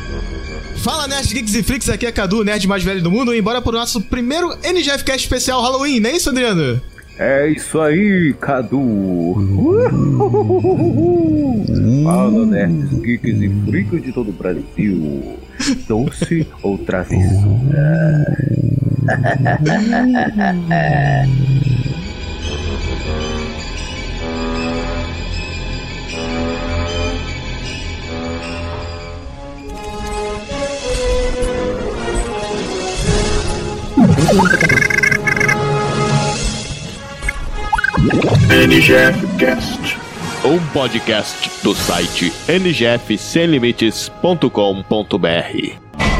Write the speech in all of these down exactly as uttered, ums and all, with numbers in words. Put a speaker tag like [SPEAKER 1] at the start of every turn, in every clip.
[SPEAKER 1] Fala, Nerds, Geeks e Freaks, aqui é Cadu, o nerd mais velho do mundo, e bora pro nosso primeiro N G F Cast especial Halloween, não é isso, Adriano?
[SPEAKER 2] É isso aí, Cadu. Fala, Nerds, Geeks e Freaks de todo o Brasil. Doce ou travessura?
[SPEAKER 3] N G F Cast, um podcast do site N G F sem limites ponto com ponto b r.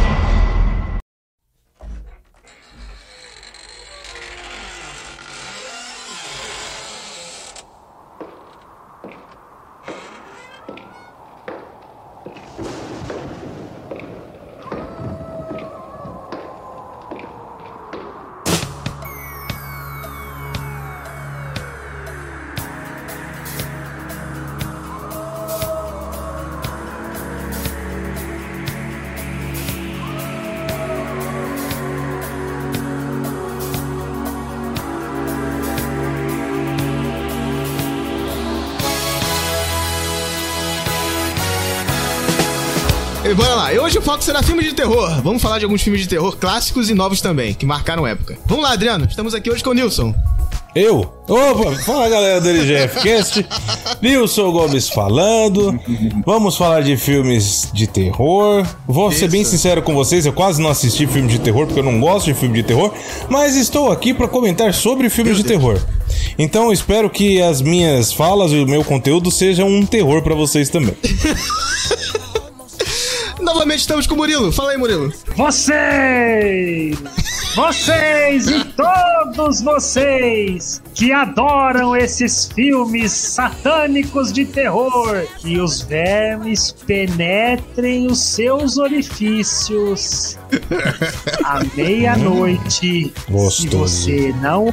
[SPEAKER 1] E bora lá, e hoje o foco será filmes de terror. Vamos falar de alguns filmes de terror clássicos e novos também, que marcaram época. Vamos lá, Adriano, estamos aqui hoje com o Nilson.
[SPEAKER 4] Eu? Opa, fala galera do N G F Cast, Nilson Gomes falando. Vamos falar de filmes de terror. Vou Isso. ser bem sincero com vocês, eu quase não assisti filme de terror porque eu não gosto de filme de terror, mas estou aqui para comentar sobre filmes Meu de Deus. terror. Então espero que as minhas falas e o meu conteúdo sejam um terror para vocês também.
[SPEAKER 1] Novamente estamos com o Murilo. Fala aí, Murilo.
[SPEAKER 5] Vocês! Vocês e todos vocês que adoram esses filmes satânicos de terror, que os vermes penetrem os seus orifícios à meia-noite.
[SPEAKER 4] Hum,
[SPEAKER 5] se você não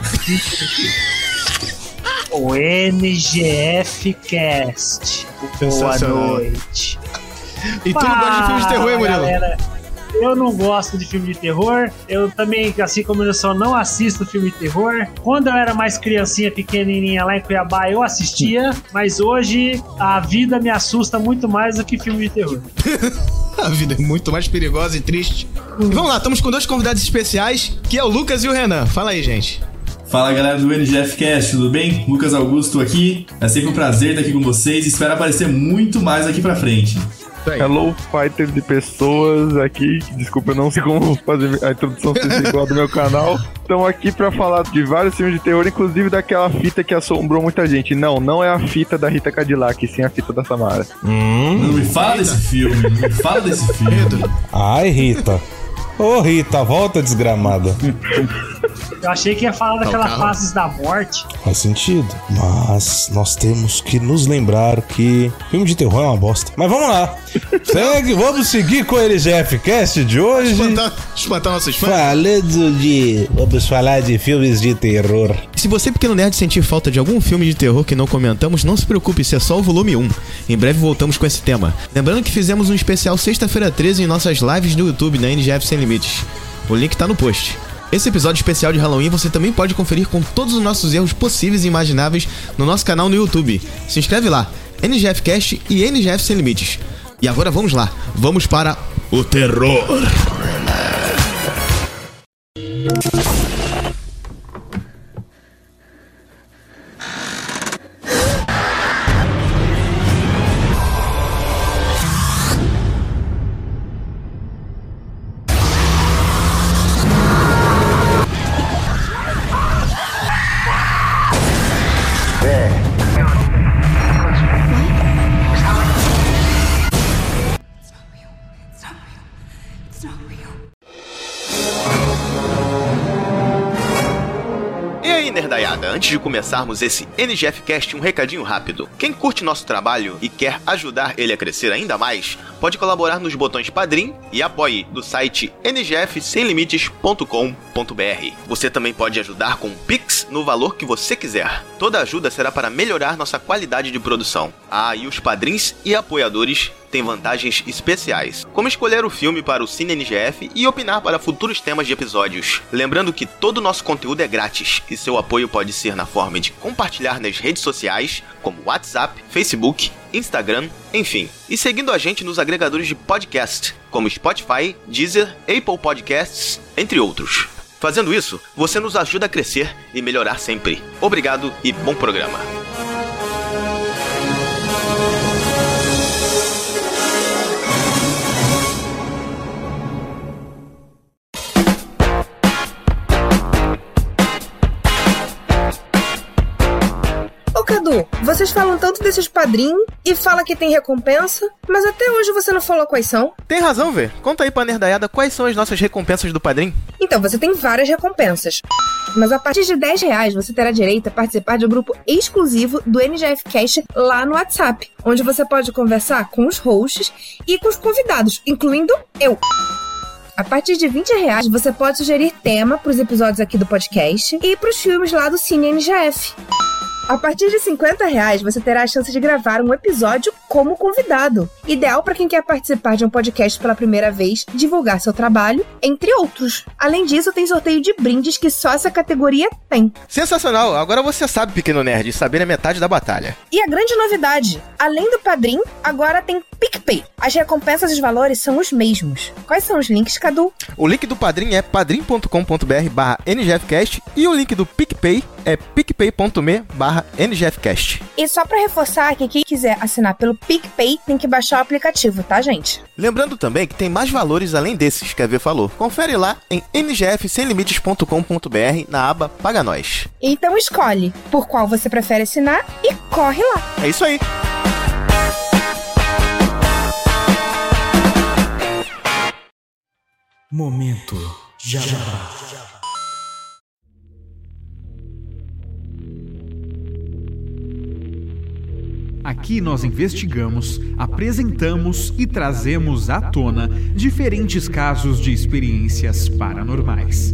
[SPEAKER 5] o N G F Cast. Boa noite.
[SPEAKER 1] E tu não gosta de filme de terror, hein, Murilo?
[SPEAKER 5] Galera, eu não gosto de filme de terror. Eu também, assim como eu só não assisto filme de terror. Quando eu era mais criancinha, pequenininha lá em Cuiabá, eu assistia. Mas hoje a vida me assusta muito mais do que filme de terror.
[SPEAKER 1] A vida é muito mais perigosa e triste. E vamos lá, estamos com dois convidados especiais, que é o Lucas e o Renan. Fala aí, gente.
[SPEAKER 6] Fala galera do N G F Cast, tudo bem? Lucas Augusto aqui. É sempre um prazer estar aqui com vocês e espero aparecer muito mais aqui pra frente.
[SPEAKER 2] Hello, fighter de pessoas aqui. Desculpa, eu não sei como fazer a introdução igual do meu canal. Estamos aqui pra falar de vários filmes de terror, inclusive daquela fita que assombrou muita gente. Não, não é a fita da Rita Cadillac, sim a fita da Samara.
[SPEAKER 6] Hum. Não me fala Rita. desse filme, não me fala desse filme.
[SPEAKER 4] Ai, Rita. Ô, Rita, volta desgramada.
[SPEAKER 5] Eu achei que ia falar daquela Fases da Morte.
[SPEAKER 4] Faz sentido. Mas nós temos que nos lembrar que filme de terror é uma bosta. Mas vamos lá. Segue, vamos seguir com o N G F Cast de hoje.
[SPEAKER 1] Espantar, espantar nossos fãs.
[SPEAKER 4] Falando de... Vamos falar de filmes de terror.
[SPEAKER 1] Se você, pequeno nerd, sentir falta de algum filme de terror que não comentamos, não se preocupe, isso é só o volume um. Em breve voltamos com esse tema. Lembrando que fizemos um especial sexta-feira treze em nossas lives no YouTube da N G F Sem Limites. O link tá no post. Esse episódio especial de Halloween você também pode conferir com todos os nossos erros possíveis e imagináveis no nosso canal no YouTube. Se inscreve lá, N G F Cast e N G F Sem Limites. E agora vamos lá, vamos para o terror. Nerdaiada, antes de começarmos esse N G F Cast, um recadinho rápido. Quem curte nosso trabalho e quer ajudar ele a crescer ainda mais, pode colaborar nos botões Padrim e Apoie do site N G F sem limites ponto com ponto b r. Você também pode ajudar com Pix no valor que você quiser. Toda ajuda será para melhorar nossa qualidade de produção. Ah, e os padrinhos e apoiadores tem vantagens especiais, como escolher o filme para o Cine N G F e opinar para futuros temas de episódios. Lembrando que todo o nosso conteúdo é grátis e seu apoio pode ser na forma de compartilhar nas redes sociais, como WhatsApp, Facebook, Instagram, enfim. E seguindo a gente nos agregadores de podcast, como Spotify, Deezer, Apple Podcasts, entre outros. Fazendo isso, você nos ajuda a crescer e melhorar sempre. Obrigado e bom programa.
[SPEAKER 7] Cadu, vocês falam tanto desses padrinhos e fala que tem recompensa, mas até hoje você não falou quais são.
[SPEAKER 1] Tem razão, Vê. Conta aí pra nerdaiada quais são as nossas recompensas do padrinho.
[SPEAKER 7] Então, você tem várias recompensas. Mas a partir de dez reais você terá direito a participar de um grupo exclusivo do N G F Cast lá no WhatsApp, onde você pode conversar com os hosts e com os convidados, incluindo eu. A partir de vinte reais você pode sugerir tema para os episódios aqui do podcast e para os filmes lá do Cine N G F. A partir de cinquenta reais você terá a chance de gravar um episódio como convidado. Ideal para quem quer participar de um podcast pela primeira vez, divulgar seu trabalho, entre outros. Além disso, tem sorteio de brindes que só essa categoria tem.
[SPEAKER 1] Sensacional! Agora você sabe, pequeno nerd, saber é metade da batalha.
[SPEAKER 7] E a grande novidade, além do Padrim, agora tem PicPay. As recompensas e os valores são os mesmos. Quais são os links, Cadu?
[SPEAKER 1] O link do Padrim é padrim.com.br barra NGFcast e o link do PicPay é picpay.me barra NGFcast.
[SPEAKER 7] E só pra reforçar que quem quiser assinar pelo PicPay tem que baixar o aplicativo, tá, gente?
[SPEAKER 1] Lembrando também que tem mais valores além desses que a V falou. Confere lá em n g f sem limites ponto com ponto b r na aba Paga Nós.
[SPEAKER 7] Então escolhe por qual você prefere assinar e corre lá.
[SPEAKER 1] É isso aí.
[SPEAKER 8] Momento Jabá. Aqui nós investigamos, apresentamos e trazemos à tona diferentes casos de experiências paranormais.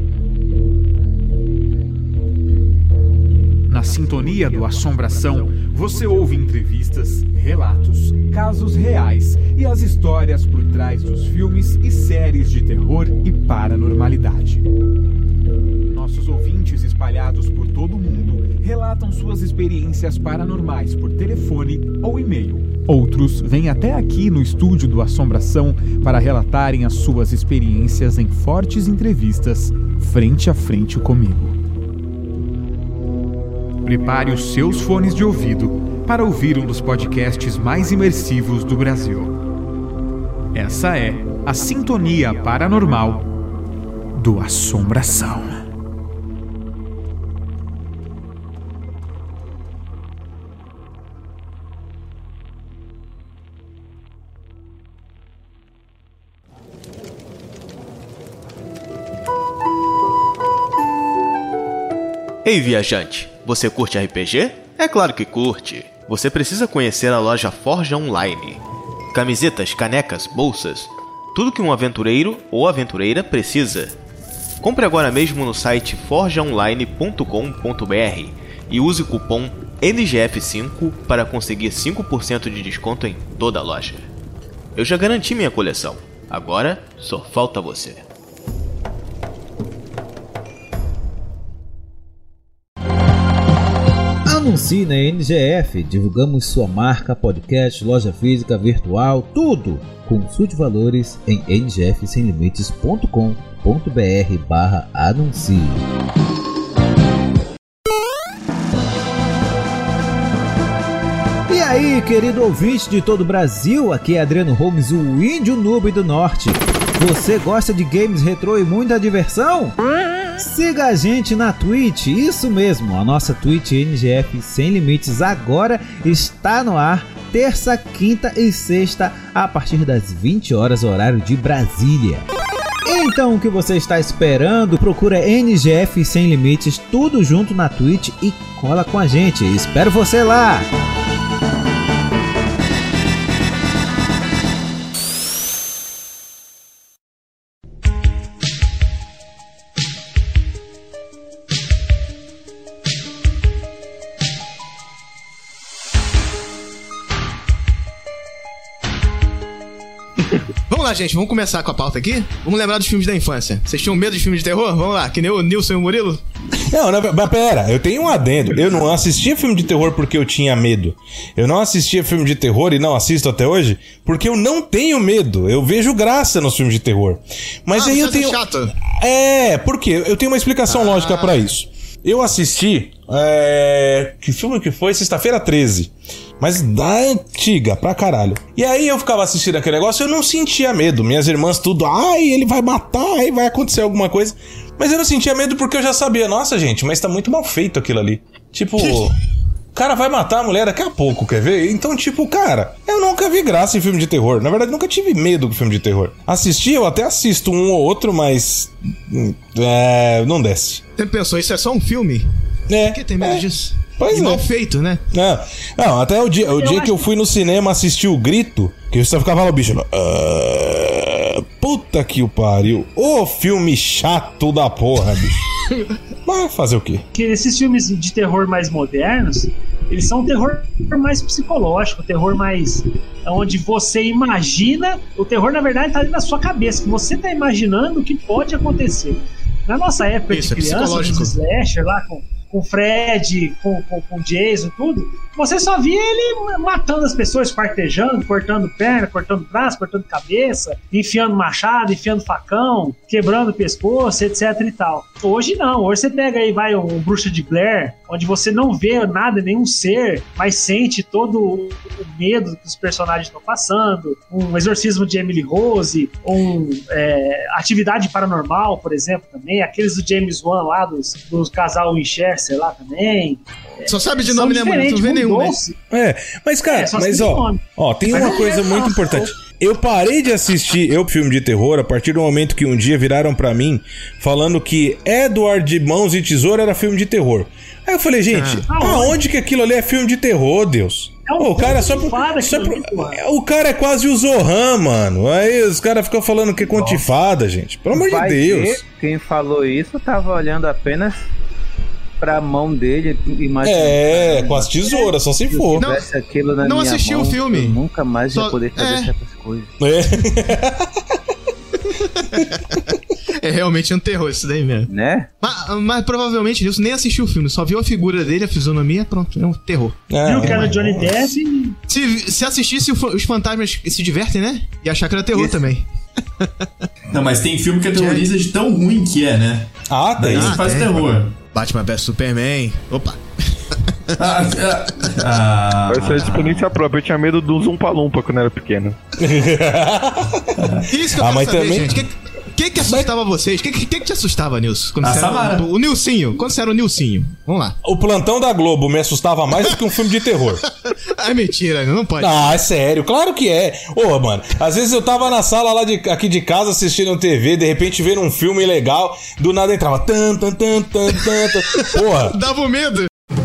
[SPEAKER 8] Na sintonia do Assombração, você ouve entrevistas, relatos, casos reais e as histórias por trás dos filmes e séries de terror e paranormalidade. Nossos ouvintes espalhados por todo o mundo relatam suas experiências paranormais por telefone ou e-mail. Outros vêm até aqui no estúdio do Assombração para relatarem as suas experiências em fortes entrevistas frente a frente comigo. Prepare os seus fones de ouvido para ouvir um dos podcasts mais imersivos do Brasil. Essa é a Sintonia Paranormal do Assombração.
[SPEAKER 1] Ei, viajante, você curte R P G? É claro que curte. Você precisa conhecer a loja Forja Online. Camisetas, canecas, bolsas, tudo que um aventureiro ou aventureira precisa. Compre agora mesmo no site forja online ponto com ponto b r e use o cupom N G F cinco para conseguir cinco por cento de desconto em toda a loja. Eu já garanti minha coleção, agora só falta você.
[SPEAKER 9] Anuncie na N G F, divulgamos sua marca, podcast, loja física, virtual, tudo! Consulte valores em n g f sem limites ponto com ponto b r barra anuncie. E aí, querido ouvinte de todo o Brasil, aqui é Adriano Holmes, o Índio Noob do Norte. Você gosta de games retrô e muita diversão? Siga a gente na Twitch, isso mesmo, a nossa Twitch N G F Sem Limites agora está no ar, terça, quinta e sexta, a partir das vinte horas, horário de Brasília. Então o que você está esperando? Procura N G F Sem Limites, tudo junto na Twitch e cola com a gente, espero você lá!
[SPEAKER 1] Vamos lá, gente, vamos começar com a pauta aqui. Vamos lembrar dos filmes da infância. Vocês tinham medo de filmes de terror? Vamos lá, que nem o Nilson e o Murilo?
[SPEAKER 4] Não, não, mas pera, eu tenho um adendo. Eu não assistia filme de terror porque eu tinha medo. Eu não assistia filme de terror e não assisto até hoje porque eu não tenho medo. Eu vejo graça nos filmes de terror. Mas
[SPEAKER 1] ah,
[SPEAKER 4] aí
[SPEAKER 1] você
[SPEAKER 4] eu tenho...
[SPEAKER 1] chato?
[SPEAKER 4] É, por quê? Eu tenho uma explicação ah. lógica pra isso. Eu assisti... É... Que filme que foi? Sexta-feira treze. Mas da antiga, pra caralho. E aí eu ficava assistindo aquele negócio e eu não sentia medo. Minhas irmãs tudo, ai, ele vai matar, aí vai acontecer alguma coisa. Mas eu não sentia medo porque eu já sabia, nossa, gente, mas tá muito mal feito aquilo ali. Tipo, o cara vai matar a mulher daqui a pouco, quer ver? Então, tipo, cara, eu nunca vi graça em filme de terror. Na verdade, nunca tive medo com filme de terror. Assistir, eu até assisto um ou outro, mas... É... não desce.
[SPEAKER 1] Você pensou, isso é só um filme?
[SPEAKER 4] É.
[SPEAKER 1] Por que tem medo
[SPEAKER 4] é.
[SPEAKER 1] disso?
[SPEAKER 4] Pois
[SPEAKER 1] e
[SPEAKER 4] é.
[SPEAKER 1] mal feito, né?
[SPEAKER 4] Não, não até o dia, o dia que eu fui no cinema assistir o Grito, que você ficava lá o bicho... Uh, puta que o pariu. Ô filme chato da porra, bicho. Mas fazer o quê?
[SPEAKER 5] Que esses filmes de terror mais modernos, eles são um terror mais psicológico, terror mais... onde você imagina... O terror, na verdade, tá ali na sua cabeça, que você tá imaginando o que pode acontecer. Na nossa época
[SPEAKER 1] Isso,
[SPEAKER 5] de criança,
[SPEAKER 1] é
[SPEAKER 5] os slasher lá com... com o Fred, com, com, com o Jason, tudo, você só via ele matando as pessoas, espartejando, cortando perna, cortando braço, cortando cabeça, enfiando machado, enfiando facão, quebrando o pescoço, etc e tal. Hoje não, hoje você pega aí, vai um Bruxa de Blair, onde você não vê nada, nenhum ser, mas sente todo o medo que os personagens estão passando, um Exorcismo de Emily Rose, um é, Atividade Paranormal, por exemplo, também, aqueles do James Wan lá, dos, dos casal Winchester, sei lá, também.
[SPEAKER 1] Só sabe de nome, né, mano? Não vê nenhum, né?
[SPEAKER 4] É, mas, cara, é, mas, ó, ó, tem uma coisa muito importante. Eu parei de assistir eu filme de terror a partir do momento que um dia viraram pra mim falando que Edward de Mãos e Tesoura era filme de terror. Aí eu falei, gente, ah, aonde que aquilo ali é filme de terror, Deus? É um oh, o cara só, pro, só pro, o cara é quase o Zohan, mano. Aí os caras ficam falando que é conto de fada, gente. Pelo amor
[SPEAKER 10] Vai
[SPEAKER 4] de Deus.
[SPEAKER 10] Ver, quem falou isso tava olhando apenas pra mão dele, imaginando.
[SPEAKER 4] É, com as tesouras, só se for.
[SPEAKER 10] Não, aquilo na
[SPEAKER 1] não
[SPEAKER 10] minha
[SPEAKER 1] assistiu
[SPEAKER 10] mão,
[SPEAKER 1] o filme.
[SPEAKER 10] Eu nunca mais
[SPEAKER 1] só,
[SPEAKER 10] ia poder fazer
[SPEAKER 1] é.
[SPEAKER 10] certas coisas.
[SPEAKER 1] É. É realmente um terror isso daí mesmo.
[SPEAKER 10] Né?
[SPEAKER 1] Mas, mas provavelmente Nilson nem assistiu o filme, só viu a figura dele, a fisionomia, pronto, é um terror.
[SPEAKER 5] É, viu que era
[SPEAKER 4] é,
[SPEAKER 5] Johnny Depp?
[SPEAKER 1] Se, se assistisse, os fantasmas se divertem, né? E achar que era terror isso. também.
[SPEAKER 6] Não, mas tem filme que é terrorista de tão ruim que é, né?
[SPEAKER 4] Ah, tem.
[SPEAKER 6] Daí isso
[SPEAKER 1] ah,
[SPEAKER 6] faz
[SPEAKER 1] tem.
[SPEAKER 6] terror.
[SPEAKER 1] Batman versus Superman. Opa.
[SPEAKER 6] Ah, ah,
[SPEAKER 2] Vai ser de experiência própria. Eu tinha medo do Zumpa-Lumpa quando era pequeno.
[SPEAKER 1] Isso que eu
[SPEAKER 4] ah,
[SPEAKER 1] quero
[SPEAKER 4] mas
[SPEAKER 1] saber,
[SPEAKER 4] também...
[SPEAKER 1] gente. Que... O que que assustava vocês? O que, que que te assustava, Nilson? Quando
[SPEAKER 6] a
[SPEAKER 1] você era o, o Nilcinho. Quando você era o Nilcinho. Vamos lá.
[SPEAKER 4] O Plantão da Globo me assustava mais do que um filme de terror.
[SPEAKER 1] É mentira, não pode.
[SPEAKER 4] Ah, é sério. Claro que é. Ô, mano, às vezes eu tava na sala lá de, aqui de casa assistindo T V, de repente vendo um filme legal, do nada entrava tan, tan, tan, tan, tan, tan. Porra.
[SPEAKER 1] Dava um medo.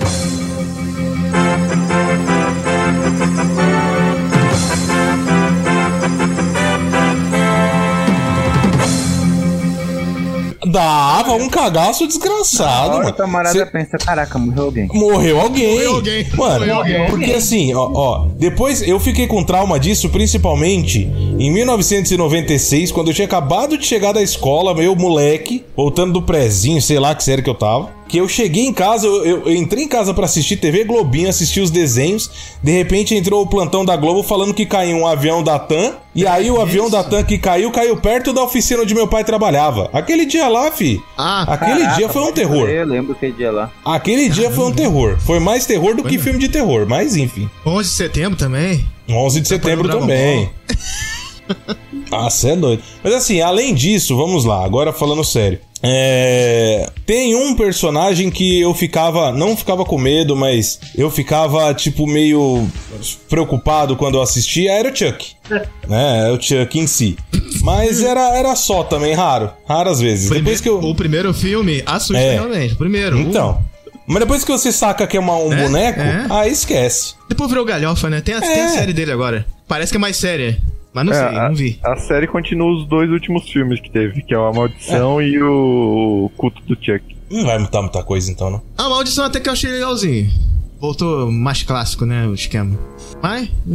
[SPEAKER 4] Dava um cagaço desgraçado, mano.
[SPEAKER 10] O camarada Cê... pensa, caraca, morreu alguém.
[SPEAKER 4] Morreu alguém.
[SPEAKER 1] Morreu alguém.
[SPEAKER 4] Mano,
[SPEAKER 1] morreu alguém.
[SPEAKER 4] Porque assim, ó, ó, depois eu fiquei com trauma disso, principalmente em mil novecentos e noventa e seis, quando eu tinha acabado de chegar da escola, meu moleque, voltando do prezinho, sei lá que série que eu tava. Que eu cheguei em casa, eu, eu, eu entrei em casa pra assistir T V Globinho, assistir os desenhos. De repente entrou o plantão da Globo falando que caiu um avião da TAM. E aí o avião da TAM que caiu, caiu perto da oficina onde meu pai trabalhava. Aquele dia lá, fi.
[SPEAKER 1] Ah,
[SPEAKER 4] aquele
[SPEAKER 10] caraca,
[SPEAKER 4] dia foi um terror.
[SPEAKER 10] Eu lembro aquele dia lá.
[SPEAKER 4] Aquele dia foi um terror. Foi mais terror do que filme de terror, mas enfim.
[SPEAKER 1] onze de setembro também.
[SPEAKER 4] onze de setembro também. Ah, cê é doido. Mas assim, além disso, vamos lá, agora falando sério. É... Tem um personagem que eu ficava... Não ficava com medo, mas eu ficava, tipo, meio preocupado quando eu assistia. Era o Chuck. Né? O Chuck em si. Mas era, era só também, raro. Raras vezes.
[SPEAKER 1] Primeiro,
[SPEAKER 4] depois que eu...
[SPEAKER 1] O primeiro filme assusta é. realmente. O primeiro.
[SPEAKER 4] Então...
[SPEAKER 1] Uh.
[SPEAKER 4] Mas depois que você saca que é uma, um é, boneco, é. aí esquece.
[SPEAKER 1] Depois virou galhofa, né? Tem a, é. tem a série dele agora. Parece que é mais séria. Mas não é, sei,
[SPEAKER 2] a,
[SPEAKER 1] não vi.
[SPEAKER 2] A série continua os dois últimos filmes que teve, que é o A Maldição é. e o Culto do Chuck.
[SPEAKER 4] Não vai mudar muita coisa então, não?
[SPEAKER 1] A Maldição até que eu achei legalzinho. Voltou mais clássico, né, o esquema. Mas, enfim.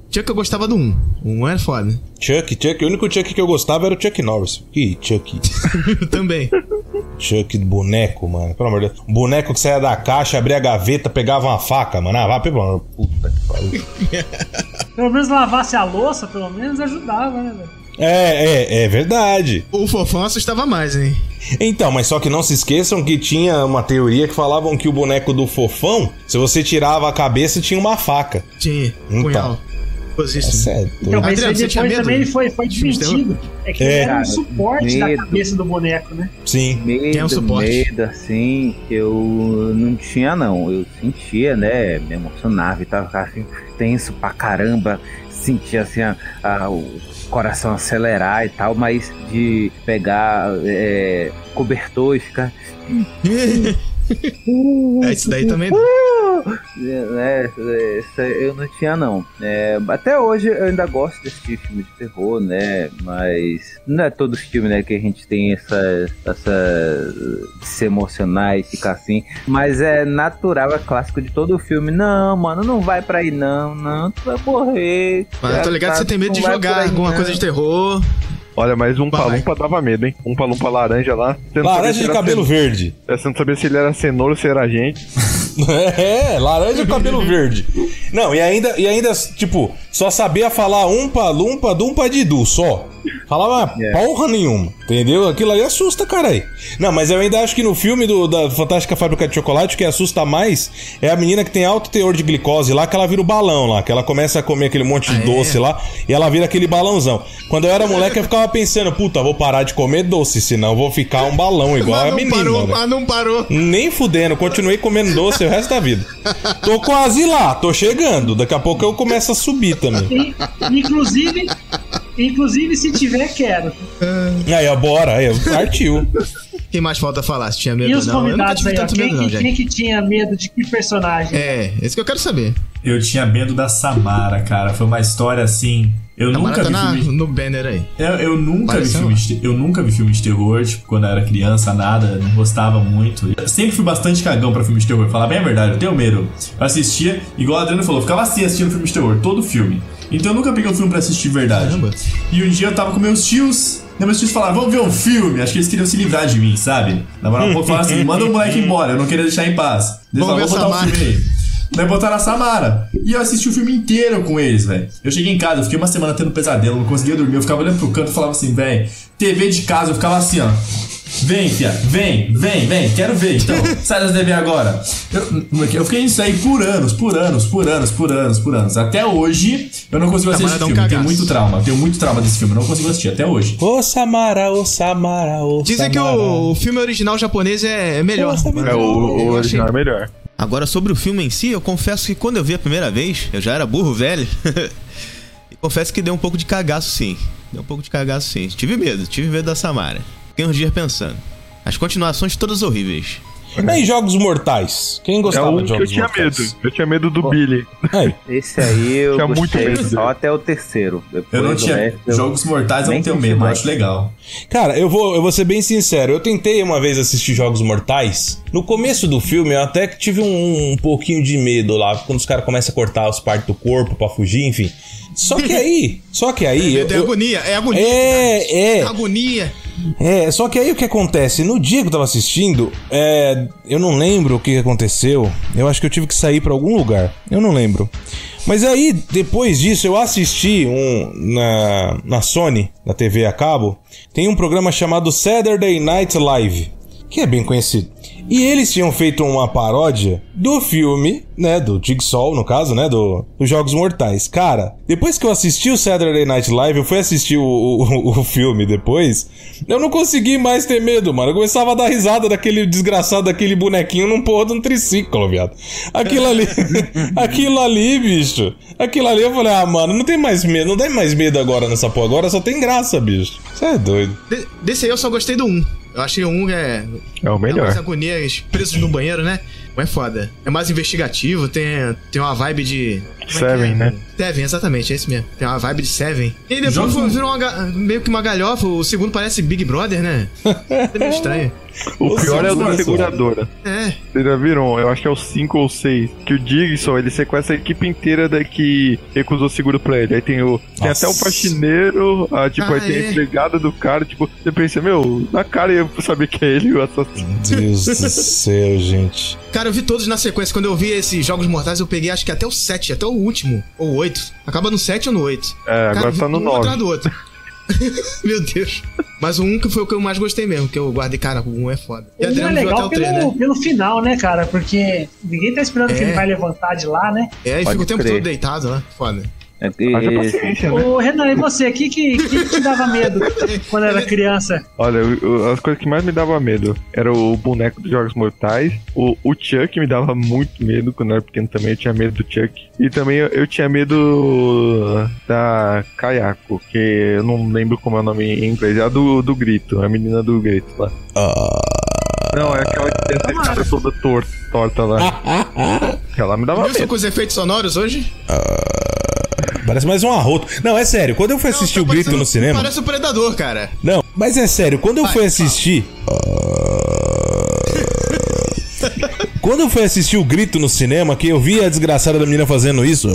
[SPEAKER 1] Chuck eu gostava do um. O um era foda.
[SPEAKER 4] Chuck, Chuck. O único Chuck que eu gostava era o Chuck Norris. Que Chuck?
[SPEAKER 1] Também.
[SPEAKER 4] Chuck boneco, mano. Pelo amor de Deus. Um boneco que saia da caixa, abria a gaveta, pegava uma faca, mano. Ah, vai, pelo amor. Puta que pariu.
[SPEAKER 5] Pelo menos lavasse a louça, pelo menos ajudava, né, velho?
[SPEAKER 4] É, é, é verdade.
[SPEAKER 1] O Fofão assustava mais, hein?
[SPEAKER 4] Então, mas só que não se esqueçam que tinha uma teoria que falavam que o boneco do Fofão, se você tirava a cabeça, tinha uma faca.
[SPEAKER 1] Tinha,
[SPEAKER 4] então.
[SPEAKER 1] punhal.
[SPEAKER 4] É sério.
[SPEAKER 5] Então, mas
[SPEAKER 1] Adriano,
[SPEAKER 5] depois
[SPEAKER 1] você
[SPEAKER 5] também foi, foi desmentido. É que
[SPEAKER 4] É.
[SPEAKER 5] era um suporte
[SPEAKER 10] Medo.
[SPEAKER 5] da cabeça do boneco, né?
[SPEAKER 4] Sim.
[SPEAKER 10] Medo,
[SPEAKER 1] Tem um suporte.
[SPEAKER 10] medo, assim, que eu não tinha, não. Eu sentia, né? Me emocionava e tava assim, tenso pra caramba. Sentia, assim, a, a, o coração acelerar e tal, mas de pegar é, cobertor e ficar...
[SPEAKER 1] É, isso daí também.
[SPEAKER 10] É, é, isso aí eu não tinha, não. É, até hoje eu ainda gosto desse tipo de filme de terror, né? Mas não é todo filme, né, que a gente tem essa, essa de se emocionar e ficar assim. Mas é natural, é clássico de todo filme. Não, mano, não vai pra aí, não, não, tu vai morrer.
[SPEAKER 1] Mas eu tô ligado que você tem medo de
[SPEAKER 10] Não vai
[SPEAKER 1] jogar
[SPEAKER 10] por aí,
[SPEAKER 1] alguma
[SPEAKER 10] não.
[SPEAKER 1] coisa de terror.
[SPEAKER 2] Olha, mas um
[SPEAKER 1] Vai.
[SPEAKER 2] palumpa dava medo, hein? Um palumpa laranja lá. Você não sabia
[SPEAKER 4] Laranja
[SPEAKER 2] se
[SPEAKER 4] de
[SPEAKER 2] era
[SPEAKER 4] cabelo
[SPEAKER 2] ceno-
[SPEAKER 4] verde.
[SPEAKER 2] Você não sabia se ele era cenoura ou se era gente.
[SPEAKER 4] É, laranja de cabelo verde. Não, e ainda, e ainda, tipo, só sabia falar umpa, lumpa, dumpa, didu, só. Falava
[SPEAKER 10] É.
[SPEAKER 4] porra nenhuma, entendeu? Aquilo ali assusta, carai. Não, mas eu ainda acho que no filme do, da Fantástica Fábrica de Chocolate, o que assusta mais é a menina que tem alto teor de glicose lá, que ela vira o balão lá, que ela começa a comer aquele monte de
[SPEAKER 1] Ah,
[SPEAKER 4] doce
[SPEAKER 1] é?
[SPEAKER 4] lá, e ela vira aquele balãozão. Quando eu era moleque, eu ficava pensando, puta, vou parar de comer doce, senão eu vou ficar um balão igual
[SPEAKER 1] Mas
[SPEAKER 4] a
[SPEAKER 1] não
[SPEAKER 4] menina,
[SPEAKER 1] parou,
[SPEAKER 4] né?
[SPEAKER 1] mas não parou.
[SPEAKER 4] Nem fudendo, continuei comendo doce o resto da vida. Tô quase lá, tô chegando. Daqui a pouco eu começo a subir também.
[SPEAKER 5] E, inclusive, inclusive, se tiver, quero.
[SPEAKER 4] Aí, ó, bora, aí, partiu.
[SPEAKER 1] Quem mais falta falar? Se tinha medo
[SPEAKER 5] E
[SPEAKER 1] ou
[SPEAKER 5] os
[SPEAKER 1] não? Eu nunca
[SPEAKER 5] convidados
[SPEAKER 1] tive
[SPEAKER 5] aí, ó,
[SPEAKER 1] tanto
[SPEAKER 5] quem,
[SPEAKER 1] medo, não,
[SPEAKER 5] que-
[SPEAKER 1] gente.
[SPEAKER 5] quem que tinha medo de que personagem?
[SPEAKER 1] É, esse que eu quero saber.
[SPEAKER 6] Eu tinha medo da Samara, cara. Foi uma história assim. Eu
[SPEAKER 1] A
[SPEAKER 6] nunca
[SPEAKER 1] tá
[SPEAKER 6] vi
[SPEAKER 1] na,
[SPEAKER 6] filme.
[SPEAKER 1] no banner aí.
[SPEAKER 6] Eu, eu nunca vi
[SPEAKER 1] Parecendo
[SPEAKER 6] filme de, te- eu nunca vi filme de terror, tipo, quando eu era criança, nada, não gostava muito. Eu sempre fui bastante cagão pra filme de terror. Falar bem a verdade, eu tenho medo. Eu assistia, igual a Adriano falou, eu ficava assim assistindo filme de terror, todo filme. Então eu nunca peguei um filme pra assistir de verdade.
[SPEAKER 1] Caramba.
[SPEAKER 6] E um dia eu tava com meus tios, e meus tios falaram, vamos ver um filme. Acho que eles queriam se livrar de mim, sabe? Na moral, eu falaram assim, manda o moleque embora, eu não queria deixar em paz. Eles
[SPEAKER 1] Vamos
[SPEAKER 6] falaram,
[SPEAKER 1] ver
[SPEAKER 6] vou botar o
[SPEAKER 1] Samara.
[SPEAKER 6] filme aí. Daí botaram a Samara. E eu assisti o filme inteiro com eles, velho. Eu cheguei em casa, eu fiquei uma semana tendo pesadelo, não conseguia dormir. Eu ficava olhando pro canto e falava assim, velho, T V de casa, eu ficava assim, ó. Vem, fia, vem, vem, vem, quero ver, então. Sai das T V agora. Eu, eu fiquei nisso aí por anos, por anos, por anos, por anos, por anos. Até hoje, eu não consigo assistir
[SPEAKER 1] Samara
[SPEAKER 6] esse
[SPEAKER 1] dá um
[SPEAKER 6] filme. Eu tenho
[SPEAKER 1] cagaço.
[SPEAKER 6] muito trauma, eu tenho muito trauma desse filme, eu não consigo assistir até hoje.
[SPEAKER 4] Ô Samara, ô Samara, ô
[SPEAKER 1] Dizem que
[SPEAKER 4] Samara.
[SPEAKER 1] o, o filme original japonês é, é melhor.
[SPEAKER 4] Nossa,
[SPEAKER 1] mas
[SPEAKER 2] É,
[SPEAKER 1] eu-
[SPEAKER 2] o, o
[SPEAKER 1] eu achei-
[SPEAKER 2] original é melhor.
[SPEAKER 1] Agora, sobre o filme em si, eu confesso que quando eu vi a primeira vez, eu já era burro velho. E confesso que deu um pouco de cagaço, sim. Deu um pouco de cagaço, sim. Tive medo, tive medo da Samara. Fiquei uns dias pensando. As continuações todas horríveis.
[SPEAKER 4] E Jogos Mortais? Quem
[SPEAKER 2] É
[SPEAKER 4] gostava
[SPEAKER 2] o
[SPEAKER 4] de
[SPEAKER 2] que eu
[SPEAKER 4] Jogos
[SPEAKER 2] tinha
[SPEAKER 4] Mortais?
[SPEAKER 2] medo. Eu tinha medo do Billy.
[SPEAKER 4] Aí.
[SPEAKER 10] Esse aí eu
[SPEAKER 2] Tinha muito
[SPEAKER 10] gostei
[SPEAKER 2] medo
[SPEAKER 10] só
[SPEAKER 2] dele.
[SPEAKER 10] até o terceiro. Depois
[SPEAKER 6] Eu não
[SPEAKER 10] do
[SPEAKER 6] tinha.
[SPEAKER 10] resto, eu-
[SPEAKER 6] Jogos Mortais eu
[SPEAKER 10] nem
[SPEAKER 6] não tenho
[SPEAKER 10] senti
[SPEAKER 6] medo, eu
[SPEAKER 10] mais.
[SPEAKER 6] acho legal.
[SPEAKER 4] Cara, eu vou, eu vou ser bem sincero. Eu tentei uma vez assistir Jogos Mortais. No começo do filme, eu até que tive um, um pouquinho de medo lá, quando os caras começam a cortar as partes do corpo pra fugir, enfim. Só que aí, só que aí...
[SPEAKER 1] É,
[SPEAKER 4] eu-
[SPEAKER 1] é
[SPEAKER 4] eu-
[SPEAKER 1] agonia, é agonia.
[SPEAKER 4] É, é.
[SPEAKER 1] Agonia.
[SPEAKER 4] É, só que aí o que acontece? No dia que eu tava assistindo, é, eu não lembro o que aconteceu. Eu acho que eu tive que sair pra algum lugar. Eu não lembro. Mas aí, depois disso, eu assisti um na, na Sony, na T V a cabo. Tem um programa chamado Saturday Night Live, que é bem conhecido. E eles tinham feito uma paródia do filme, né, do Jigsaw, no caso, né, do, dos Jogos Mortais. Cara, depois que eu assisti o Saturday Night Live, eu fui assistir o, o, o filme depois, eu não consegui mais ter medo, mano. Eu começava a dar risada daquele desgraçado, daquele bonequinho num porra de um triciclo, viado. Aquilo ali, aquilo ali, bicho. Aquilo ali, eu falei, ah, mano, não tem mais medo, não tem mais medo agora nessa porra, agora só tem graça, bicho. Você é doido.
[SPEAKER 1] De- desse aí eu só gostei do um. Eu achei o um é...
[SPEAKER 2] É o melhor.
[SPEAKER 1] As agonias presos no banheiro, né? um é foda. É mais investigativo, tem, tem uma vibe de...
[SPEAKER 2] Seven, é? né?
[SPEAKER 1] Seven, exatamente, é esse mesmo. Tem uma vibe de Seven. E aí depois Jogo... virou uma, meio que uma galhofa. O segundo parece Big Brother, né? É meio estranho.
[SPEAKER 2] O pior é o da seguradora.
[SPEAKER 1] É.
[SPEAKER 2] Vocês já viram? Eu acho que é o cinco ou seis. Que o Digson, ele sequestra a equipe inteira da que recusou seguro pra ele. Aí tem o. Tem até o faxineiro. A, tipo, ah, aí é. tem a empregada do cara. Tipo, você pensa, meu, na cara eu saber que é ele o assassino.
[SPEAKER 4] Meu Deus do céu, gente.
[SPEAKER 1] Cara, eu vi todos na sequência. Quando eu vi esses Jogos Mortais, eu peguei acho que até o sete, até o último. Ou o oito. Acaba no sete ou no oito.
[SPEAKER 2] É, agora cara, tá no
[SPEAKER 1] um
[SPEAKER 2] nove.
[SPEAKER 1] Um atrás do outro. Meu Deus. Mas o um que foi o que eu mais gostei mesmo, que eu guardei, cara, o um é foda.
[SPEAKER 5] E o um é legal pelo, três, né? pelo final, né, cara? Porque ninguém tá esperando é. que ele vai levantar de lá, né?
[SPEAKER 1] É, e fica o tempo todo deitado lá, foda.
[SPEAKER 2] É, e...
[SPEAKER 5] Ô, Renan, e você? O que, que, que te dava medo quando era criança?
[SPEAKER 2] Olha, eu, as coisas que mais me dava medo era o boneco dos Jogos Mortais. O, o Chuck me dava muito medo quando eu era pequeno também. Eu tinha medo do Chuck. E também eu, eu tinha medo da Kayako, que eu não lembro como é o nome em inglês. É a do, do grito, a menina do grito lá.
[SPEAKER 4] Uh...
[SPEAKER 2] Não, é aquela que tem essa cara toda torta, torta lá. Ela me dava medo.
[SPEAKER 1] Viu com os efeitos sonoros hoje?
[SPEAKER 4] Uh... Parece mais um arroto. Não, é sério, quando eu fui assistir não, tá o Grito no cinema...
[SPEAKER 1] Parece o Predador, cara.
[SPEAKER 4] Não, mas é sério, quando eu Vai, fui assistir... Quando eu fui assistir o Grito no cinema, que eu vi a desgraçada da menina fazendo isso...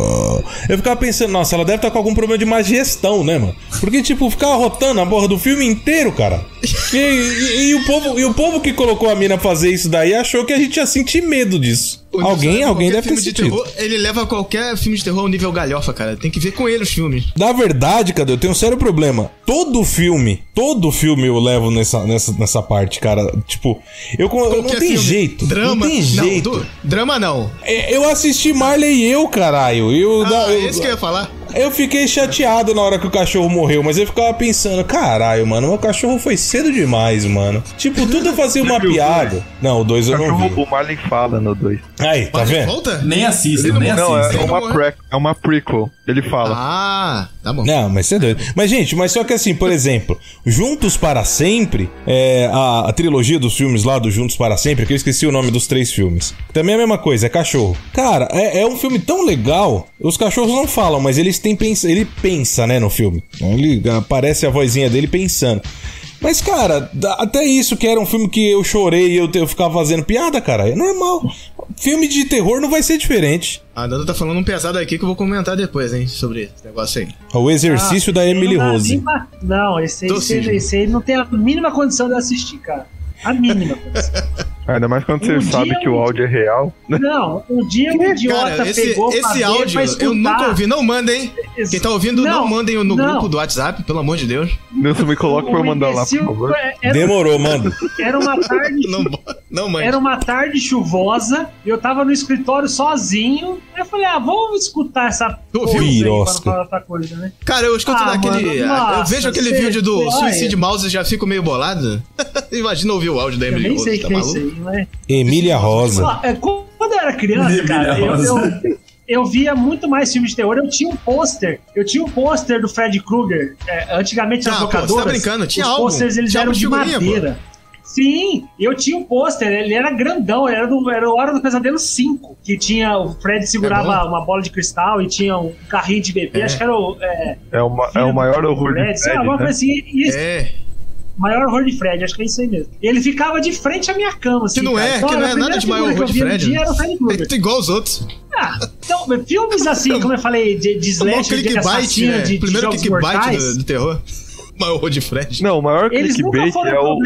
[SPEAKER 4] Eu ficava pensando, nossa, ela deve estar com algum problema de má digestão, né, mano? Porque, tipo, ficava rotando a borra do filme inteiro, cara. E, e, e, o povo, e o povo que colocou a mina fazer isso daí achou que a gente ia sentir medo disso. Pô, alguém alguém deve ter sentido.
[SPEAKER 1] Terror, ele leva qualquer filme de terror ao nível galhofa, cara. Tem que ver com ele os filmes.
[SPEAKER 4] Na verdade, cadê? Eu tenho um sério problema. Todo filme, todo filme eu levo nessa, nessa, nessa parte, cara. Tipo, eu, eu não tem jeito.
[SPEAKER 1] Drama.
[SPEAKER 4] Não tem jeito.
[SPEAKER 1] Não, do, drama não.
[SPEAKER 4] Eu assisti Marley e eu, caralho. Eu,
[SPEAKER 1] ah,
[SPEAKER 4] da, eu,
[SPEAKER 1] esse que eu ia falar.
[SPEAKER 4] Eu fiquei chateado na hora que o cachorro morreu, mas eu ficava pensando, caralho, mano, o cachorro foi cedo demais, mano. Tipo, tudo eu fazia uma piada. Não, o dois eu não vi.
[SPEAKER 2] O Marley fala no dois.
[SPEAKER 4] Aí, tá vendo?
[SPEAKER 1] Volta?
[SPEAKER 6] Nem assista, nem
[SPEAKER 2] não,
[SPEAKER 6] assista.
[SPEAKER 2] É uma, pre- é uma prequel, ele fala.
[SPEAKER 1] Ah, tá bom.
[SPEAKER 4] Não, mas você é doido. Mas, gente, mas só que assim, por exemplo, Juntos para Sempre, é, a, a trilogia dos filmes lá do Juntos para Sempre, que eu esqueci o nome dos três filmes. Também é a mesma coisa, é cachorro. Cara, é, é um filme tão legal, os cachorros não falam, mas eles têm pens- ele pensa, né, no filme. Ele aparece a vozinha dele pensando. Mas, cara, até isso que era um filme que eu chorei e eu, eu ficava fazendo piada, cara, é normal. Filme de terror não vai ser diferente.
[SPEAKER 1] A Danda tá falando um pesado aqui que eu vou comentar depois, hein, sobre esse negócio aí.
[SPEAKER 4] O Exercício ah, da Emily Rose.
[SPEAKER 5] Mínima... Não, esse aí, esse, esse aí não tem a mínima condição de assistir, cara. A mínima condição.
[SPEAKER 2] Ainda mais quando
[SPEAKER 5] um
[SPEAKER 2] você sabe que o áudio é real.
[SPEAKER 5] Não, um dia um idiota
[SPEAKER 1] cara, esse,
[SPEAKER 5] pegou
[SPEAKER 1] esse
[SPEAKER 5] pra
[SPEAKER 1] áudio
[SPEAKER 5] ver, pra
[SPEAKER 1] eu nunca ouvi. Não mandem. Quem tá ouvindo, não, não mandem no não. grupo do WhatsApp, pelo amor de Deus.
[SPEAKER 2] Deus me coloca pra eu mandar lá, por favor.
[SPEAKER 5] Era,
[SPEAKER 4] Demorou, manda.
[SPEAKER 5] Era uma tarde.
[SPEAKER 1] não, não mande.
[SPEAKER 5] Era uma tarde chuvosa. Eu tava no escritório sozinho. Aí eu falei, ah, vamos escutar essa
[SPEAKER 1] coisa
[SPEAKER 5] aí pra não falar outra coisa, né?
[SPEAKER 1] Cara, eu escuto ah, naquele. Mano, nossa, eu vejo aquele sei, vídeo do Suicide Mouse e já fico meio bolado. Imagina ouvir o áudio da Emily Rose.
[SPEAKER 5] Sei tá que é isso aí, né?
[SPEAKER 4] Emília Rosa.
[SPEAKER 5] Ah, quando eu era criança, cara, eu, eu, eu via muito mais filmes de terror. Eu tinha um pôster. Eu tinha um pôster do Freddy Krueger. É, antigamente nas locadoras.
[SPEAKER 1] Você tá brincando? Tinha
[SPEAKER 5] os posters eles tinha eram de madeira. Pô. Sim, eu tinha um pôster, ele era grandão, era, do, era o Hora do Pesadelo cinco, que tinha, o Fred segurava é uma bola de cristal e tinha um carrinho de bebê, é. acho que era o... É,
[SPEAKER 2] é, uma, é o maior horror
[SPEAKER 5] Fred,
[SPEAKER 2] de Fred,
[SPEAKER 5] alguma
[SPEAKER 2] né?
[SPEAKER 5] coisa assim, e esse,
[SPEAKER 1] é.
[SPEAKER 5] Maior horror de Fred, acho que é isso aí mesmo. E ele ficava de frente à minha cama, assim,
[SPEAKER 1] que não é, então, que não é nada de maior horror de Fred.
[SPEAKER 5] Era o Freddy Krueger.
[SPEAKER 1] É igual os outros.
[SPEAKER 5] Ah, então, filmes assim, como eu falei, de, de slash, de assassino,
[SPEAKER 1] né?
[SPEAKER 5] de,
[SPEAKER 1] Primeiro
[SPEAKER 5] de jogos mortais.
[SPEAKER 1] Do, do terror. O maior horror de Fred.
[SPEAKER 2] Não, o maior clickbait é o,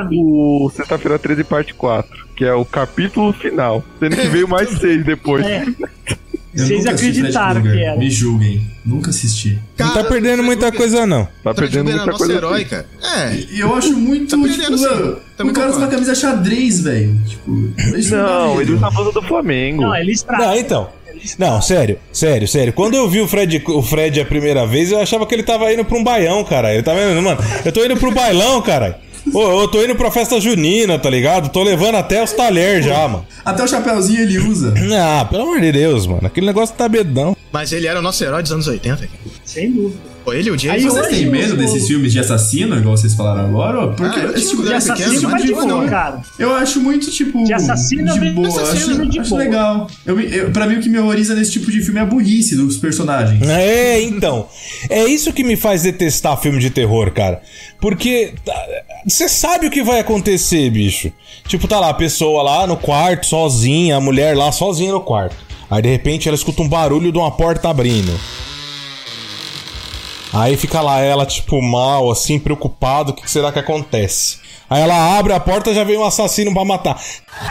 [SPEAKER 2] o, o Sexta-feira treze parte quatro, que é o capítulo final. Sendo que veio mais seis depois.
[SPEAKER 5] É. Vocês acreditaram que era.
[SPEAKER 6] Me julguem. Nunca assisti.
[SPEAKER 4] Cara, não tá perdendo muita coisa, não.
[SPEAKER 2] Tá, tá perdendo muita coisa.
[SPEAKER 1] Herói, cara. É.
[SPEAKER 6] E eu acho muito.
[SPEAKER 1] Tá
[SPEAKER 6] tipo,
[SPEAKER 1] mano,
[SPEAKER 6] o cara usa uma camisa xadrez, velho. Tipo,
[SPEAKER 2] não, ele usa a blusa do Flamengo.
[SPEAKER 5] Não, ele estraga.
[SPEAKER 4] Não, então. Não, sério, sério, sério. Quando eu vi o Fred, o Fred a primeira vez, eu achava que ele tava indo pra um baião, cara. Ele tava indo, mano, eu tô indo pro bailão, cara. Pô, eu tô indo pra festa junina, tá ligado? Tô levando até os talheres já, mano.
[SPEAKER 6] Até o chapéuzinho ele usa.
[SPEAKER 4] Ah, pelo amor de Deus, mano. Aquele negócio tá bedão.
[SPEAKER 1] Mas ele era o nosso herói dos anos oitenta, cara.
[SPEAKER 5] Sem dúvida.
[SPEAKER 1] Pô, ele e o Jason.
[SPEAKER 6] Aí vocês têm medo
[SPEAKER 5] o-
[SPEAKER 6] desses filmes de assassino, igual vocês falaram agora? Porque
[SPEAKER 1] Ah, eu
[SPEAKER 6] esse
[SPEAKER 1] tinha
[SPEAKER 6] tipo
[SPEAKER 1] um
[SPEAKER 6] de
[SPEAKER 1] lugar pequeno,
[SPEAKER 5] assassino
[SPEAKER 1] mas
[SPEAKER 5] vai de
[SPEAKER 1] não,
[SPEAKER 5] boa,
[SPEAKER 1] não.
[SPEAKER 5] cara.
[SPEAKER 6] Eu acho muito, tipo...
[SPEAKER 5] De assassino
[SPEAKER 6] de
[SPEAKER 5] é bem
[SPEAKER 6] boa,
[SPEAKER 5] assassino
[SPEAKER 6] acho,
[SPEAKER 5] de
[SPEAKER 6] acho
[SPEAKER 5] boa.
[SPEAKER 6] legal. Eu, eu, pra mim, o que me horroriza nesse tipo de filme é a burrice dos personagens.
[SPEAKER 4] É, então. É isso que me faz detestar filme de terror, cara. Porque você sabe o que vai acontecer, bicho. Tipo, tá lá a pessoa lá no quarto, sozinha, a mulher lá sozinha no quarto. Aí, de repente, ela escuta um barulho de uma porta abrindo. Aí fica lá ela, tipo, mal, assim, preocupado, o que será que acontece? Aí ela abre a porta e já vem um assassino pra matar.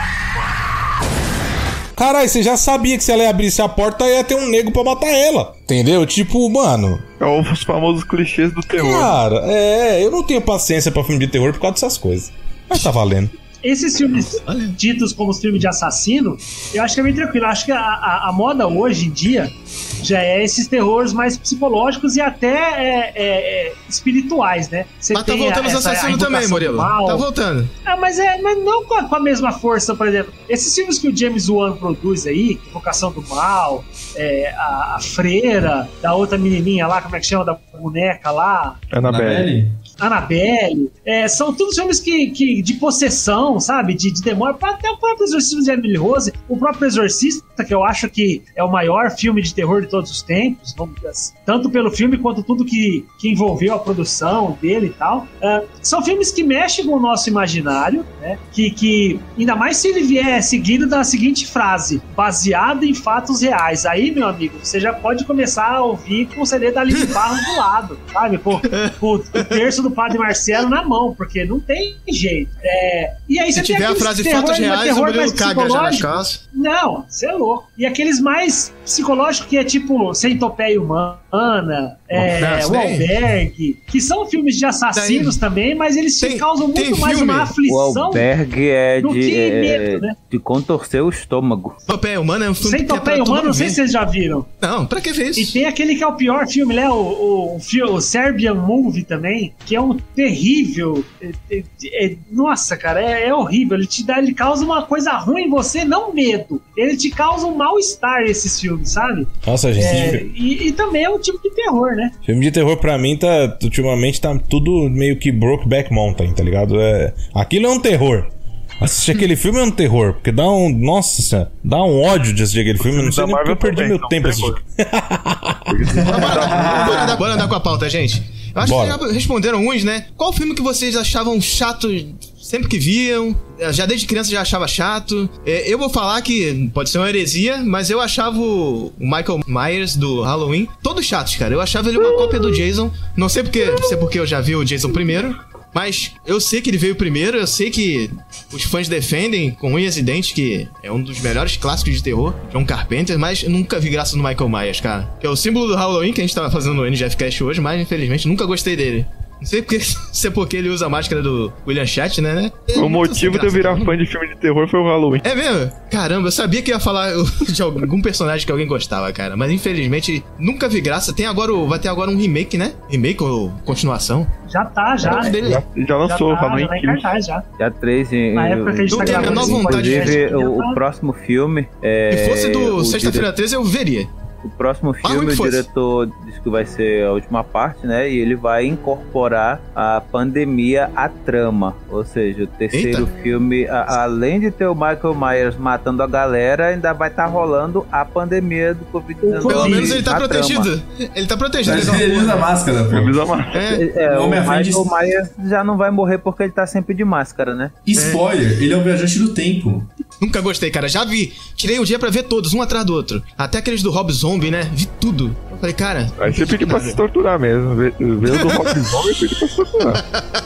[SPEAKER 4] Caralho, você já sabia que se ela abrisse a porta ia ter um nego pra matar ela. Entendeu? Tipo, mano...
[SPEAKER 2] É os famosos clichês do terror.
[SPEAKER 4] Cara, é... Eu não tenho paciência pra filme de terror por causa dessas coisas. Mas tá valendo.
[SPEAKER 5] Esses filmes ditos como os filmes de assassino, eu acho que é bem tranquilo. Eu acho que a, a, a moda hoje em dia já é esses terrores mais psicológicos e até é, é, é, espirituais, né? Você
[SPEAKER 1] Mas tá
[SPEAKER 5] tem
[SPEAKER 1] voltando
[SPEAKER 5] a-
[SPEAKER 1] os
[SPEAKER 5] essa- a
[SPEAKER 1] assassinos também,
[SPEAKER 5] invocação do
[SPEAKER 1] Murilo.
[SPEAKER 5] mal.
[SPEAKER 1] Tá voltando.
[SPEAKER 5] Ah, mas, é, mas não com a, com a mesma força, por exemplo. Esses filmes que o James Wan produz aí, Invocação do Mal, é, a, a Freira, da outra menininha lá, como é que chama? Da boneca lá.
[SPEAKER 2] Annabelle.
[SPEAKER 5] Annabelle, é, são todos filmes que, que, de possessão, sabe? De, de demônio. Até o próprio Exorcismo de Emily Rose, o próprio Exorcista, que eu acho que é o maior filme de terror de todos os tempos, vamos dizer assim, tanto pelo filme quanto tudo que, que envolveu a produção dele e tal. Uh, são filmes que mexem com o nosso imaginário, né? Que, que ainda mais se ele vier seguido da seguinte frase: baseado em fatos reais. Aí, meu amigo, você já pode começar a ouvir com o C D da Aline Barros do lado, sabe? Com, com o terço do Padre Marcelo na mão, porque não tem jeito. É, e aí
[SPEAKER 1] Se
[SPEAKER 5] você tem
[SPEAKER 1] tiver a
[SPEAKER 5] aqueles
[SPEAKER 1] frase
[SPEAKER 5] terror-
[SPEAKER 1] fatos reais, o
[SPEAKER 5] terror
[SPEAKER 1] Murilo
[SPEAKER 5] mais
[SPEAKER 1] caga já nas
[SPEAKER 5] psicológico.
[SPEAKER 1] calças.
[SPEAKER 5] Não, você é louco. E aqueles mais psicológicos que é tipo Centopeia Humana, é,
[SPEAKER 1] Nossa,
[SPEAKER 5] O Albergue, que são filmes de assassinos também, mas eles te
[SPEAKER 1] tem-
[SPEAKER 5] causam
[SPEAKER 1] tem
[SPEAKER 5] muito mais
[SPEAKER 1] filme?
[SPEAKER 5] uma
[SPEAKER 10] O
[SPEAKER 5] aflição
[SPEAKER 10] albergue é
[SPEAKER 5] do
[SPEAKER 10] de,
[SPEAKER 5] que
[SPEAKER 10] é,
[SPEAKER 5] medo, né?
[SPEAKER 10] de contorcer o estômago.
[SPEAKER 1] Centopeia Humana é um filme que é pra
[SPEAKER 5] Centopeia
[SPEAKER 1] todo
[SPEAKER 5] Humana, não
[SPEAKER 1] mundo
[SPEAKER 5] sei
[SPEAKER 1] ver.
[SPEAKER 5] se vocês já viram.
[SPEAKER 1] Não, pra que ver
[SPEAKER 5] E
[SPEAKER 1] isso?
[SPEAKER 5] tem aquele que é o pior filme, né? O, o, o, fi- o Serbian Movie também, que é um terrível. é- é- é- nossa, cara, é, é horrível. Ele te dá, ele causa uma coisa ruim em você, não medo. Ele te causa um mal-estar, esses filmes, sabe?
[SPEAKER 4] Nossa, gente.
[SPEAKER 5] É, e, e também é um tipo de terror, né?
[SPEAKER 4] Filme de terror pra mim tá, ultimamente tá tudo meio que Brokeback Mountain, tá ligado? É, aquilo é um terror. Assistir aquele filme é um terror, porque dá um, nossa senhora, dá um ódio de assistir aquele filme, eu não sei
[SPEAKER 2] Da
[SPEAKER 4] nem porque eu
[SPEAKER 2] Marvel
[SPEAKER 4] perdi
[SPEAKER 2] também,
[SPEAKER 4] meu
[SPEAKER 2] são
[SPEAKER 4] tempo
[SPEAKER 2] terror.
[SPEAKER 4] assistindo.
[SPEAKER 1] Bora andar, bora andar com a pauta, gente. Eu acho
[SPEAKER 4] Bora.
[SPEAKER 1] que já responderam uns, né? Qual filme que vocês achavam chato sempre que viam? Já desde criança já achava chato. É, eu vou falar que pode ser uma heresia, mas eu achava o Michael Myers do Halloween todos chatos, cara. Eu achava ele uma cópia do Jason. Não sei porque, não sei porque eu já vi o Jason primeiro. Mas eu sei que ele veio primeiro, eu sei que os fãs defendem com unhas e dentes que é um dos melhores clássicos de terror, John Carpenter, mas eu nunca vi graça no Michael Myers, cara. Que é o símbolo do Halloween que a gente tava fazendo no N G F Cast hoje, mas infelizmente nunca gostei dele. Não sei porque, se é porque ele usa a máscara do William Shatner, né? É
[SPEAKER 2] O
[SPEAKER 1] muito sem
[SPEAKER 2] motivo de eu
[SPEAKER 1] graça,
[SPEAKER 2] virar
[SPEAKER 1] cara.
[SPEAKER 2] fã de filme de terror foi o Halloween.
[SPEAKER 1] É mesmo? Caramba, eu sabia que ia falar de algum personagem que alguém gostava, cara. Mas infelizmente nunca vi graça. Tem agora o, vai ter agora um remake, né? Remake ou continuação?
[SPEAKER 5] Já tá, já.
[SPEAKER 1] É dele.
[SPEAKER 2] Já, já lançou o
[SPEAKER 5] já tá,
[SPEAKER 2] Halloween
[SPEAKER 5] já tá em
[SPEAKER 2] Kills.
[SPEAKER 5] cartaz, já.
[SPEAKER 10] Já três em.
[SPEAKER 5] Na época que a gente
[SPEAKER 1] não
[SPEAKER 5] tá
[SPEAKER 1] tem a
[SPEAKER 5] gravando
[SPEAKER 1] menor
[SPEAKER 5] esse
[SPEAKER 1] vontade de
[SPEAKER 5] podcast,
[SPEAKER 10] Inclusive,
[SPEAKER 5] já
[SPEAKER 10] o,
[SPEAKER 5] tá-
[SPEAKER 10] o próximo filme. É,
[SPEAKER 1] Se fosse do
[SPEAKER 10] o
[SPEAKER 1] Sexta-feira treze, eu veria.
[SPEAKER 10] O próximo
[SPEAKER 1] Ah, ruim
[SPEAKER 10] filme,
[SPEAKER 1] que
[SPEAKER 10] o
[SPEAKER 1] fosse.
[SPEAKER 10] diretor disse que vai ser a última parte, né? E ele vai incorporar a pandemia à trama. Ou seja, o terceiro
[SPEAKER 1] Eita.
[SPEAKER 10] filme, a- além de ter o Michael Myers matando a galera, ainda vai estar rolando a pandemia do covid dezenove.
[SPEAKER 1] Pelo menos ele tá
[SPEAKER 10] na
[SPEAKER 1] protegido. Ele tá protegido.
[SPEAKER 6] Mas
[SPEAKER 1] Ele
[SPEAKER 6] ele usa máscara, pô.
[SPEAKER 2] Filmes a mais.
[SPEAKER 1] É.
[SPEAKER 10] trama. É,
[SPEAKER 6] O
[SPEAKER 10] o
[SPEAKER 6] Homem-Aranha
[SPEAKER 10] Michael
[SPEAKER 6] diz-
[SPEAKER 10] Myers já não vai morrer porque ele tá sempre de máscara, né?
[SPEAKER 6] Spoiler, ele é um viajante do tempo.
[SPEAKER 1] Nunca gostei, cara. Já vi. Tirei o dia pra ver todos, um atrás do outro. Até aqueles do Rob Zombie, né? Vi tudo. Eu falei, cara.
[SPEAKER 2] Aí você pediu pra se torturar mesmo. Ver ver o do Rob Zombie e pediu pra se torturar.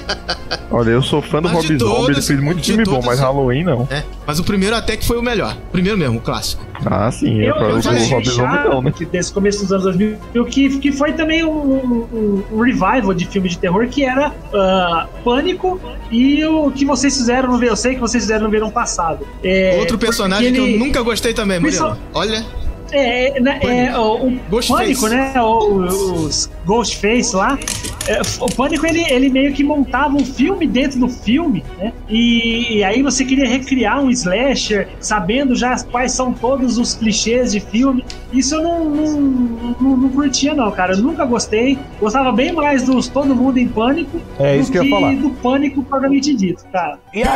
[SPEAKER 2] Olha, eu sou fã do
[SPEAKER 1] Mas de
[SPEAKER 2] Rob Zombie, ele
[SPEAKER 1] todos-
[SPEAKER 2] fez muito
[SPEAKER 1] de
[SPEAKER 2] filme bom,
[SPEAKER 1] todos-
[SPEAKER 2] mas Halloween não.
[SPEAKER 1] É. Mas o primeiro até que foi o melhor. O primeiro mesmo, o clássico.
[SPEAKER 2] Ah, sim, é
[SPEAKER 5] Eu,
[SPEAKER 2] pra
[SPEAKER 5] eu
[SPEAKER 2] o
[SPEAKER 5] já
[SPEAKER 2] do
[SPEAKER 5] achei
[SPEAKER 2] Rob Zombie
[SPEAKER 5] chato
[SPEAKER 2] não, né?
[SPEAKER 5] que desse começo dos anos dois mil, que, que foi também um, um, um revival de filme de terror que era ah, Pânico e o que vocês fizeram no ver, eu sei que vocês fizeram no verão passado. É,
[SPEAKER 1] Outro personagem
[SPEAKER 5] porque
[SPEAKER 1] que
[SPEAKER 5] ele-
[SPEAKER 1] eu nunca gostei também, Murilo.
[SPEAKER 5] Pessoal-
[SPEAKER 1] Olha.
[SPEAKER 5] É, é, é o, o Pânico, né? O, os Ghostface lá. É, o Pânico, ele, ele meio que montava um filme dentro do filme, né? E, e aí você queria recriar um slasher, sabendo já quais são todos os clichês de filme. Isso eu não, não, não, não curtia, não, cara. Eu nunca gostei. Gostava bem mais dos Todo Mundo em Pânico
[SPEAKER 4] é,
[SPEAKER 5] do
[SPEAKER 4] isso que,
[SPEAKER 5] que
[SPEAKER 4] eu ia falar.
[SPEAKER 5] do Pânico propriamente dito, cara.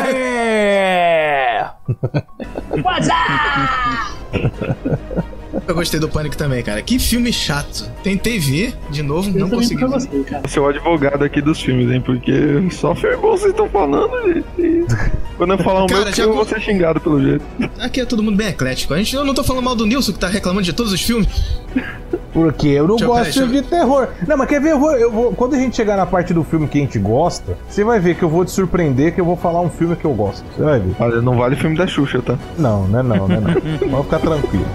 [SPEAKER 4] Yeah!
[SPEAKER 5] What's up?
[SPEAKER 1] Eu gostei do Pânico também, cara. Que filme chato. Tentei ver de novo,
[SPEAKER 5] eu
[SPEAKER 1] não consegui.
[SPEAKER 5] Eu gostei, cara.
[SPEAKER 2] Você é o advogado aqui dos filmes, hein? Porque só filme bom vocês estão falando, gente. Quando eu falar o
[SPEAKER 1] Cara,
[SPEAKER 2] meu,
[SPEAKER 1] já
[SPEAKER 2] eu
[SPEAKER 1] vou-
[SPEAKER 2] vou ser xingado pelo jeito.
[SPEAKER 1] Aqui é todo mundo bem eclético. A gente, eu não tô falando mal do Nilson, que tá reclamando de todos os filmes.
[SPEAKER 4] Porque eu não
[SPEAKER 1] Deixa eu-
[SPEAKER 4] gosto
[SPEAKER 1] peraí, deixa eu-
[SPEAKER 4] de terror. Não, mas quer ver? Eu vou, eu vou- quando a gente chegar na parte do filme que a gente gosta, você vai ver que eu vou te surpreender que eu vou falar um filme que eu gosto. Você vai ver.
[SPEAKER 2] Olha, não vale filme da Xuxa, tá?
[SPEAKER 4] Não, não é não, não é não. Pode ficar tranquilo.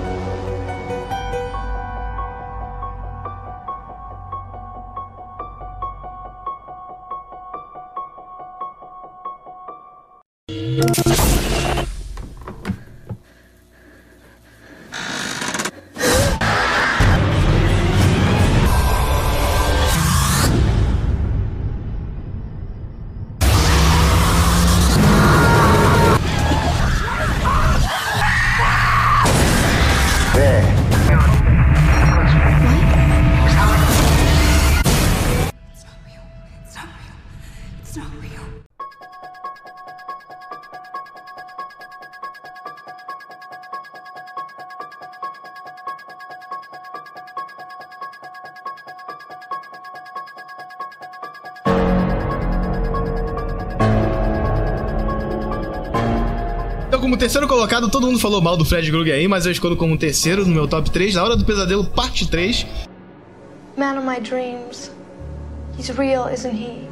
[SPEAKER 1] Então, como terceiro colocado, todo mundo falou mal do Fred Krueger aí, mas eu escolho como terceiro no meu top três, A Hora do Pesadelo, parte três.
[SPEAKER 11] Man of my dreams. He's real, isn't he?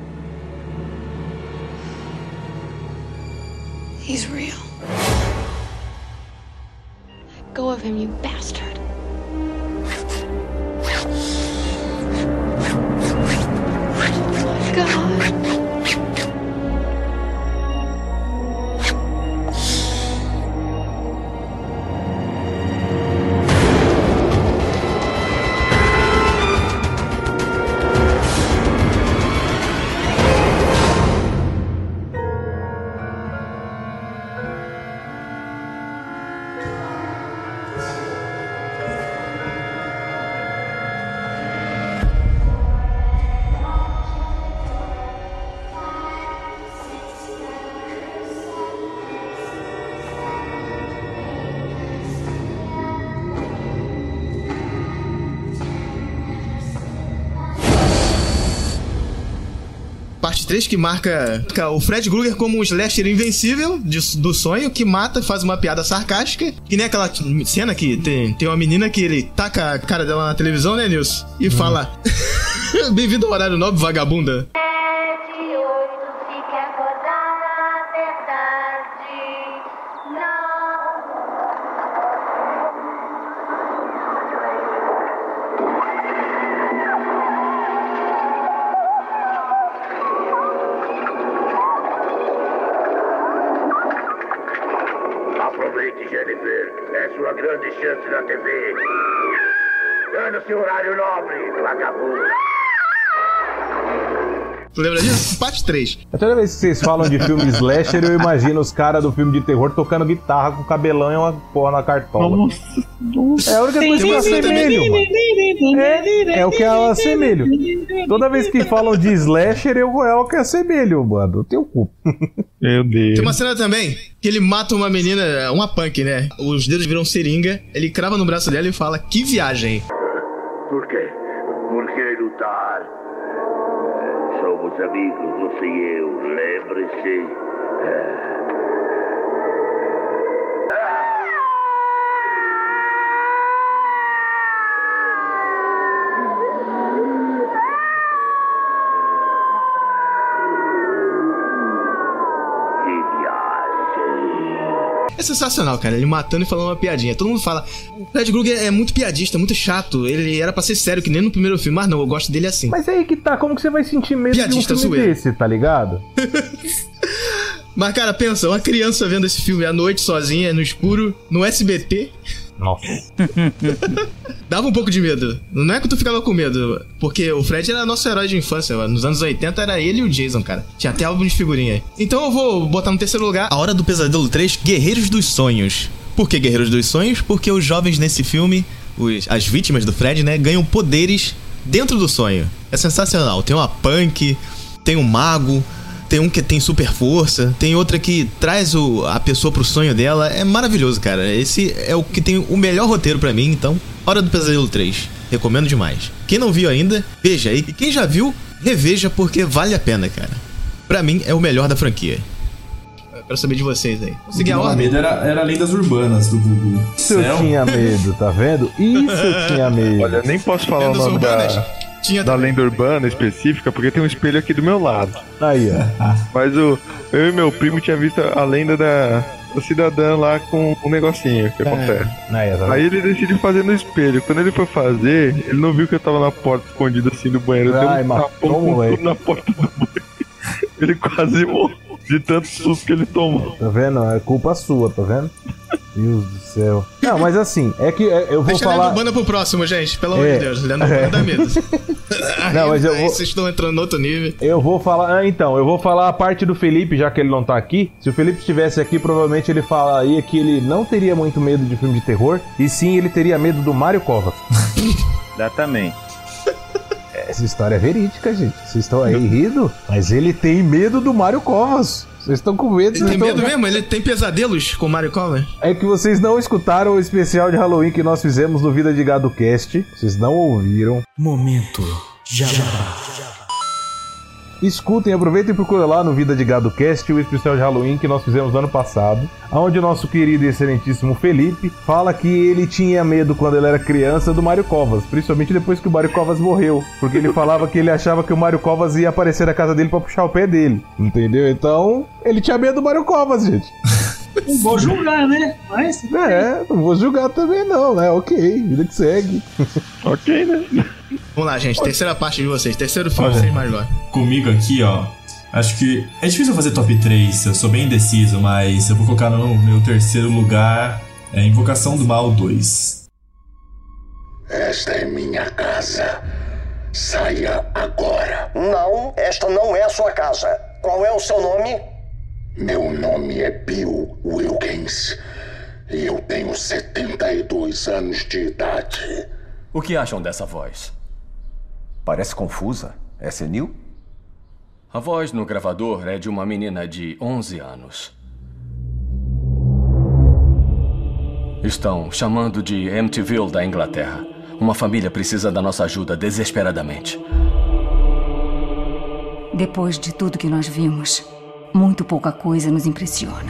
[SPEAKER 11] He's real. Let go of him, you bastard. Oh, God.
[SPEAKER 1] Parte três, que marca o Fred Krueger como um slasher invencível de- do sonho, que mata, faz uma piada sarcástica. Que nem aquela cena que tem, tem uma menina que ele taca a cara dela na televisão, né, Nilson? E fala: bem-vindo ao horário nobre, vagabunda.
[SPEAKER 12] Aproveite, Jennifer. É sua grande chance na T V. Ganhe o seu horário nobre, vagabundo.
[SPEAKER 1] Tu lembra disso? Parte três.
[SPEAKER 4] Toda vez que vocês falam de filme slasher, eu imagino os caras do filme de terror tocando guitarra com cabelão e uma porra na cartola. É a única coisa que eu assemelho, mano. É, é o que eu assemelho. Toda vez que falam de slasher, eu, é o que eu assemelho, mano. Teu cu.
[SPEAKER 2] Meu Deus.
[SPEAKER 1] Tem uma cena também que ele mata uma menina, uma punk, né? Os dedos viram seringa, ele crava no braço dela e fala: que viagem.
[SPEAKER 12] Por quê? Por que lutar? Somos amigos, você e eu. Lembre-se.
[SPEAKER 1] É sensacional, cara, ele matando e falando uma piadinha. Todo mundo fala: o Fred Krueger é muito piadista, muito chato. Ele era pra ser sério, que nem no primeiro filme. Mas não, eu gosto dele assim.
[SPEAKER 4] Mas aí que tá, como que você vai sentir medo
[SPEAKER 1] Piadista
[SPEAKER 4] de um filme
[SPEAKER 1] zoeiro.
[SPEAKER 4] desse, tá ligado?
[SPEAKER 1] Mas, cara, pensa, uma criança vendo esse filme à noite, sozinha, no escuro, no S B T.
[SPEAKER 4] Nossa.
[SPEAKER 1] Dava um pouco de medo. Não é que tu ficava com medo, porque o Fred era nosso herói de infância, mano. Nos anos oitenta era ele e o Jason, cara. Tinha até álbum de figurinha aí. Então eu vou botar no terceiro lugar A Hora do Pesadelo três, Guerreiros dos Sonhos. Por que Guerreiros dos Sonhos? Porque os jovens nesse filme, os, as vítimas do Fred, né, ganham poderes dentro do sonho. É sensacional. Tem uma punk, tem um mago, tem um que tem super força, tem outra que traz o, a pessoa pro sonho dela. É maravilhoso, cara. Esse é o que tem o melhor roteiro pra mim, então Hora do Pesadelo três. Recomendo demais. Quem não viu ainda, veja aí. E quem já viu, reveja, porque vale a pena, cara. Pra mim, é o melhor da franquia. Eu quero saber de vocês aí. Consegui a ordem?
[SPEAKER 6] medo era, era Lendas Urbanas do Gugu.
[SPEAKER 4] Isso eu tinha medo, tá vendo? Isso eu tinha medo.
[SPEAKER 2] Olha, nem posso falar Lendas o nome urbanas? da... Tinha da lenda urbana específica, porque tem um espelho aqui do meu lado.
[SPEAKER 4] Aí, ó.
[SPEAKER 2] Mas o, eu e meu primo tinha visto a lenda da, da cidadã lá com um negocinho que acontece.
[SPEAKER 4] Aí, tá
[SPEAKER 2] Aí ele decidiu fazer no espelho. Quando ele foi fazer, ele não viu que eu tava na porta escondido assim do banheiro. Eu
[SPEAKER 4] Ai,
[SPEAKER 2] dei um tapão com tudo na porta do banheiro. Ele quase morreu de tanto susto que ele tomou.
[SPEAKER 4] Tá vendo? É culpa sua, tá vendo? Deus do céu. Não, mas assim, é que é, eu vou
[SPEAKER 1] Deixa
[SPEAKER 4] falar...
[SPEAKER 1] Deixa a lenda urbana pro próximo, gente. Pelo amor
[SPEAKER 4] é.
[SPEAKER 1] de Deus. Lenda urbana dá medo.
[SPEAKER 4] Não, mas eu vou...
[SPEAKER 1] Vocês estão entrando no outro nível.
[SPEAKER 4] Eu vou falar... Ah, então, eu vou falar a parte do Felipe, já que ele não tá aqui. Se o Felipe estivesse aqui, provavelmente ele falaria que ele não teria muito medo de filme de terror, e sim ele teria medo do Mário Covas.
[SPEAKER 10] Exatamente.
[SPEAKER 4] Essa história é verídica, gente. Vocês estão aí rindo, mas ele tem medo do Mário Covas. Vocês estão com medo.
[SPEAKER 1] Ele tem
[SPEAKER 4] estão...
[SPEAKER 1] medo mesmo? Ele tem pesadelos com o Mário Covas?
[SPEAKER 4] É que vocês não escutaram o especial de Halloween que nós fizemos no Vida de Gado Cast. Vocês não ouviram.
[SPEAKER 13] Momento Jabá.
[SPEAKER 4] Escutem, aproveitem e procurem lá no Vida de Gado Cast o especial de Halloween que nós fizemos ano passado, onde o nosso querido e excelentíssimo Felipe fala que ele tinha medo quando ele era criança do Mário Covas, principalmente depois que o Mário Covas morreu, porque ele falava que ele achava que o Mário Covas ia aparecer na casa dele pra puxar o pé dele, entendeu? Então, ele tinha medo do Mário Covas, gente.
[SPEAKER 5] Não vou julgar, né? Mas...
[SPEAKER 4] É, não vou julgar também não, né? Ok, vida que segue.
[SPEAKER 2] Ok, né?
[SPEAKER 1] Vamos lá, gente. Terceira parte de vocês. Terceiro filme, vocês mais gostam.
[SPEAKER 6] Comigo aqui, ó. Acho que é difícil fazer top três. Eu sou bem indeciso, mas eu vou colocar no meu terceiro lugar é Invocação do Mal dois.
[SPEAKER 12] Esta é minha casa. Saia agora.
[SPEAKER 14] Não, esta não é a sua casa. Qual é o seu nome?
[SPEAKER 12] Meu nome é Bill Wilkins. E eu tenho setenta e dois anos de idade.
[SPEAKER 15] O que acham dessa voz? Parece confusa. É senil? A voz no gravador é de uma menina de onze anos. Estão chamando de Amityville da Inglaterra. Uma família precisa da nossa ajuda desesperadamente.
[SPEAKER 16] Depois de tudo que nós vimos, muito pouca coisa nos impressiona.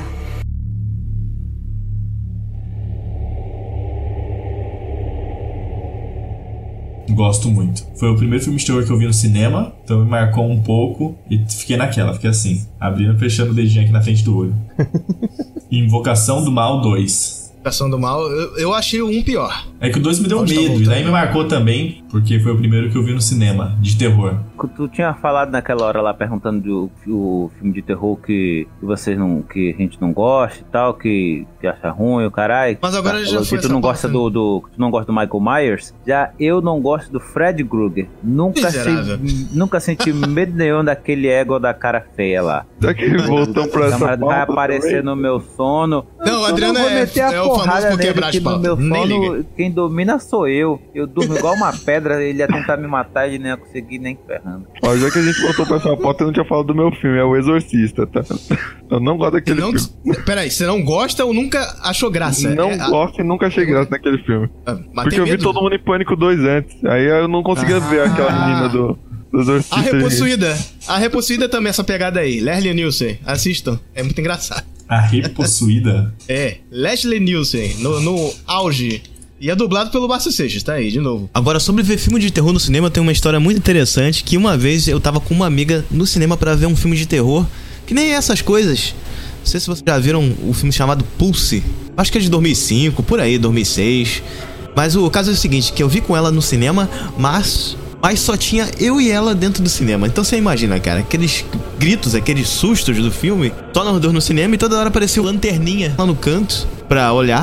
[SPEAKER 6] Gosto muito. Foi o primeiro filme de terror que eu vi no cinema, então me marcou um pouco e fiquei naquela, fiquei assim, abrindo e fechando o dedinho aqui na frente do olho. Invocação do Mal dois.
[SPEAKER 1] Invocação do Mal, eu, eu achei o um pior.
[SPEAKER 6] É que o dois me deu
[SPEAKER 1] Pode
[SPEAKER 6] medo, e daí me marcou também, porque foi o primeiro que eu vi no cinema, de terror.
[SPEAKER 10] Tu tinha falado naquela hora lá, perguntando do o filme de terror que, que vocês não, que a gente não gosta e tal, que, que acha ruim, o caralho.
[SPEAKER 1] Mas agora
[SPEAKER 10] tá,
[SPEAKER 1] já foi
[SPEAKER 10] que tu não gosta do, do Tu não gosta do Michael Myers. Já eu não gosto do Fred Krueger. Nunca, se, nunca senti medo nenhum daquele ego da cara feia lá.
[SPEAKER 2] Já que voltou pra essa pauta
[SPEAKER 10] vai aparecer também no meu sono.
[SPEAKER 1] Não, o Adriano é, é o famoso por quebrar as pautas.
[SPEAKER 10] No meu sono, quem domina sou eu. Eu durmo igual uma pedra, ele ia tentar me matar e ele não ia conseguir nem ferrando.
[SPEAKER 2] Ó, já que a gente voltou pra essa pauta, eu não tinha falado do meu filme, é O Exorcista, tá? Eu não gosto daquele não, filme.
[SPEAKER 1] Peraí, você não gosta ou nunca achou graça?
[SPEAKER 2] Não
[SPEAKER 1] é,
[SPEAKER 2] gosto a... e nunca achei graça naquele filme.
[SPEAKER 1] Ah,
[SPEAKER 2] porque eu vi Todo Mundo em Pânico dois antes. Aí eu não conseguia ah. ver aquela menina do, do Exorcista.
[SPEAKER 1] A Repossuída. A Repossuída também, essa pegada aí. Leslie Nielsen, assistam. É muito engraçado.
[SPEAKER 6] A Repossuída?
[SPEAKER 1] É, Leslie Nielsen, no, no auge. E é dublado pelo Márcio Seixas, tá aí, de novo. Agora, sobre ver filme de terror no cinema, tem uma história muito interessante, que uma vez eu tava com uma amiga no cinema pra ver um filme de terror, que nem essas coisas. Não sei se vocês já viram o um filme chamado Pulse. Acho que é de dois mil e cinco, por aí, dois mil e seis. Mas o caso é o seguinte, que eu vi com ela no cinema, mas... Mas só tinha eu e ela dentro do cinema. Então você imagina, cara, aqueles gritos, aqueles sustos do filme, só nós dois no cinema, e toda hora aparecia o lanterninha lá no canto pra olhar.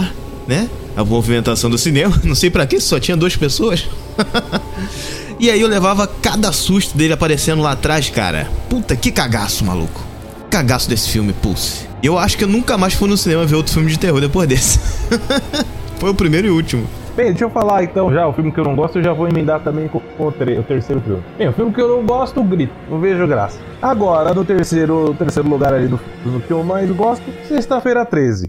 [SPEAKER 1] né? A movimentação do cinema. Não sei pra quê, só tinha duas pessoas. E aí eu levava cada susto dele aparecendo lá atrás, cara. Puta, que cagaço, maluco. Cagaço desse filme, Pulse. Eu acho que eu nunca mais fui no cinema ver outro filme de terror depois desse. Foi o primeiro e último.
[SPEAKER 4] Bem, deixa eu falar então já, o filme que eu não gosto, eu já vou emendar também com o, tre- o terceiro filme. Bem, o filme que eu não gosto, o Grito, não vejo graça. Agora, no terceiro, terceiro lugar ali do, do que eu mais gosto, Sexta-feira treze.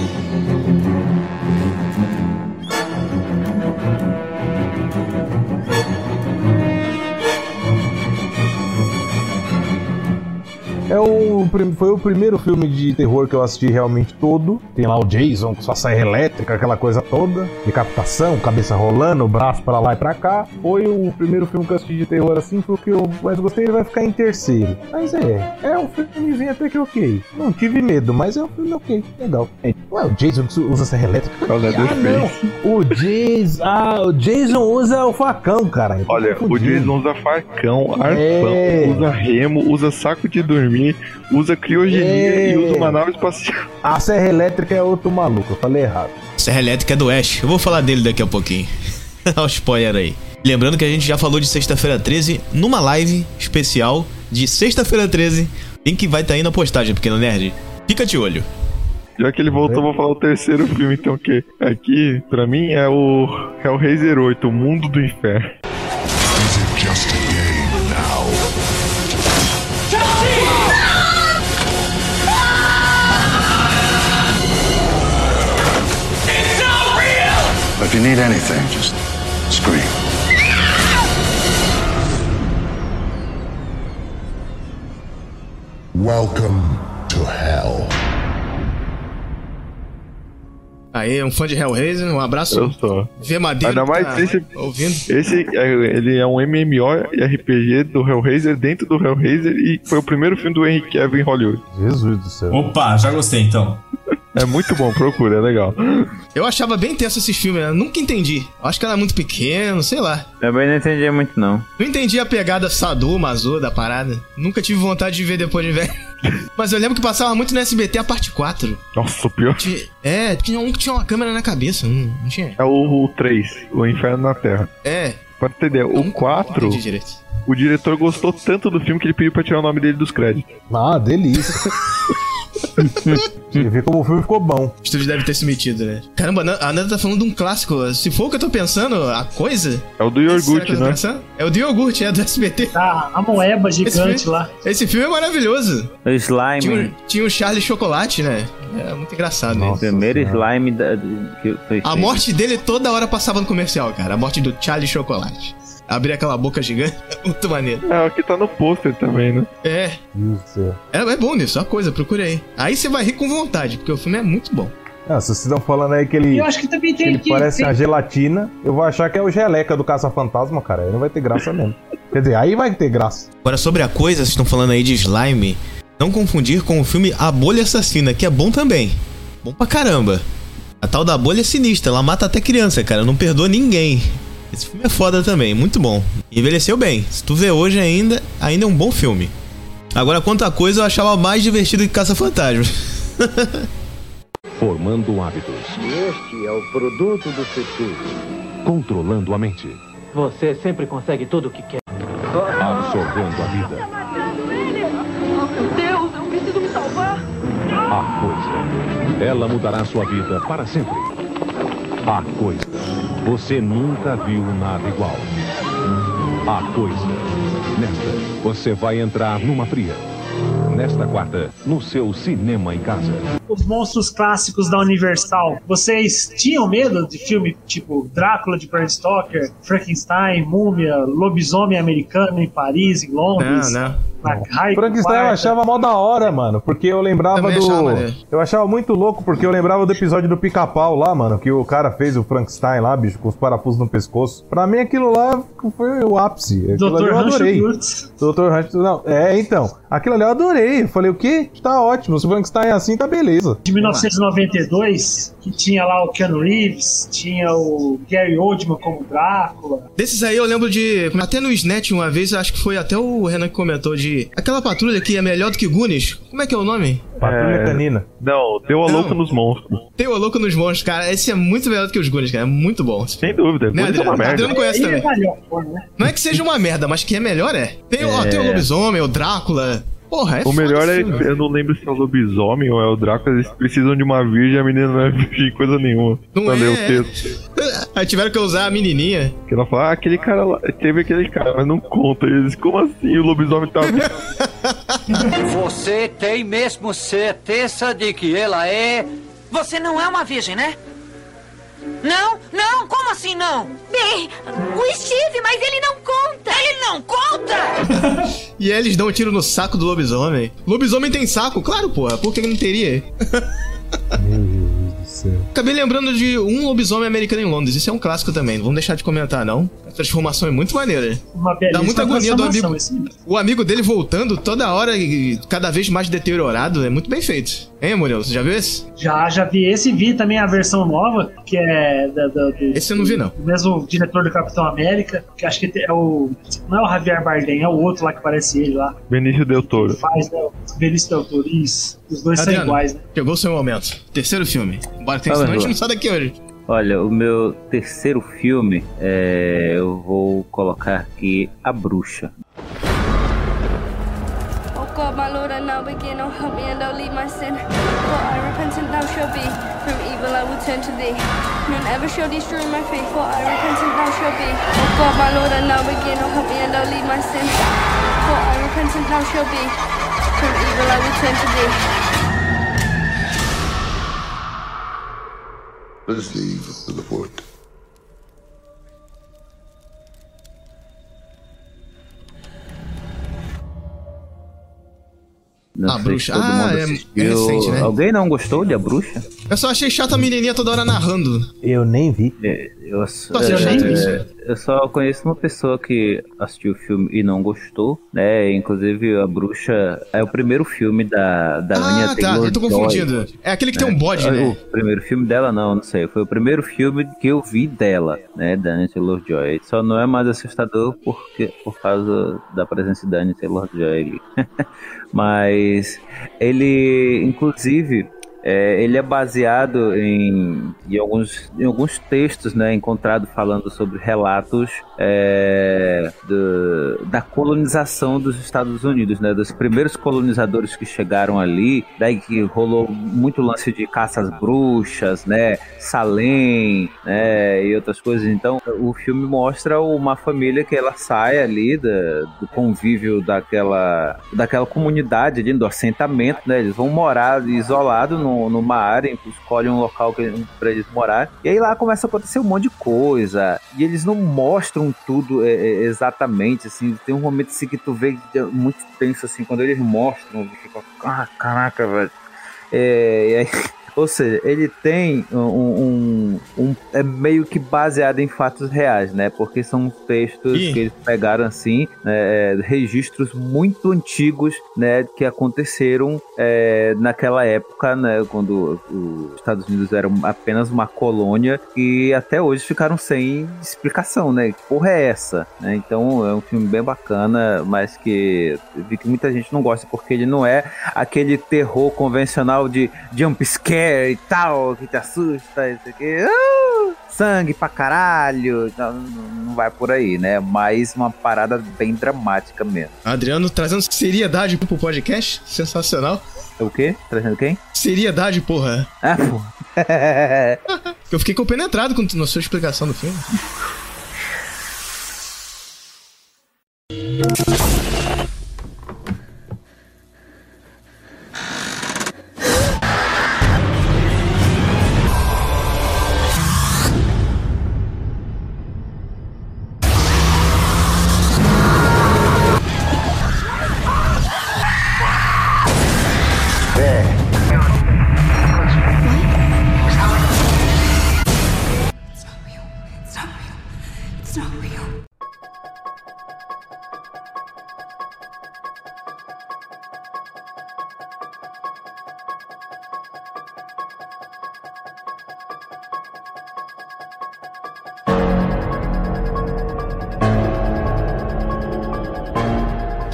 [SPEAKER 4] É o, foi o primeiro filme de terror que eu assisti realmente todo. Tem lá o Jason com sua serra elétrica, aquela coisa toda. Decapitação, cabeça rolando, braço pra lá e pra cá. Foi o primeiro filme que eu assisti de terror assim, foi o que eu mais gostei. Ele vai ficar em terceiro. Mas é, é um filmezinho até que ok. Não tive medo, mas é um filme ok, legal. É, ué, o Jason usa serra elétrica?
[SPEAKER 2] Olha,
[SPEAKER 4] ah, não. O Jason, ah, o Jason usa o facão, cara.
[SPEAKER 2] Olha, o Jason usa facão, arpão,
[SPEAKER 4] é.
[SPEAKER 2] usa remo, usa saco de dormir, usa criogenia é. e usa uma nave espacial.
[SPEAKER 4] A serra elétrica é outro maluco, eu falei errado.
[SPEAKER 1] Serra elétrica é do Ash, eu vou falar dele daqui a pouquinho. Olha o spoiler aí. Lembrando que a gente já falou de Sexta-feira treze numa live especial de Sexta-feira treze. Link vai estar tá aí na postagem, Pequeno Nerd. Fica de olho.
[SPEAKER 2] Já que ele voltou, vou falar o terceiro filme, então, que aqui, pra mim, é o Hellraiser oito, O Mundo do Inferno.
[SPEAKER 12] Is it just a game now? It's not real! If you need anything, just scream.
[SPEAKER 1] Welcome to Hell. Aí, um fã de Hellraiser, um abraço.
[SPEAKER 2] Eu sou.
[SPEAKER 1] Vê Madeira.
[SPEAKER 2] Ainda mais
[SPEAKER 1] tá
[SPEAKER 2] esse,
[SPEAKER 1] ouvindo.
[SPEAKER 2] esse é, ele é um M M O e R P G do Hellraiser dentro do Hellraiser e foi o primeiro filme do Henry Cavill em Hollywood.
[SPEAKER 4] Jesus do céu.
[SPEAKER 6] Opa, já gostei então.
[SPEAKER 2] É muito bom, procura, é legal.
[SPEAKER 1] Eu achava bem tenso esses filmes, eu nunca entendi. Acho que era muito pequeno, sei lá.
[SPEAKER 10] Também não entendia muito, não.
[SPEAKER 1] Não entendi a pegada Sadu, Mazu da parada. Nunca tive vontade de ver depois de velho. Mas eu lembro que passava muito no S B T a parte quatro.
[SPEAKER 2] Nossa, o pior.
[SPEAKER 1] É, tinha um que tinha uma câmera na cabeça, não, não tinha.
[SPEAKER 2] É o três, O Inferno na Terra.
[SPEAKER 1] É.
[SPEAKER 2] Pra ter ideia, o quatro, o diretor gostou tanto do filme que ele pediu pra tirar o nome dele dos créditos.
[SPEAKER 4] Ah, delícia. Você vê como o filme ficou bom.
[SPEAKER 1] O estúdio deve ter se metido, né? Caramba, a Nanda tá falando de um clássico. Se for o que eu tô pensando, a coisa...
[SPEAKER 2] É o do iogurte, né?
[SPEAKER 1] É o do iogurte, é do S B T.
[SPEAKER 5] Ah, a moeba gigante
[SPEAKER 1] esse filme,
[SPEAKER 5] lá.
[SPEAKER 1] Esse filme é maravilhoso.
[SPEAKER 10] O Slime.
[SPEAKER 1] Tinha, tinha o Charlie Chocolate, né? É muito engraçado.
[SPEAKER 10] Nossa, o primeiro Slime da, que foi
[SPEAKER 1] A morte dele toda hora passava no comercial, cara. A morte do Charlie Chocolate. Abrir aquela boca gigante, muito maneiro.
[SPEAKER 2] É, o que tá no pôster também, né?
[SPEAKER 1] É. É, é bom nisso, a coisa, procure aí. Aí você vai rir com vontade, porque o filme é muito bom.
[SPEAKER 4] Ah, se vocês estão falando aí que ele,
[SPEAKER 5] eu acho que também tem
[SPEAKER 4] ele
[SPEAKER 5] que,
[SPEAKER 4] parece
[SPEAKER 5] tem...
[SPEAKER 4] uma gelatina, eu vou achar que é o geleca do Caça-Fantasma, cara. Aí não vai ter graça mesmo. Quer dizer, aí vai ter graça.
[SPEAKER 1] Agora, sobre a coisa, vocês estão falando aí de slime, não confundir com o filme A Bolha Assassina, que é bom também. Bom pra caramba. A tal da bolha é sinistra, ela mata até criança, cara, não perdoa ninguém. Esse filme é foda também, muito bom. Envelheceu bem. Se tu vê hoje ainda, ainda é um bom filme. Agora, quanto a coisa, eu achava mais divertido que Caça-Fantasma.
[SPEAKER 17] Formando hábitos.
[SPEAKER 18] Este é o produto do futuro.
[SPEAKER 17] Controlando a mente.
[SPEAKER 18] Você sempre consegue tudo o que quer.
[SPEAKER 17] Absorvendo a vida.
[SPEAKER 11] Oh, meu Deus, eu preciso me salvar.
[SPEAKER 17] A coisa. Ela mudará sua vida para sempre. A coisa. Você nunca viu nada igual. A coisa. Nesta, você vai entrar numa fria. Nesta quarta, no seu cinema em casa.
[SPEAKER 5] Os monstros clássicos da Universal. Vocês tinham medo de filme tipo Drácula de Bram Stoker, Frankenstein, Múmia, Lobisomem Americano em Paris, em Londres?
[SPEAKER 1] Não, não.
[SPEAKER 4] Frankenstein eu achava mó da hora, mano, porque eu lembrava
[SPEAKER 1] Também
[SPEAKER 4] do...
[SPEAKER 1] achava, né?
[SPEAKER 4] Eu achava muito louco, porque eu lembrava do episódio do Pica-Pau lá, mano, que o cara fez o Frankenstein lá, bicho, com os parafusos no pescoço. Pra mim aquilo lá foi o ápice. Aquilo
[SPEAKER 5] doutor
[SPEAKER 4] ali eu adorei.
[SPEAKER 5] Rancho
[SPEAKER 4] doutor Rancho, não, é, então, aquilo ali eu adorei. Eu falei, o quê? Tá ótimo, se o Frankenstein é assim, tá beleza.
[SPEAKER 5] De mil novecentos e noventa e dois, que tinha lá o Keanu Reeves, tinha o Gary Oldman como Drácula.
[SPEAKER 1] Desses aí eu lembro de... Até no Snatch uma vez, acho que foi até o Renan que comentou de de... Aquela patrulha que é melhor do que Goonies. Como é que é o nome?
[SPEAKER 4] Patrulha
[SPEAKER 2] É,
[SPEAKER 4] Canina.
[SPEAKER 2] Não, deu a louca nos monstros.
[SPEAKER 1] Tem o Louco nos Monstros, cara. Esse é muito melhor do que os Goonies, cara. É muito bom.
[SPEAKER 2] Sem dúvida.
[SPEAKER 1] Né,
[SPEAKER 2] Goonies é uma
[SPEAKER 1] Adriano?
[SPEAKER 2] merda.
[SPEAKER 1] Adriano conhece
[SPEAKER 5] Ele é
[SPEAKER 1] também.
[SPEAKER 5] melhor, pô, né?
[SPEAKER 1] Não é que seja uma merda, mas que é melhor, é. Tem, ó,
[SPEAKER 10] É.
[SPEAKER 1] tem o Lobisomem, o Drácula. Porra, é
[SPEAKER 2] O
[SPEAKER 1] foda
[SPEAKER 2] melhor
[SPEAKER 1] esse
[SPEAKER 2] é,
[SPEAKER 1] filme.
[SPEAKER 2] eu não lembro se é o lobisomem ou é o Drácula, eles precisam de uma virgem e a menina não é virgem coisa nenhuma.
[SPEAKER 1] Não
[SPEAKER 2] pra
[SPEAKER 1] é.
[SPEAKER 2] ler o texto.
[SPEAKER 1] Aí tiveram que usar a menininha.
[SPEAKER 2] Que ela fala, ah, aquele cara lá, teve aquele cara, mas não conta. E eles, como assim? O lobisomem tá vivo?
[SPEAKER 19] Você tem mesmo certeza de que ela é...
[SPEAKER 20] Você não é uma virgem, né? Não? Não? Como assim não?
[SPEAKER 21] Bem, o Steve, mas ele não conta!
[SPEAKER 20] Ele não conta?
[SPEAKER 1] E aí eles dão um tiro no saco do lobisomem. Lobisomem tem saco? Claro, porra. Por que não teria?
[SPEAKER 4] Meu Deus do céu.
[SPEAKER 1] Acabei lembrando de Um Lobisomem Americano em Londres. Isso é um clássico também. Não vamos deixar de comentar, não. A transformação é muito maneira.
[SPEAKER 5] Uma
[SPEAKER 1] Dá
[SPEAKER 5] belíssima
[SPEAKER 1] muita agonia do
[SPEAKER 5] transformação,
[SPEAKER 1] amigo.
[SPEAKER 5] esse mesmo.
[SPEAKER 1] O amigo dele voltando toda hora e cada vez mais deteriorado. É muito bem feito. Hein, Murilo? Você já viu esse?
[SPEAKER 5] Já, já vi esse, vi também a versão nova, que é da, da, do,
[SPEAKER 1] Esse eu não vi, não.
[SPEAKER 5] do mesmo diretor do Capitão América, que acho que é o... Não é o Javier Bardem, é o outro lá que parece ele lá.
[SPEAKER 2] Benício Del Toro.
[SPEAKER 5] Faz, né? O Benício Del Toro, isso. Os dois
[SPEAKER 1] Adriano,
[SPEAKER 5] são iguais, né?
[SPEAKER 1] Chegou o seu momento. Terceiro filme. Bora, tem,
[SPEAKER 10] Fala,
[SPEAKER 1] senão a gente
[SPEAKER 10] Rua.
[SPEAKER 1] não sai daqui hoje.
[SPEAKER 10] Olha, o meu terceiro filme, é, eu vou colocar aqui A Bruxa.
[SPEAKER 21] Oh God, my Lord, I now begin. Oh, help me and don't leave my sin. For I repentant now shall be. From evil I will turn to thee. None ever shall destroy my faith. For I repentant now shall be. Oh God, my Lord, I now begin. Oh, help me and don't leave my sin. For I repentant now shall be. From evil I will turn to thee.
[SPEAKER 22] Let us leave the port.
[SPEAKER 10] Não
[SPEAKER 1] A
[SPEAKER 10] sei
[SPEAKER 1] Bruxa.
[SPEAKER 10] se todo
[SPEAKER 1] Ah,
[SPEAKER 10] mundo
[SPEAKER 1] é-
[SPEAKER 10] assistiu.
[SPEAKER 1] é recente, né?
[SPEAKER 10] Alguém não gostou de A Bruxa?
[SPEAKER 1] Eu só achei chato a menininha toda hora narrando.
[SPEAKER 4] Eu nem vi.
[SPEAKER 10] É, eu,
[SPEAKER 1] Tô achando chato isso.
[SPEAKER 10] é, eu só conheço uma pessoa que assistiu o filme e não gostou, né? Inclusive, A Bruxa é o primeiro filme da, da Anya
[SPEAKER 1] Ah, tá.
[SPEAKER 10] Taylor-Joy.
[SPEAKER 1] Eu tô confundindo. É aquele que tem um bode,
[SPEAKER 10] É,
[SPEAKER 1] né?
[SPEAKER 10] O primeiro filme dela, não, não sei. Foi o primeiro filme que eu vi dela, né? Da Anya Taylor-Joy. Só não é mais assustador porque, por causa da presença da Anya Taylor-Joy ali. Mas ele, inclusive, é, ele é baseado em, em, alguns, em alguns textos, né, encontrados falando sobre relatos é, do, da colonização dos Estados Unidos, né, dos primeiros colonizadores que chegaram ali, daí que rolou muito lance de caça às bruxas, né, Salem, né, e outras coisas. Então o filme mostra uma família que ela sai ali da, do convívio daquela, daquela comunidade ali, do assentamento, né, eles vão morar isolados no numa área, escolhem um local para eles morar, e aí lá começa a acontecer um monte de coisa, e eles não mostram tudo é, é, exatamente, assim, tem um momento assim que tu vê muito tenso, assim, quando eles mostram, fica, ah, caraca, velho, é, e aí... Ou seja, ele tem um, um, um... é meio que baseado em fatos reais, né? Porque são textos
[SPEAKER 1] Ih.
[SPEAKER 10] que eles pegaram, assim, né, registros muito antigos, né? Que aconteceram é, naquela época, né? Quando os Estados Unidos eram apenas uma colônia e até hoje ficaram sem explicação, né? Que porra é essa? Né? Então é um filme bem bacana, mas que eu vi que muita gente não gosta porque ele não é aquele terror convencional de jump scare e tal, que te assusta, isso aqui, uh, sangue pra caralho, não, não vai por aí, né? Mas uma parada bem dramática mesmo.
[SPEAKER 1] Adriano trazendo seriedade pro podcast. Sensacional.
[SPEAKER 10] O quê? Trazendo quem?
[SPEAKER 1] Seriedade, porra.
[SPEAKER 10] Ah, porra.
[SPEAKER 1] Eu fiquei compenetrado com a sua explicação do filme.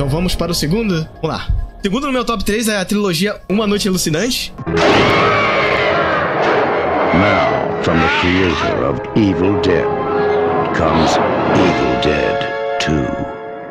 [SPEAKER 1] Então vamos para o segundo? Vamos lá. Segundo no meu top três é a trilogia Uma Noite Alucinante.
[SPEAKER 12] Now, from the creator of Evil Dead comes Evil Dead two.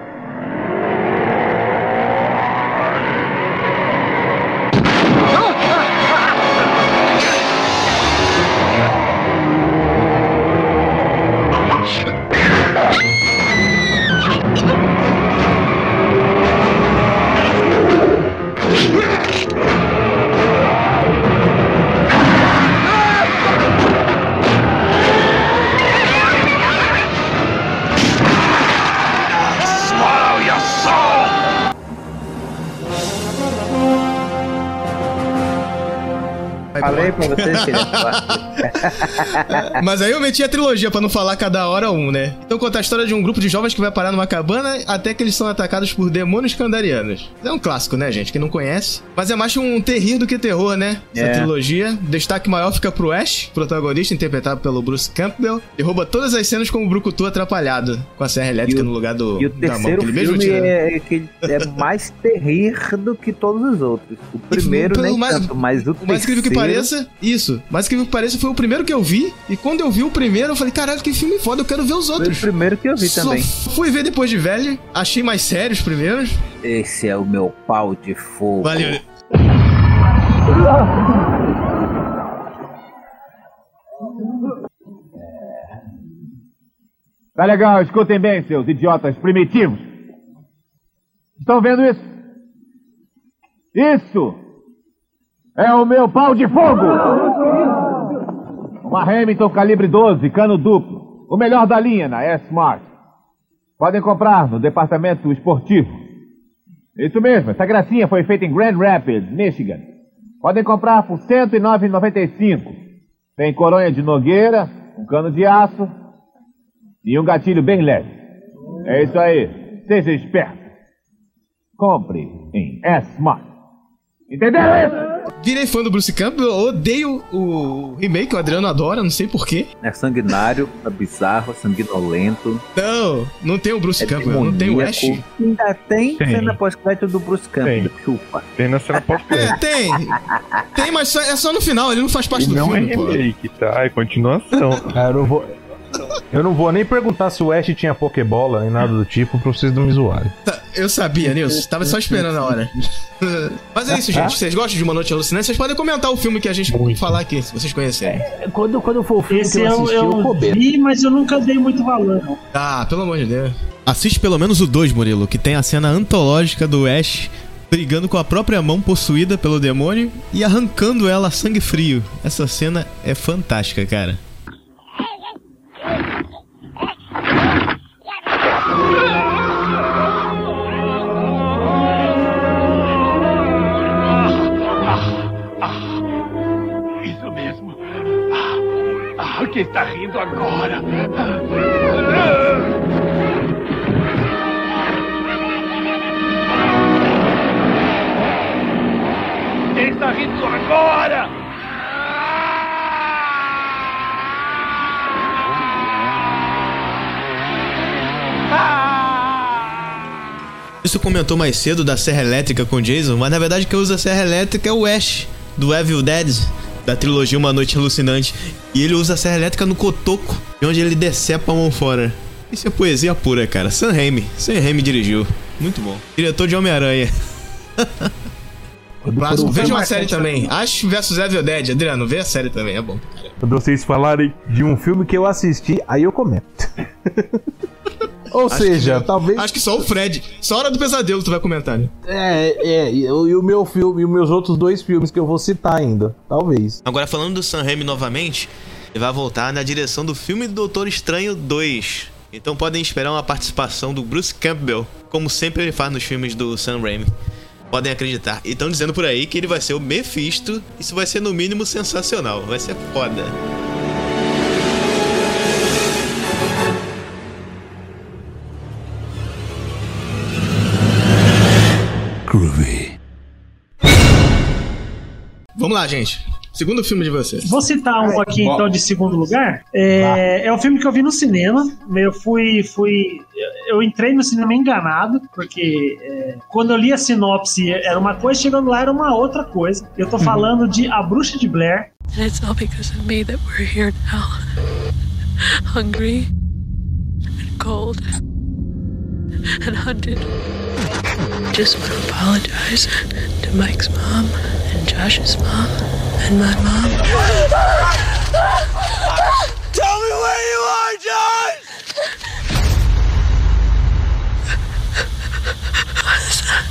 [SPEAKER 10] Falei pra vocês que ele é
[SPEAKER 1] Mas aí eu meti a trilogia pra não falar cada hora um, né? Então conta a história de um grupo de jovens que vai parar numa cabana até que eles são atacados por demônios kandarianos. É um clássico, né, gente? Quem não conhece. Mas é mais um terrir do que terror, né? Essa
[SPEAKER 10] É.
[SPEAKER 1] trilogia. Destaque maior fica pro Ash, protagonista interpretado pelo Bruce Campbell. E rouba todas as cenas como o Brucutu atrapalhado, com a serra elétrica no lugar do,
[SPEAKER 10] E o
[SPEAKER 1] da mão.
[SPEAKER 10] terceiro
[SPEAKER 1] que ele mesmo
[SPEAKER 10] filme
[SPEAKER 1] tira, né?
[SPEAKER 10] é, que é mais terrir do que todos os outros. O primeiro
[SPEAKER 1] Pelo
[SPEAKER 10] nem
[SPEAKER 1] mais-
[SPEAKER 10] tanto, mas o
[SPEAKER 1] O mais incrível que
[SPEAKER 10] terceiro-
[SPEAKER 1] pareça, isso. Mais incrível que pareça foi o primeiro que eu vi. E quando eu vi o primeiro, eu falei, caralho, que filme foda, eu quero ver os outros.
[SPEAKER 10] Foi o primeiro que eu vi
[SPEAKER 1] Só
[SPEAKER 10] também.
[SPEAKER 1] fui ver depois de velho, achei mais sérios os primeiros.
[SPEAKER 10] Esse é o meu pau de fogo.
[SPEAKER 1] Valeu.
[SPEAKER 3] Tá legal, escutem bem, seus idiotas primitivos. Estão vendo isso? Isso é o meu pau de fogo! Uma Remington calibre doze, cano duplo. O melhor da linha na S-Mart. Podem comprar no departamento esportivo. Isso mesmo, essa gracinha foi feita em Grand Rapids, Michigan. Podem comprar por cento e nove reais e noventa e cinco centavos. Tem coronha de nogueira, um cano de aço e um gatilho bem leve. É isso aí. Seja esperto. Compre em S-Mart. Entenderam isso?
[SPEAKER 1] Virei fã do Bruce Campbell, eu odeio o remake, o Adriano adora, não sei porquê.
[SPEAKER 10] É sanguinário, é bizarro, sanguinolento.
[SPEAKER 1] Não, não tem o Bruce
[SPEAKER 10] É
[SPEAKER 1] Campbell, não tem o Ash.
[SPEAKER 10] demoníaco. Ainda tem,
[SPEAKER 2] Tem.
[SPEAKER 10] cena pós-crédito do Bruce Campbell. Chupa.
[SPEAKER 2] Tem na cena
[SPEAKER 1] É,
[SPEAKER 2] pós-crédito.
[SPEAKER 1] tem. Tem, mas só- é só no final, ele não faz parte
[SPEAKER 2] E
[SPEAKER 1] do
[SPEAKER 2] não é
[SPEAKER 1] filme, pô.
[SPEAKER 2] remake, tá? É continuação.
[SPEAKER 4] Ah, eu não vou. Eu não vou nem perguntar se o Ash tinha Pokébola nem nada do tipo pra vocês não me zoarem.
[SPEAKER 1] Tá, eu sabia, Nilson. Tava só esperando a hora. Mas é isso, gente. Vocês gostam de Uma Noite Alucinante? Vocês podem comentar o filme que a gente falar aqui, se vocês conhecerem.
[SPEAKER 5] Quando, quando for o filme
[SPEAKER 1] Esse
[SPEAKER 5] que eu
[SPEAKER 1] eu-
[SPEAKER 5] assisti,
[SPEAKER 1] eu
[SPEAKER 5] eu, comento. Vi, mas eu nunca dei muito valor, não.
[SPEAKER 1] Ah, pelo amor de Deus. Assiste pelo menos o dois, Murilo, que tem a cena antológica do Ash brigando com a própria mão possuída pelo demônio e arrancando ela a sangue frio. Essa cena é fantástica, cara.
[SPEAKER 12] Isso mesmo. Ah, quem está rindo agora? Quem está rindo agora?
[SPEAKER 1] Isso comentou mais cedo da serra elétrica com o Jason, mas na verdade quem usa a serra elétrica é o Ash, do Evil Dead, da trilogia Uma Noite Alucinante. E ele usa a serra elétrica no cotoco, onde ele decepa a mão fora. Isso é poesia pura, cara. Sam Raimi. Sam Raimi dirigiu. Muito bom. Diretor de Homem-Aranha. Clássico. Veja uma série também. Ash versus Evil Dead. Adriano, vê a série também, é bom.
[SPEAKER 4] Quando vocês falarem de um filme que eu assisti, aí eu comento. Ou
[SPEAKER 1] Acho
[SPEAKER 4] seja,
[SPEAKER 1] que-
[SPEAKER 4] talvez.
[SPEAKER 1] Acho que só o Fred. Só a Hora do Pesadelo tu vai comentar, né?
[SPEAKER 4] É, é, e, o- e o meu filme, e os meus outros dois filmes que eu vou citar ainda. Talvez.
[SPEAKER 1] Agora, falando do Sam Raimi novamente, ele vai voltar na direção do filme do Doutor Estranho dois. Então podem esperar uma participação do Bruce Campbell, como sempre ele faz nos filmes do Sam Raimi. Podem acreditar. E estão dizendo por aí que ele vai ser o Mephisto. Isso vai ser no mínimo sensacional. Vai ser foda.
[SPEAKER 13] Groovy.
[SPEAKER 1] Vamos lá, gente. Segundo filme de vocês.
[SPEAKER 5] Vou citar um aqui, então, de segundo lugar. É, é um filme que eu vi no cinema. Eu fui... fui eu entrei no cinema enganado, porque é, quando eu li a sinopse era uma coisa, chegando lá era uma outra coisa. Eu tô falando de A Bruxa de Blair.
[SPEAKER 7] And it's all because of me that we're here now. Hungry and cold and hunted. Just want to apologize to Mike's mom and Josh's mom and my mom.
[SPEAKER 12] Tell me where you are, Josh!
[SPEAKER 7] What is that?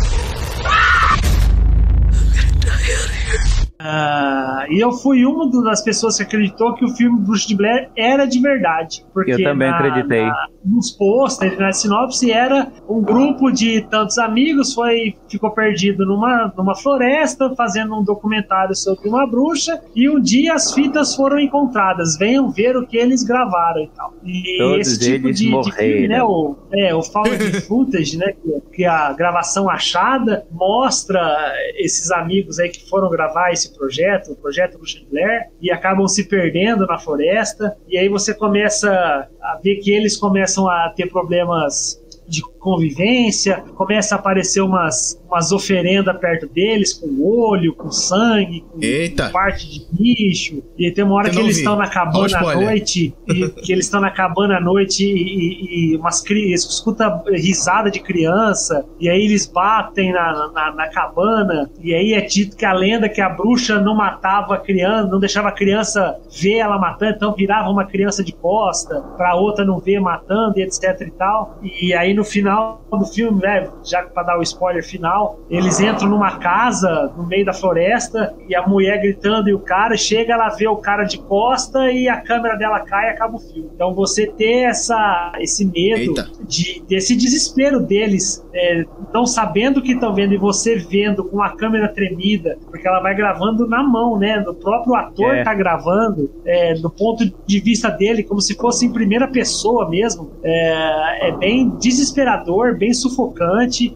[SPEAKER 7] I'm gonna die out here.
[SPEAKER 5] Uh, e eu fui uma das pessoas que acreditou que o filme Bruxa de Blair era de verdade. Porque
[SPEAKER 10] eu também
[SPEAKER 5] na,
[SPEAKER 10] acreditei.
[SPEAKER 5] Na, nos posters, na sinopse, era um grupo de tantos amigos, foi, ficou perdido numa, numa floresta, fazendo um documentário sobre uma bruxa, e um dia as fitas foram encontradas. Venham ver o que eles gravaram e tal. E
[SPEAKER 10] Todos
[SPEAKER 5] esse tipo de, de filme, né? O, é, o found footage, né? Que, que a gravação achada mostra esses amigos aí que foram gravar esse projeto, o projeto Bruxa de Blair, e acabam se perdendo na floresta, e aí você começa a ver que eles começam a ter problemas de convivência, começa a aparecer umas, umas oferendas perto deles, com olho, com sangue, com
[SPEAKER 1] Eita.
[SPEAKER 5] parte de bicho, e tem uma hora
[SPEAKER 1] Eu
[SPEAKER 5] que
[SPEAKER 1] não
[SPEAKER 5] eles
[SPEAKER 1] vi.
[SPEAKER 5] estão na cabana à
[SPEAKER 1] spoiler.
[SPEAKER 5] noite, e que eles estão na cabana à noite e, e, e umas crianças, escuta risada de criança, e aí eles batem na, na, na cabana, e aí é dito que a lenda que a bruxa não matava a criança, não deixava a criança ver ela matando, então virava uma criança de costa, pra outra não ver matando, e etc e tal, e aí no final do filme, né, já pra dar o spoiler final, eles entram numa casa no meio da floresta e a mulher gritando e o cara chega, ela vê o cara de costa e a câmera dela cai e acaba o filme. Então você ter essa, esse medo de, desse desespero deles, é, não sabendo o que estão vendo e você vendo com a câmera tremida, porque ela vai gravando na mão, né, o próprio ator
[SPEAKER 10] É.
[SPEAKER 5] tá gravando é, do ponto de vista dele, como se fosse em primeira pessoa mesmo, é, é bem desesperador, bem sufocante,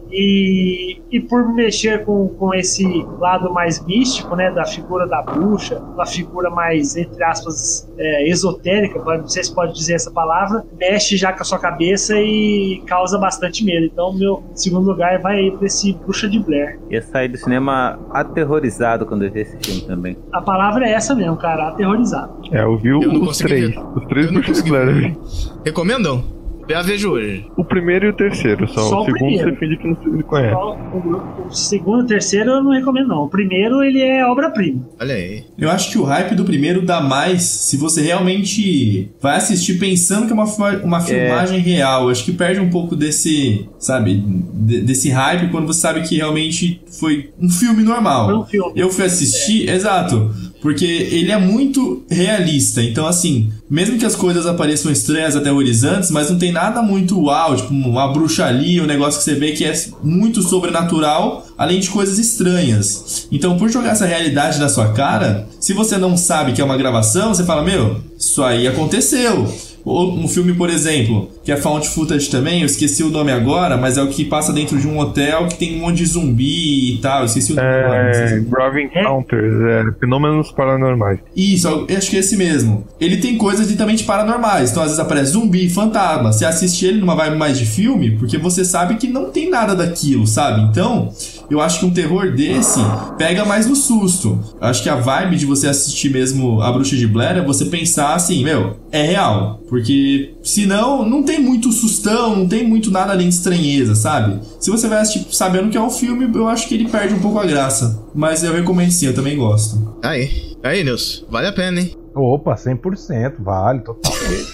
[SPEAKER 5] e, e por mexer com, com esse lado mais místico, né, da figura da bruxa, uma figura mais, entre aspas, é, esotérica, não sei se pode dizer essa palavra, mexe já com a sua cabeça e causa bastante medo. Então meu segundo lugar vai aí pra esse Bruxa de Blair.
[SPEAKER 10] Ia sair do cinema aterrorizado quando eu vi esse filme também.
[SPEAKER 5] A palavra é essa mesmo, cara, aterrorizado.
[SPEAKER 2] É, eu vi
[SPEAKER 1] Eu não
[SPEAKER 2] os
[SPEAKER 1] consegui
[SPEAKER 2] três.
[SPEAKER 1] ver.
[SPEAKER 2] Os três
[SPEAKER 1] Eu não
[SPEAKER 2] Bruxas de
[SPEAKER 1] consegui
[SPEAKER 2] Blair.
[SPEAKER 1] ver. Recomendam? Já vejo hoje.
[SPEAKER 2] O primeiro e o terceiro, só.
[SPEAKER 5] Só
[SPEAKER 2] o
[SPEAKER 5] o
[SPEAKER 2] segundo
[SPEAKER 5] primeiro.
[SPEAKER 2] você finge que não se conhece.
[SPEAKER 5] O, o segundo e o terceiro eu não recomendo, não. O primeiro, ele é obra-prima.
[SPEAKER 1] Olha aí.
[SPEAKER 6] Eu acho que o hype do primeiro dá mais se você realmente vai assistir pensando que é uma, fi- uma filmagem real. Eu acho que perde um pouco desse, sabe, de- desse hype quando você sabe que realmente foi um filme normal.
[SPEAKER 5] Foi um filme.
[SPEAKER 6] Eu fui assistir, exato, porque ele é muito realista. Então, assim, mesmo que as coisas apareçam estranhas, aterrorizantes, mas não tem nada muito uau, tipo uma bruxaria, um negócio que você vê que é muito sobrenatural, além de coisas estranhas. Então, por jogar essa realidade na sua cara, se você não sabe que é uma gravação, você fala, meu, isso aí aconteceu. Ou um filme, por exemplo, que é found footage também, eu esqueci o nome agora, mas é o que passa dentro de um hotel que tem um monte de zumbi e tal, eu esqueci o nome agora. não sei
[SPEAKER 2] É,
[SPEAKER 6] se-
[SPEAKER 2] Grave Encounters, é, fenômenos paranormais.
[SPEAKER 6] Isso, eu acho que é esse mesmo. Ele tem coisas ditamente paranormais. Então, às vezes aparece zumbi, fantasma. Você assiste ele numa vibe mais de filme, porque você sabe que não tem nada daquilo, sabe? Então, eu acho que um terror desse pega mais no susto. Eu acho que a vibe de você assistir mesmo A Bruxa de Blair é você pensar assim, meu, é real. Porque senão não tem muito sustão, não tem muito nada além de estranheza, sabe? Se você vai assistir sabendo que é um filme, eu acho que ele perde um pouco a graça. Mas eu recomendo sim, eu também gosto.
[SPEAKER 1] Aí. Aí, Nilson. Vale a pena, hein?
[SPEAKER 4] Opa, cem por cento, vale, totalmente.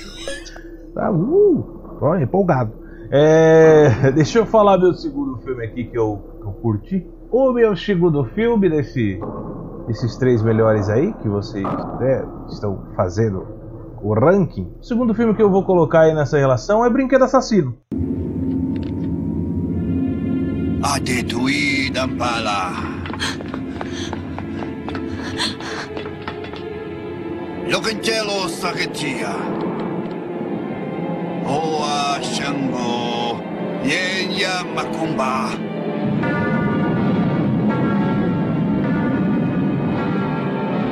[SPEAKER 4] Tá, uh, ó, empolgado. É, deixa eu falar meu segundo filme aqui que eu, que eu curti. O meu segundo filme desse, desses três melhores aí, que vocês, né, estão fazendo o ranking. O segundo filme que eu vou colocar aí nessa relação é Brinquedo Assassino.
[SPEAKER 12] Atetui Dampala. Lokenchelo Saketia. Oa Shango. Yenya Makumba.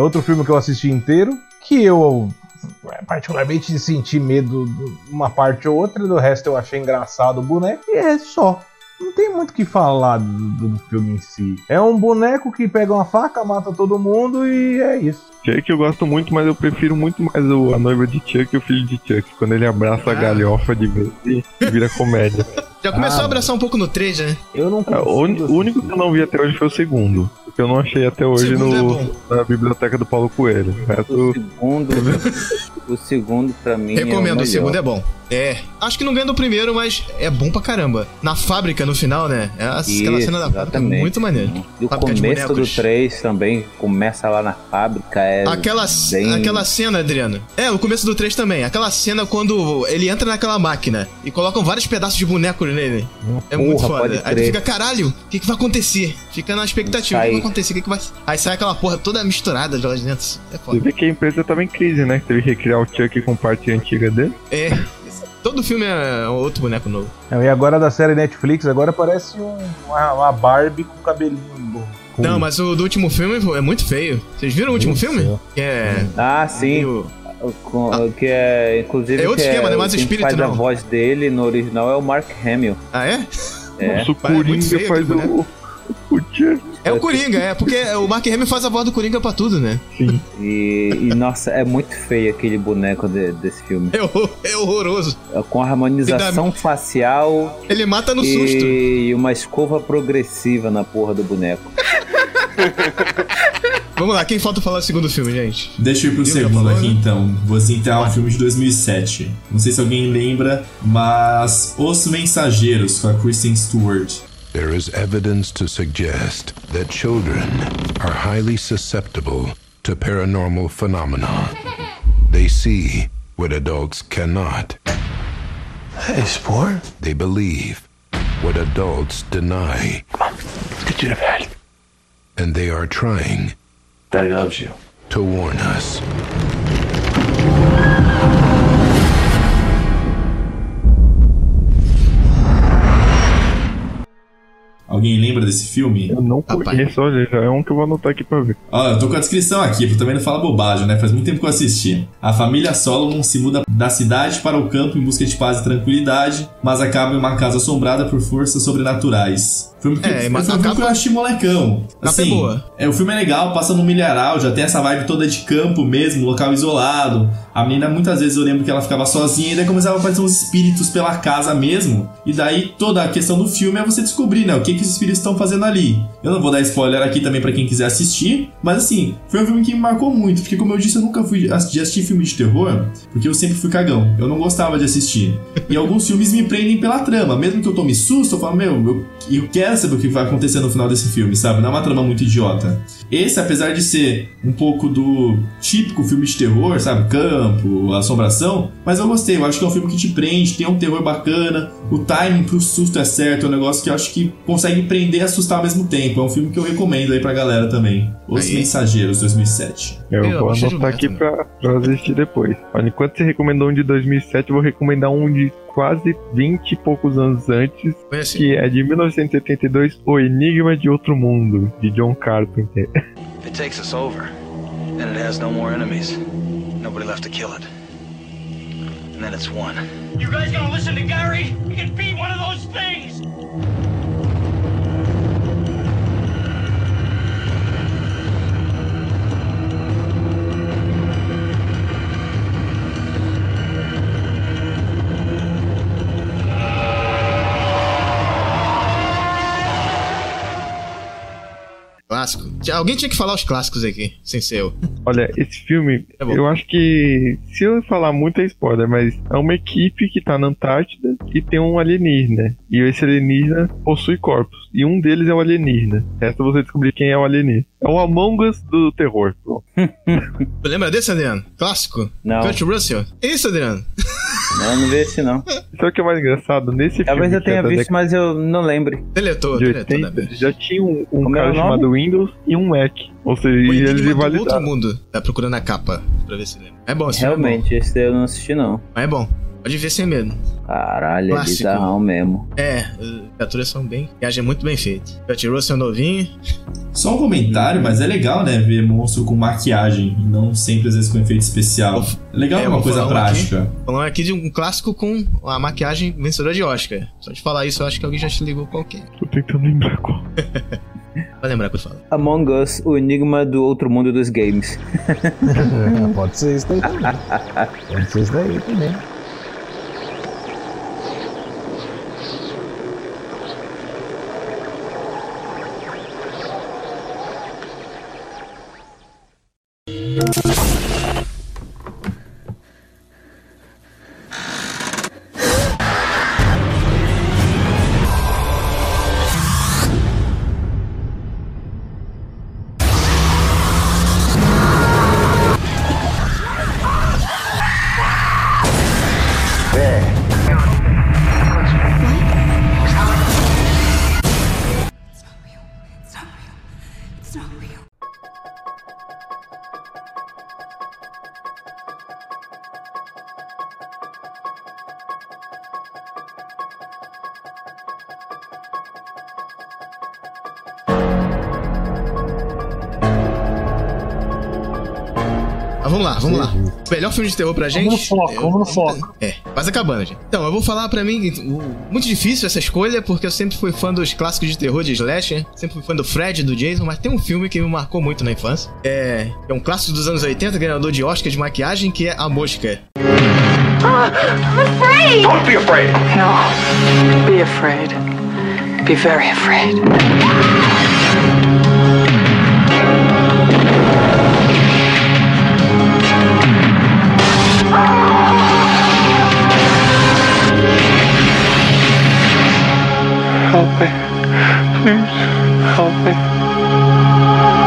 [SPEAKER 4] outro filme que eu assisti inteiro, que eu particularmente senti medo de uma parte ou outra, do resto eu achei engraçado o boneco, e é só. Não tem muito o que falar do, do filme em si. É um boneco que pega uma faca, mata todo mundo e é isso.
[SPEAKER 2] Chuck eu gosto muito, mas eu prefiro muito mais o, a noiva de Chuck e o filho de Chuck. Quando ele abraça ah. a galhofa de vez e vira comédia.
[SPEAKER 1] Já começou ah, a abraçar um pouco no três, né?
[SPEAKER 4] Eu não
[SPEAKER 2] ah, o, o único que eu não vi até hoje foi o segundo. Que eu não achei até hoje no, é na biblioteca do Paulo Coelho. O, resto...
[SPEAKER 10] o segundo, o segundo pra mim
[SPEAKER 1] recomendo,
[SPEAKER 10] é o,
[SPEAKER 1] o segundo é bom. É, acho que não ganha do primeiro, mas é bom pra caramba. Na fábrica, no final, né? É aquela
[SPEAKER 10] Isso,
[SPEAKER 1] cena da fábrica, muito maneiro.
[SPEAKER 10] E o começo do três também, começa lá na fábrica, é
[SPEAKER 1] aquela,
[SPEAKER 10] bem...
[SPEAKER 1] aquela cena, Adriano. É, o começo do três também. Aquela cena quando ele entra naquela máquina e colocam vários pedaços de boneco nele. É
[SPEAKER 10] Porra,
[SPEAKER 1] muito foda. Aí tu fica, caralho, o que, que vai acontecer? Fica na expectativa, o que vai acontecer? O que, que vai... Aí sai aquela porra toda misturada de lá de dentro. É foda.
[SPEAKER 2] Você vê que a empresa tava em crise, né? Que teve que recriar o Chuck com parte antiga dele.
[SPEAKER 1] É. Todo filme é outro boneco novo.
[SPEAKER 4] E agora da série Netflix, agora parece um, uma, uma Barbie com cabelinho novo.
[SPEAKER 1] Não, mas o do último filme é muito feio. Vocês viram o último
[SPEAKER 4] Isso.
[SPEAKER 1] filme? Que é...
[SPEAKER 10] Ah, sim. O... Com, ah. Que é, inclusive,
[SPEAKER 1] é outro
[SPEAKER 10] que
[SPEAKER 1] esquema,
[SPEAKER 10] é,
[SPEAKER 1] né? Mais
[SPEAKER 10] quem
[SPEAKER 1] espírito,
[SPEAKER 10] faz
[SPEAKER 1] não.
[SPEAKER 10] a voz dele no original é o Mark Hamill.
[SPEAKER 1] Ah, é?
[SPEAKER 10] É.
[SPEAKER 2] Nossa, o Coringa é faz o... o Chuck.
[SPEAKER 1] É o Coringa, é, porque o Mark Hamill faz a voz do Coringa pra tudo, né?
[SPEAKER 2] Sim.
[SPEAKER 10] E, e nossa, é muito feio aquele boneco de, desse filme.
[SPEAKER 1] É, horror, é horroroso.
[SPEAKER 10] Com harmonização dá... facial.
[SPEAKER 1] Ele mata no
[SPEAKER 10] e,
[SPEAKER 1] susto.
[SPEAKER 10] E uma escova progressiva na porra do boneco.
[SPEAKER 1] Vamos lá, quem falta falar do segundo filme, gente?
[SPEAKER 6] Deixa eu ir pro eu segundo aqui, né? Então. Vou citar um filme de dois mil e sete. Não sei se alguém lembra, mas Os Mensageiros, com a Kristen Stewart.
[SPEAKER 8] There is evidence to suggest that children are highly susceptible to paranormal phenomena. They see what adults cannot.
[SPEAKER 13] Hey, sport.
[SPEAKER 8] They believe what adults deny.
[SPEAKER 13] Come on, let's get you to bed.
[SPEAKER 8] And they are trying
[SPEAKER 13] Daddy loves you.
[SPEAKER 8] To warn us.
[SPEAKER 6] Alguém lembra desse filme?
[SPEAKER 2] Eu não conheço, olha, já é um que eu vou anotar aqui pra ver.
[SPEAKER 6] Ó, eu tô com a descrição aqui, pra também não falar bobagem, né? Faz muito tempo que eu assisti. A família Solomon se muda da cidade para o campo em busca de paz e tranquilidade, mas acaba em uma casa assombrada por forças sobrenaturais. Filme que,
[SPEAKER 1] é, mas
[SPEAKER 6] foi um filme que eu achei molecão. Assim,
[SPEAKER 1] é boa.
[SPEAKER 6] É, o filme é legal, passa no milharal, já tem essa vibe toda de campo mesmo, local isolado. A menina, muitas vezes eu lembro que ela ficava sozinha e daí começava a aparecer uns espíritos pela casa mesmo. E daí toda a questão do filme é você descobrir, né, o que, que os espíritos estão fazendo ali. Eu não vou dar spoiler aqui também pra quem quiser assistir, mas assim, foi um filme que me marcou muito, porque como eu disse, eu nunca fui de assistir filme de terror, porque eu sempre fui cagão, eu não gostava de assistir. E alguns filmes me prendem pela trama, mesmo que eu tome susto, eu falo, meu, eu, eu quero saber o que vai acontecer no final desse filme, sabe? Não é uma trama muito idiota. Esse, apesar de ser um pouco do típico filme de terror, sabe? Campo, assombração, mas eu gostei, eu acho que é um filme que te prende, tem um terror bacana, o timing pro susto é certo, é um negócio que eu acho que consegue prender e assustar ao mesmo tempo. É um filme que eu recomendo aí pra galera também. Os aí. Mensageiros, dois mil e sete.
[SPEAKER 2] Eu, eu vou anotar aqui pra, pra assistir depois. Olha, enquanto você recomendou um de dois mil e sete, eu vou recomendar um de quase vinte e poucos anos antes, assim. Que é de mil novecentos e setenta e dois, O Enigma de Outro Mundo, de John Carpenter.
[SPEAKER 22] It takes us over, and it has no more enemies. Nobody left to kill it. And then it's one.
[SPEAKER 12] You guys gonna listen to Gary? He can be one of those things!
[SPEAKER 1] Clássico. Alguém tinha que falar os clássicos aqui, sem ser eu.
[SPEAKER 2] Olha, esse filme, é eu acho que, se eu falar muito é spoiler, mas é uma equipe que tá na Antártida e tem um alienígena. E esse alienígena possui corpos. E um deles é o alienígena. Resta você descobrir quem é o alienígena. É o Among Us do terror.
[SPEAKER 1] Lembra desse, Adriano? Clássico?
[SPEAKER 10] Não.
[SPEAKER 1] Kurt Russell? É isso, Adriano?
[SPEAKER 10] Não, não vi esse não.
[SPEAKER 2] Sabe o que é mais engraçado? Nesse
[SPEAKER 10] Talvez
[SPEAKER 2] filme...
[SPEAKER 10] eu tenha visto, década... mas eu não lembro.
[SPEAKER 1] Deletou,
[SPEAKER 2] de
[SPEAKER 1] deletou.
[SPEAKER 2] oitenta, já tinha um, um cara é chamado Windows e um Mac. Ou seja, e eles rivalizaram.
[SPEAKER 1] Outro mundo. Tá procurando a capa pra ver se lembra. É bom esse
[SPEAKER 10] Realmente,
[SPEAKER 1] filme é bom.
[SPEAKER 10] Esse daí eu não assisti não.
[SPEAKER 1] Mas é bom. Pode ver sem medo.
[SPEAKER 10] Caralho,
[SPEAKER 1] Clássico.
[SPEAKER 10] é bizarrão mesmo.
[SPEAKER 1] É, as criaturas são bem... Viagem é muito bem feita. Kurt Russell novinho.
[SPEAKER 6] Só um comentário, mas é legal, né? Ver monstro com maquiagem, não sempre às vezes com efeito especial. É legal
[SPEAKER 1] É,
[SPEAKER 6] uma
[SPEAKER 1] vou
[SPEAKER 6] coisa
[SPEAKER 1] falar um
[SPEAKER 6] prática.
[SPEAKER 1] Aqui, falando aqui de um clássico com a maquiagem vencedora de Oscar. Só de falar isso, eu acho que alguém já te ligou qualquer.
[SPEAKER 2] Tô tentando lembrar qual.
[SPEAKER 1] Vai lembrar que eu falo.
[SPEAKER 10] Among Us, o enigma do outro mundo dos games.
[SPEAKER 9] Pode ser isso daí também. Pode ser isso daí também.
[SPEAKER 1] Mas vamos lá, vamos lá. O melhor filme de terror pra gente...
[SPEAKER 5] Vamos no foco, vamos no foco.
[SPEAKER 1] É, quase acabando, gente. Então, eu vou falar pra mim... o- Muito difícil essa escolha, porque eu sempre fui fã dos clássicos de terror de slasher. Sempre fui fã do Fred, do Jason, mas tem um filme que me marcou muito na infância. É, é um clássico dos anos oitenta, ganhador de Oscar de maquiagem, que é A Mosca.
[SPEAKER 21] I'm afraid!
[SPEAKER 12] Don't be afraid.
[SPEAKER 20] No. Be afraid. Be very afraid.
[SPEAKER 13] Help me. Please, help me.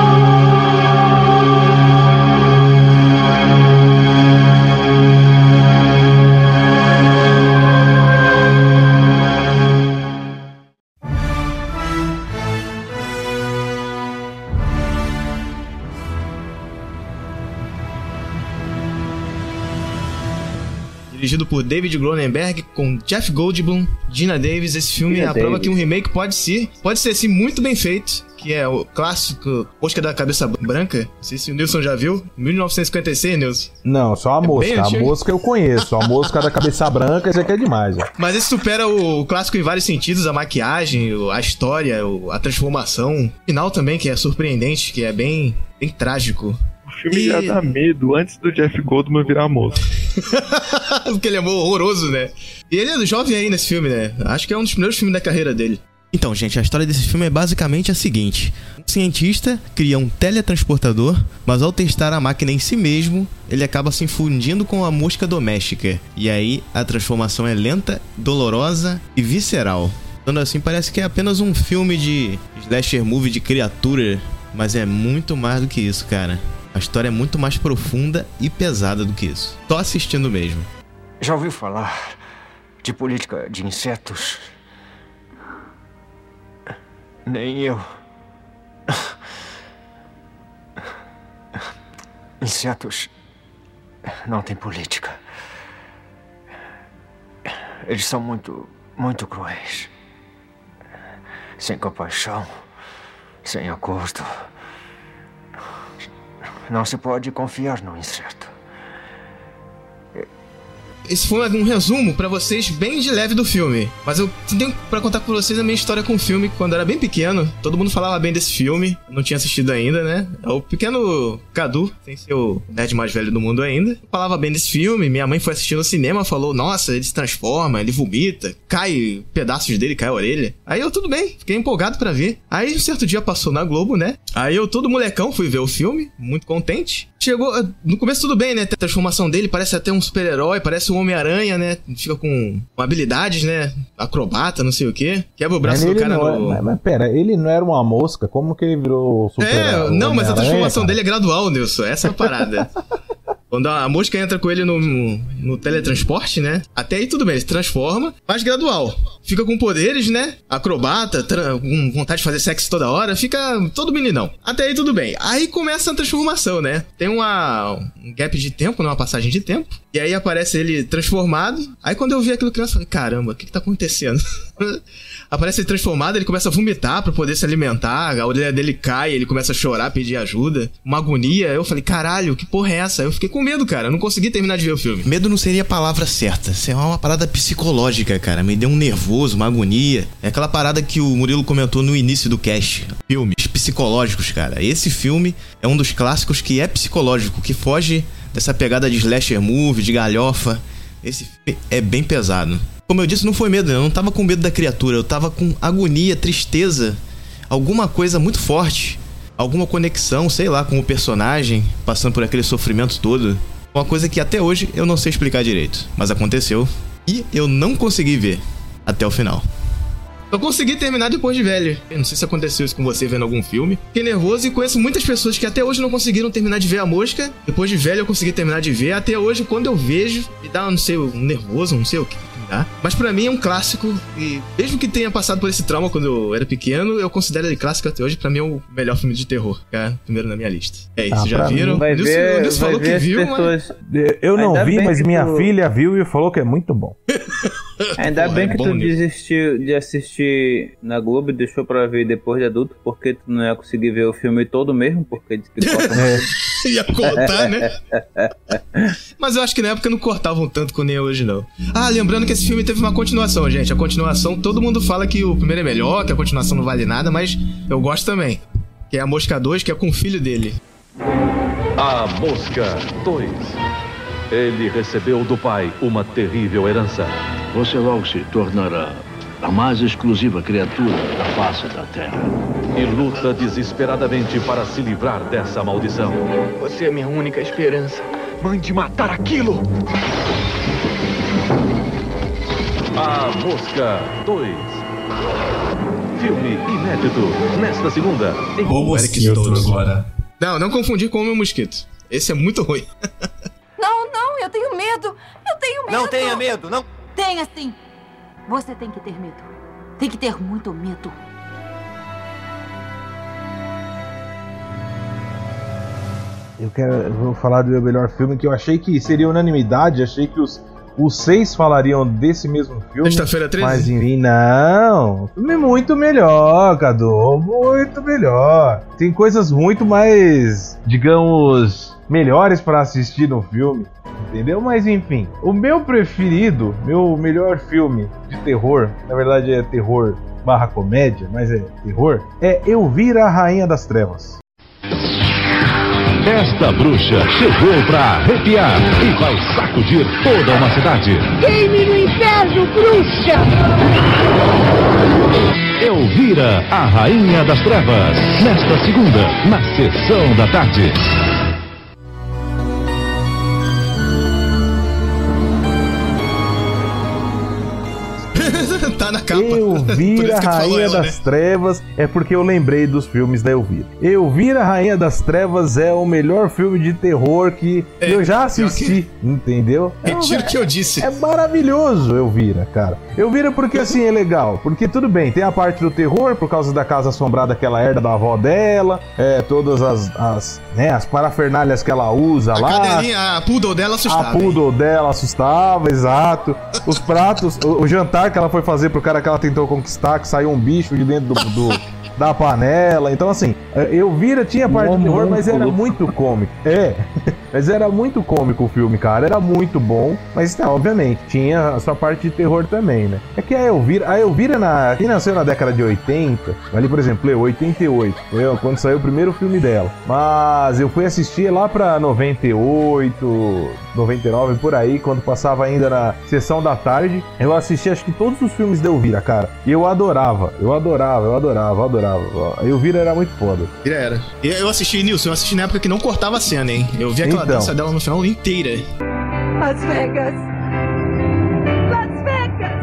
[SPEAKER 1] Dirigido por David Cronenberg, com Jeff Goldblum, Gina Davis. Esse filme
[SPEAKER 10] Gina
[SPEAKER 1] é a prova
[SPEAKER 10] Davis.
[SPEAKER 1] que um remake pode ser, pode ser sim muito bem feito, que é o clássico Mosca da Cabeça Branca. Não sei se o Nilson já viu. mil novecentos e cinquenta e seis, Nilson.
[SPEAKER 9] Não, só a
[SPEAKER 1] bem
[SPEAKER 9] mosca. A
[SPEAKER 1] antigo.
[SPEAKER 9] mosca eu conheço. A mosca da cabeça branca, isso aqui é demais. Ó.
[SPEAKER 1] Mas esse supera o clássico em vários sentidos, a maquiagem, o- a história, o- a transformação. O final também, que é surpreendente, que é bem, bem trágico.
[SPEAKER 2] O filme já dá medo antes do Jeff Goldblum virar moço.
[SPEAKER 1] Porque ele é horroroso, né? E ele é jovem aí nesse filme, né? Acho que é um dos primeiros filmes da carreira dele. Então, gente, a história desse filme é basicamente a seguinte. Um cientista cria um teletransportador, mas ao testar a máquina em si mesmo, ele acaba se infundindo com a mosca doméstica. E aí, a transformação é lenta, dolorosa e visceral. Então, assim, parece que é apenas um filme de slasher movie de criatura, mas é muito mais do que isso, cara. A história é muito mais profunda e pesada do que isso. Só assistindo mesmo.
[SPEAKER 14] Já ouviu falar de política de insetos? Nem eu. Insetos não têm política. Eles são muito, muito cruéis. Sem compaixão, sem acordo. Não se pode confiar no inseto.
[SPEAKER 1] Esse foi um resumo pra vocês bem de leve do filme. Mas eu tenho pra contar com vocês a minha história com o filme. Quando eu era bem pequeno, todo mundo falava bem desse filme. Eu não tinha assistido ainda, né? O pequeno Cadu, sem ser o nerd mais velho do mundo ainda, falava bem desse filme. Minha mãe foi assistir no cinema, falou: nossa, ele se transforma, ele vomita, cai pedaços dele, cai a orelha. Aí eu, tudo bem, fiquei empolgado pra ver. Aí um certo dia passou na Globo, né? Aí eu, todo molecão, fui ver o filme, muito contente. Chegou, no começo tudo bem, né? A transformação dele parece até um super-herói, parece um Homem-Aranha, né? Fica com, com habilidades, né? Acrobata, não sei o quê. Quebra o braço
[SPEAKER 9] Mas
[SPEAKER 1] do
[SPEAKER 9] ele
[SPEAKER 1] cara
[SPEAKER 9] não é-
[SPEAKER 1] no...
[SPEAKER 9] mas, mas pera, ele não era uma mosca? Como que ele virou super
[SPEAKER 1] É, não, mas a transformação
[SPEAKER 9] Homem-Aranha,
[SPEAKER 1] dele é gradual, Nilson. Essa é a parada. Quando a mosca entra com ele no, no teletransporte, né? Até aí tudo bem, ele se transforma, mas gradual. Fica com poderes, né? Acrobata, com vontade de fazer sexo toda hora, fica todo meninão. Até aí tudo bem. Aí começa a transformação, né? Tem uma, um gap de tempo, né? Uma passagem de tempo. E aí aparece ele transformado. Aí quando eu vi aquilo criança, eu falei, caramba, o que que tá acontecendo? Aparece ele transformado, ele começa a vomitar pra poder se alimentar, a orelha dele cai, ele começa a chorar, pedir ajuda, uma agonia. Eu falei, caralho, que porra é essa? Eu fiquei com medo, cara, eu não consegui terminar de ver o filme.
[SPEAKER 15] Medo não seria a palavra certa, isso é uma parada psicológica, cara, me deu um nervoso, uma agonia. É aquela parada que o Murilo comentou no início do cast, filmes psicológicos, cara. Esse filme é um dos clássicos que é psicológico, que foge dessa pegada de slasher movie, de galhofa. Esse filme é bem pesado. Como eu disse, não foi medo, eu não tava com medo da criatura, eu tava com agonia, tristeza, alguma coisa muito forte, alguma conexão, sei lá, com o personagem, passando por aquele sofrimento todo. Uma coisa que até hoje eu não sei explicar direito, mas aconteceu e eu não consegui ver até o final. Eu consegui terminar depois de velho. Eu não sei se aconteceu isso com você vendo algum filme. Fiquei nervoso e conheço muitas pessoas que até hoje não conseguiram terminar de ver A Mosca. Depois de velho eu consegui terminar de ver. Até hoje, quando eu vejo, me dá, não sei, um nervoso, não sei o que me dá. Mas pra mim é um clássico. E mesmo que tenha passado por esse trauma quando eu era pequeno, eu considero ele clássico até hoje. Pra mim é o melhor filme de terror, cara. Primeiro na minha lista. É isso, ah, já viram?
[SPEAKER 10] Vai
[SPEAKER 1] o Nilson,
[SPEAKER 10] ver,
[SPEAKER 1] o Nilson
[SPEAKER 10] vai
[SPEAKER 1] falou
[SPEAKER 10] ver
[SPEAKER 1] que viu,
[SPEAKER 10] pessoas...
[SPEAKER 1] mas...
[SPEAKER 9] Eu não
[SPEAKER 10] Ainda
[SPEAKER 9] vi, mas minha
[SPEAKER 10] tu...
[SPEAKER 9] filha viu e falou que é muito bom.
[SPEAKER 10] Ainda
[SPEAKER 1] Porra,
[SPEAKER 10] bem
[SPEAKER 1] é
[SPEAKER 10] que
[SPEAKER 1] bom,
[SPEAKER 10] tu
[SPEAKER 1] Nilson.
[SPEAKER 10] desistiu de assistir na Globo e deixou pra ver depois de adulto, porque tu não ia conseguir ver o filme todo mesmo, porque diz que corta
[SPEAKER 1] é. Ia cortar, né? Mas eu acho que na época não cortavam tanto como nem hoje, não. Ah, lembrando que esse filme teve uma continuação, gente. A continuação, todo mundo fala que o primeiro é melhor, que a continuação não vale nada, mas eu gosto também. Que é A Mosca dois, que é com o filho dele.
[SPEAKER 17] A Mosca dois. Ele recebeu do pai uma terrível herança.
[SPEAKER 12] Você logo se tornará a mais exclusiva criatura da face da Terra.
[SPEAKER 17] E luta desesperadamente para se livrar dessa maldição.
[SPEAKER 16] Você é minha única esperança. Mande matar aquilo!
[SPEAKER 17] A Mosca dois. Filme inédito. Nesta segunda.
[SPEAKER 6] O Mosquito agora.
[SPEAKER 1] Não, não confundir com o Meu Mosquito. Esse é muito ruim.
[SPEAKER 23] Não, não, eu tenho medo. Eu tenho medo.
[SPEAKER 16] Não tenha medo, não.
[SPEAKER 23] Tenha sim. Você tem que ter medo. Tem que ter muito medo.
[SPEAKER 9] Eu quero, eu vou falar do meu melhor filme, que eu achei que seria unanimidade, achei que os, os seis falariam desse mesmo filme.
[SPEAKER 1] Sexta-feira treze?
[SPEAKER 9] Mas enfim, não. Filme é muito melhor, Cadu. Muito melhor. Tem coisas muito mais, digamos, melhores para assistir no filme. Entendeu? Mas enfim, o meu preferido, meu melhor filme de terror, na verdade é terror barra comédia, mas é terror, é Elvira, a Rainha das Trevas.
[SPEAKER 17] Esta bruxa chegou pra arrepiar e vai sacudir toda uma cidade.
[SPEAKER 23] Queime no inferno, bruxa!
[SPEAKER 17] Elvira, a Rainha das Trevas, nesta segunda, na sessão da tarde.
[SPEAKER 1] Tá na capa.
[SPEAKER 9] Elvira, Rainha ela, das né? Trevas, é porque eu lembrei dos filmes da Elvira. Elvira, Rainha das Trevas é o melhor filme de terror que é, eu já assisti, que... entendeu?
[SPEAKER 1] Retiro o que eu disse.
[SPEAKER 9] É maravilhoso, Elvira, cara. Elvira porque assim é legal, porque tudo bem, tem a parte do terror, por causa da casa assombrada que ela herda da avó dela, é, todas as, as, né, as parafernálias que ela usa
[SPEAKER 1] a
[SPEAKER 9] lá.
[SPEAKER 1] A poodle dela assustava.
[SPEAKER 9] A poodle hein? dela assustava, exato. Os pratos, o, o jantar que ela foi fazer pro cara que ela tentou conquistar, que saiu um bicho de dentro do, do, da panela. Então, assim, Elvira tinha parte de terror, mas era muito cômico. É, mas era muito cômico o filme, cara. Era muito bom, mas, tá, obviamente, tinha a sua parte de terror também, né? É que a Elvira, a Elvira, na, quem nasceu na década de oitenta, ali, por exemplo, eu, oitenta e oito, eu, quando saiu o primeiro filme dela. Mas eu fui assistir lá pra noventa e oito, noventa e nove, por aí, quando passava ainda na sessão da tarde. Eu assisti, acho que todos os filmes da Elvira, cara. E eu adorava, eu adorava, eu adorava, eu adorava. A Elvira era muito foda.
[SPEAKER 1] Elvira era. Eu assisti, Nilson, eu assisti na época que não cortava a cena, hein? Eu vi aquela
[SPEAKER 9] então.
[SPEAKER 1] dança dela no final inteira.
[SPEAKER 23] Las Vegas. Las Vegas.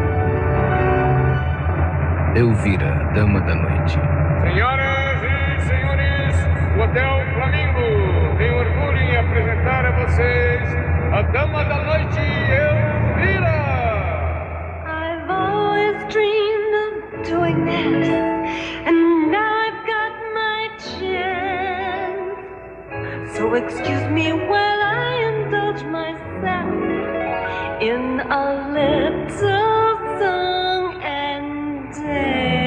[SPEAKER 24] Elvira, Dama da Noite.
[SPEAKER 25] Senhoras e senhores, o Hotel Flamingo tem orgulho em apresentar a vocês
[SPEAKER 3] vocês, a dama da noite, Elvira!
[SPEAKER 21] I've always dreamed of doing this, and now I've got my chance. So excuse me while I indulge myself in a little song and dance.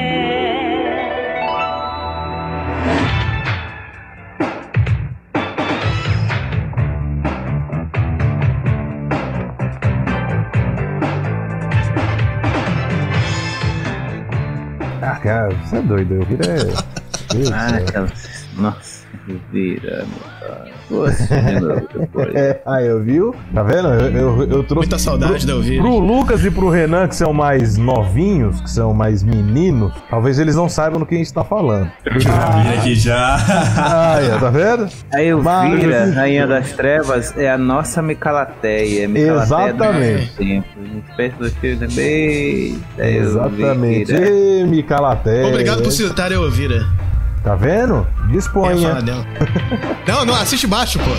[SPEAKER 9] Ah, cara, você é doido, eu viro é.
[SPEAKER 10] Ah, aquela... Nossa, Elvira, meu pai. Você de novo depois.
[SPEAKER 9] É, aí, eu viu? Tá vendo? Eu, eu, eu trouxe.
[SPEAKER 1] Muita saudade da Elvira.
[SPEAKER 9] Pro Lucas e pro Renan, que são mais novinhos, que são mais meninos, talvez eles não saibam do que a gente tá falando.
[SPEAKER 6] Eu já vi aqui já.
[SPEAKER 9] Aí, tá vendo?
[SPEAKER 10] A Elvira, Rainha das Trevas, é a nossa Micalateia. Micalateia
[SPEAKER 9] Exatamente.
[SPEAKER 10] Do tempo. A gente pensa no filme bem.
[SPEAKER 9] Exatamente. Ê, Micalateia.
[SPEAKER 1] Obrigado por citar a Elvira.
[SPEAKER 9] Tá vendo? Disponha.
[SPEAKER 1] Não, não, assiste baixo, pô.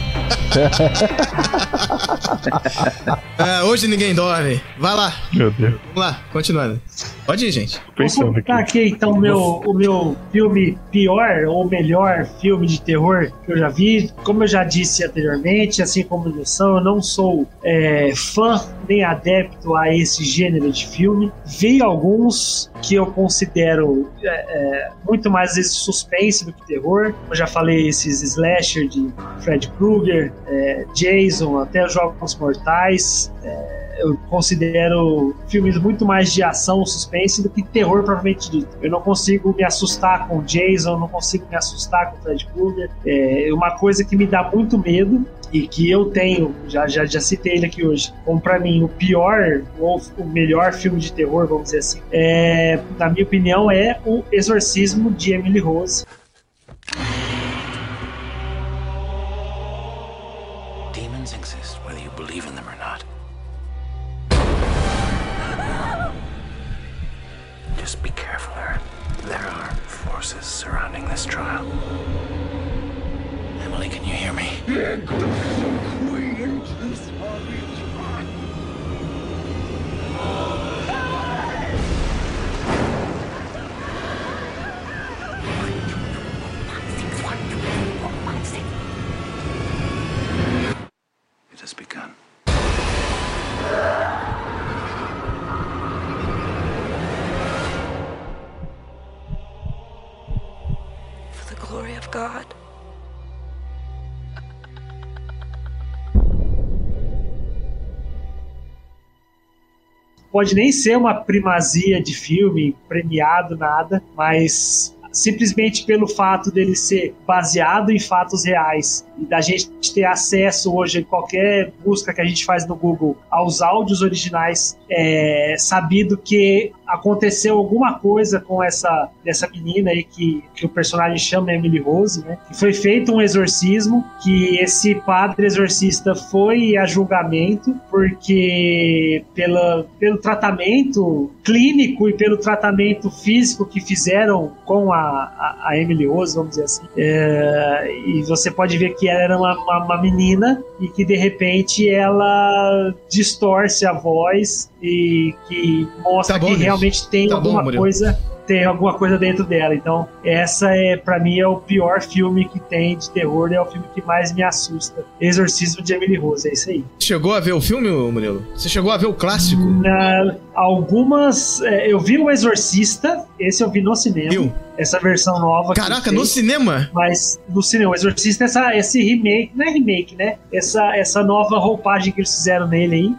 [SPEAKER 1] É, hoje ninguém dorme. Vai lá.
[SPEAKER 2] Meu Deus.
[SPEAKER 1] Vamos lá, continuando. Pode ir, gente.
[SPEAKER 5] Vou contar aqui então o meu, o meu filme pior ou melhor filme de terror que eu já vi. Como eu já disse anteriormente, assim como Nilson, eu não sou é, fã nem adepto a esse gênero de filme. Vi alguns que eu considero é, é, muito mais às vezes suspense do que terror. Eu já falei esses slasher de Fred Krueger, é, Jason, até Jogos Mortais. É, eu considero filmes muito mais de ação, suspense do que terror propriamente dito. Eu não consigo me assustar com Jason, não consigo me assustar com Fred Krueger. É uma coisa que me dá muito medo e que eu tenho, já, já, já citei ele aqui hoje, como pra mim o pior ou o melhor filme de terror, vamos dizer assim, é, na minha opinião, é O Exorcismo de Emily Rose.
[SPEAKER 22] Demons exist, whether you believe in them or not. Just be careful, Aaron. There are forces surrounding this trial. Emily, can you hear me? It has begun.
[SPEAKER 7] For the glory of God.
[SPEAKER 5] Pode nem ser uma primazia de filme, premiado, nada, mas simplesmente pelo fato dele ser baseado em fatos reais e da gente ter acesso hoje em qualquer busca que a gente faz no Google aos áudios originais, é sabido que aconteceu alguma coisa com essa, essa menina aí que, que o personagem chama Emily Rose, né? Que foi feito um exorcismo, que esse padre exorcista foi a julgamento porque pela, pelo tratamento clínico e pelo tratamento físico que fizeram com a, a, a Emily Rose, vamos dizer assim. É, e você pode ver que ela era uma, uma, uma menina e que de repente ela distorce a voz e que mostra tá bom, que gente. realmente tem tá alguma bom, coisa tem alguma coisa dentro dela. Então essa é, pra mim, é o pior filme que tem de terror, é o filme que mais me assusta. Exorcismo de Emily Rose, é isso aí.
[SPEAKER 1] Chegou a ver o filme, Murilo? Você chegou a ver o clássico?
[SPEAKER 5] Na, algumas é, eu vi o Exorcista, esse eu vi no cinema. Viu? Essa versão nova.
[SPEAKER 1] Caraca, no cinema?
[SPEAKER 5] Mas no cinema, o Exorcista, essa, esse remake, não é remake, né? Essa, essa nova roupagem que eles fizeram nele aí.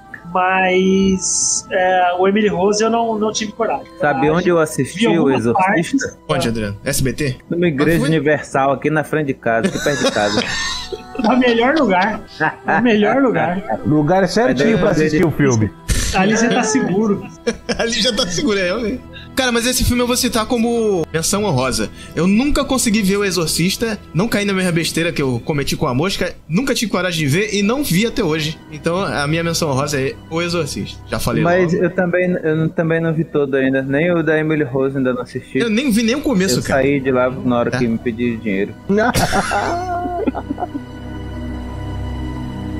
[SPEAKER 5] Mas é, o Emily Rose eu não, não tive coragem.
[SPEAKER 10] Sabe onde eu assisti o Exorcista?
[SPEAKER 1] Onde, Adriano? S B T?
[SPEAKER 10] Numa igreja universal aqui na frente de casa, aqui perto de casa.
[SPEAKER 5] No melhor lugar. No melhor lugar.
[SPEAKER 9] Lugar é certinho pra assistir o filme.
[SPEAKER 5] Ali você tá seguro.
[SPEAKER 1] Ali já tá seguro, é, eu Cara, mas esse filme eu vou citar como menção honrosa. Eu nunca consegui ver O Exorcista, não caí na mesma besteira que eu cometi com a mosca, nunca tive coragem de ver e não vi até hoje. Então a minha menção honrosa é O Exorcista. Já falei
[SPEAKER 10] Mas
[SPEAKER 1] logo.
[SPEAKER 10] eu também, eu também não vi todo ainda, nem o da Emily Rose ainda não assisti.
[SPEAKER 1] Eu nem vi nem o começo,
[SPEAKER 10] eu
[SPEAKER 1] cara.
[SPEAKER 10] Eu saí de lá na hora é. que me pediram dinheiro.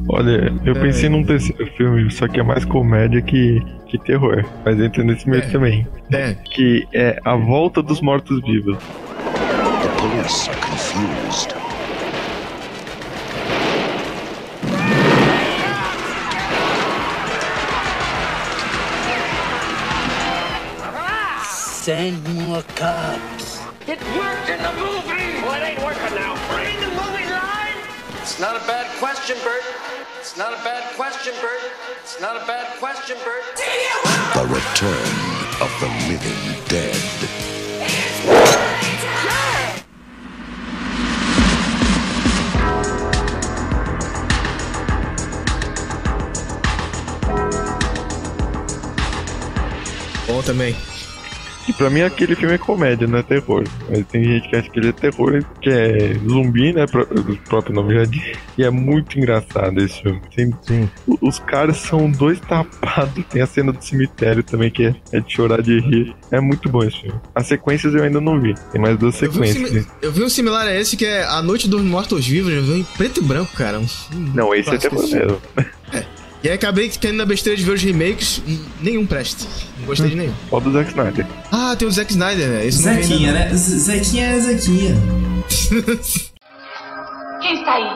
[SPEAKER 2] Olha, eu
[SPEAKER 1] É.
[SPEAKER 2] pensei num terceiro filme, só que é mais comédia que, que terror. Mas entra nesse meio
[SPEAKER 1] É.
[SPEAKER 2] também.
[SPEAKER 1] É.
[SPEAKER 2] Que é A Volta dos Mortos-Vivos.
[SPEAKER 12] The police are confused.
[SPEAKER 4] Send more cops.
[SPEAKER 3] It worked in the movie! Well, it ain't working now. Read the movie line!
[SPEAKER 22] It's not a bad question, Bert. It's not a bad question, Bert. It's not a bad question, Bert.
[SPEAKER 12] The Return of the Living Dead.
[SPEAKER 1] Bom também.
[SPEAKER 2] E pra mim aquele filme é comédia, não é terror. Mas tem gente que acha que ele é terror, que é zumbi, né? O próprio nome já diz. E é muito engraçado esse filme. Tem,
[SPEAKER 9] Sim.
[SPEAKER 2] Os caras são dois tapados. Tem a cena do cemitério também, que é, é de chorar de rir. É muito bom esse filme. As sequências eu ainda não vi. Tem mais duas
[SPEAKER 1] Eu vi, um
[SPEAKER 2] sequências.
[SPEAKER 1] simi- eu vi um similar a esse que é A Noite dos Mortos-Vivos. Eu vi em preto e branco, cara. Um,
[SPEAKER 2] Não, esse é terror mesmo.
[SPEAKER 1] E aí acabei caindo na besteira de ver os remakes. e nenhum presta. Não gostei de nenhum.
[SPEAKER 2] Qual do Zack Snyder?
[SPEAKER 1] Ah, tem o Zack Snyder, né? Esse não vi ainda
[SPEAKER 6] Zequinha,
[SPEAKER 1] não.
[SPEAKER 6] né? Z- Zequinha é Zequinha.
[SPEAKER 3] Quem está aí?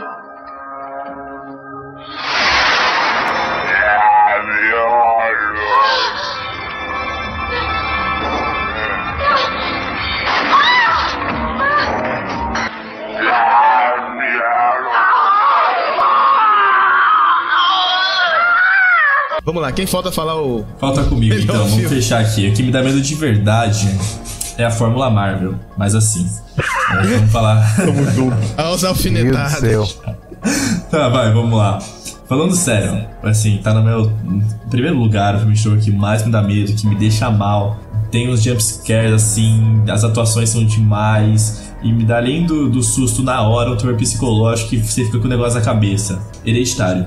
[SPEAKER 1] Vamos lá, quem falta falar o.
[SPEAKER 6] Falta comigo,
[SPEAKER 1] Melhor
[SPEAKER 6] então. Vamos
[SPEAKER 1] filme.
[SPEAKER 6] fechar aqui. O que me dá medo de verdade é a Fórmula Marvel. Mas assim, é, vamos falar...
[SPEAKER 1] Aos
[SPEAKER 9] Meu
[SPEAKER 1] alfinetados.
[SPEAKER 9] Deus do céu.
[SPEAKER 6] Tá, vai, vamos lá. Falando sério, assim, tá no meu primeiro lugar o filme de terror que mais me dá medo, que me deixa mal. Tem uns jumpscares, assim, as atuações são demais. E me dá, além do, do susto na hora, um terror psicológico que você fica com o negócio na cabeça. Hereditário.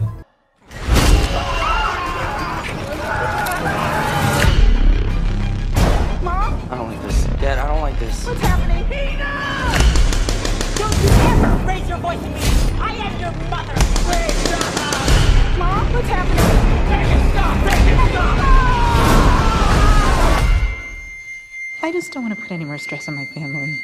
[SPEAKER 4] I don't like this. Dad, I don't like this.
[SPEAKER 3] What's happening? Don't you ever raise your voice at me! I am your mother! Wait, stop! Mom, what's happening? Make it stop! Make it stop!
[SPEAKER 11] I just don't want to put any more stress on my family.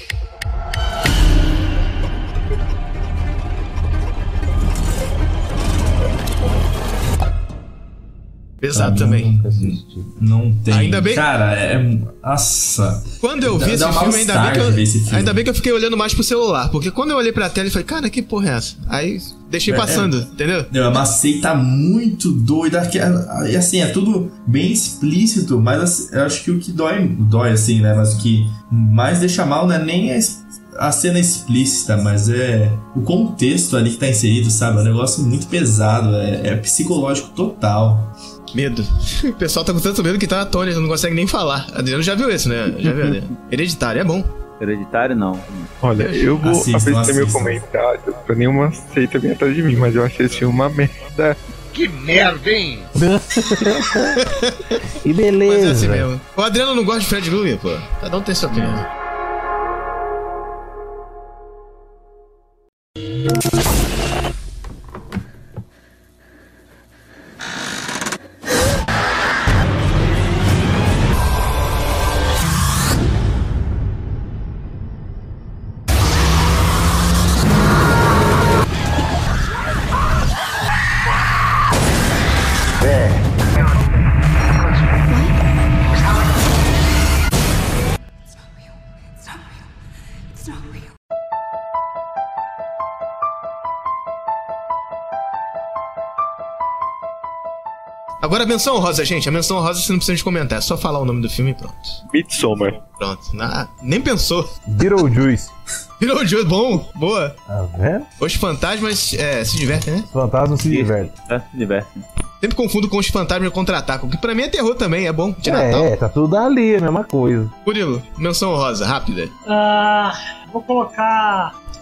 [SPEAKER 1] Pesado
[SPEAKER 6] Pra mim,
[SPEAKER 1] também.
[SPEAKER 6] Não tem.
[SPEAKER 1] Ainda bem-
[SPEAKER 6] Cara, é. Nossa.
[SPEAKER 1] Quando eu vi
[SPEAKER 6] Dá-
[SPEAKER 1] esse
[SPEAKER 6] dá
[SPEAKER 1] filme, ainda bem,
[SPEAKER 6] mal-estar
[SPEAKER 1] que
[SPEAKER 6] de ver esse
[SPEAKER 1] eu,
[SPEAKER 6] filme.
[SPEAKER 1] ainda bem que eu fiquei olhando mais pro celular. Porque quando eu olhei pra tela, eu falei, cara, que porra é essa? Aí deixei
[SPEAKER 6] É,
[SPEAKER 1] passando,
[SPEAKER 6] é.
[SPEAKER 1] entendeu?
[SPEAKER 6] Não, é uma seita muito doida. que é- E assim, é tudo bem explícito, mas assim, eu acho que o que dói, dói assim, né? Mas o que mais deixa mal não é nem a, es- a cena explícita, mas é o contexto ali que tá inserido, sabe? É um negócio muito pesado, é, é psicológico total.
[SPEAKER 1] Medo. O pessoal tá com tanto medo que tá atônito, não consegue nem falar. Adriano já viu esse, né? Já viu, Adriano? Hereditário, é bom.
[SPEAKER 10] Hereditário não.
[SPEAKER 2] Olha, eu vou
[SPEAKER 6] Assistam,
[SPEAKER 2] abrir meu
[SPEAKER 6] assistam.
[SPEAKER 2] comentário pra nenhuma seita vir atrás de mim, mas eu achei esse filme uma merda.
[SPEAKER 3] Que merda, hein?
[SPEAKER 9] E
[SPEAKER 1] Mas é
[SPEAKER 9] beleza.
[SPEAKER 1] assim mesmo. O Adriano não gosta de Fred Krueger, pô. Cada um tem sua opinião. Agora a menção rosa, gente. A menção rosa você não precisa de comentar. É só falar o nome do filme e pronto.
[SPEAKER 2] Midsommar.
[SPEAKER 1] Pronto. Na- nem pensou.
[SPEAKER 9] Beetlejuice.
[SPEAKER 1] Virou o jogo. Bom. Boa.
[SPEAKER 9] Tá vendo?
[SPEAKER 1] Os fantasmas é, se divertem, né?
[SPEAKER 9] Os fantasmas se divertem.
[SPEAKER 10] É, se diverte.
[SPEAKER 1] Sempre confundo com os fantasmas contra-atacam. Que pra mim é terror também. É bom. De Natal.
[SPEAKER 9] É, tá tudo ali, a mesma coisa.
[SPEAKER 1] Murilo, menção rosa. Rápida.
[SPEAKER 5] Ah, vou colocar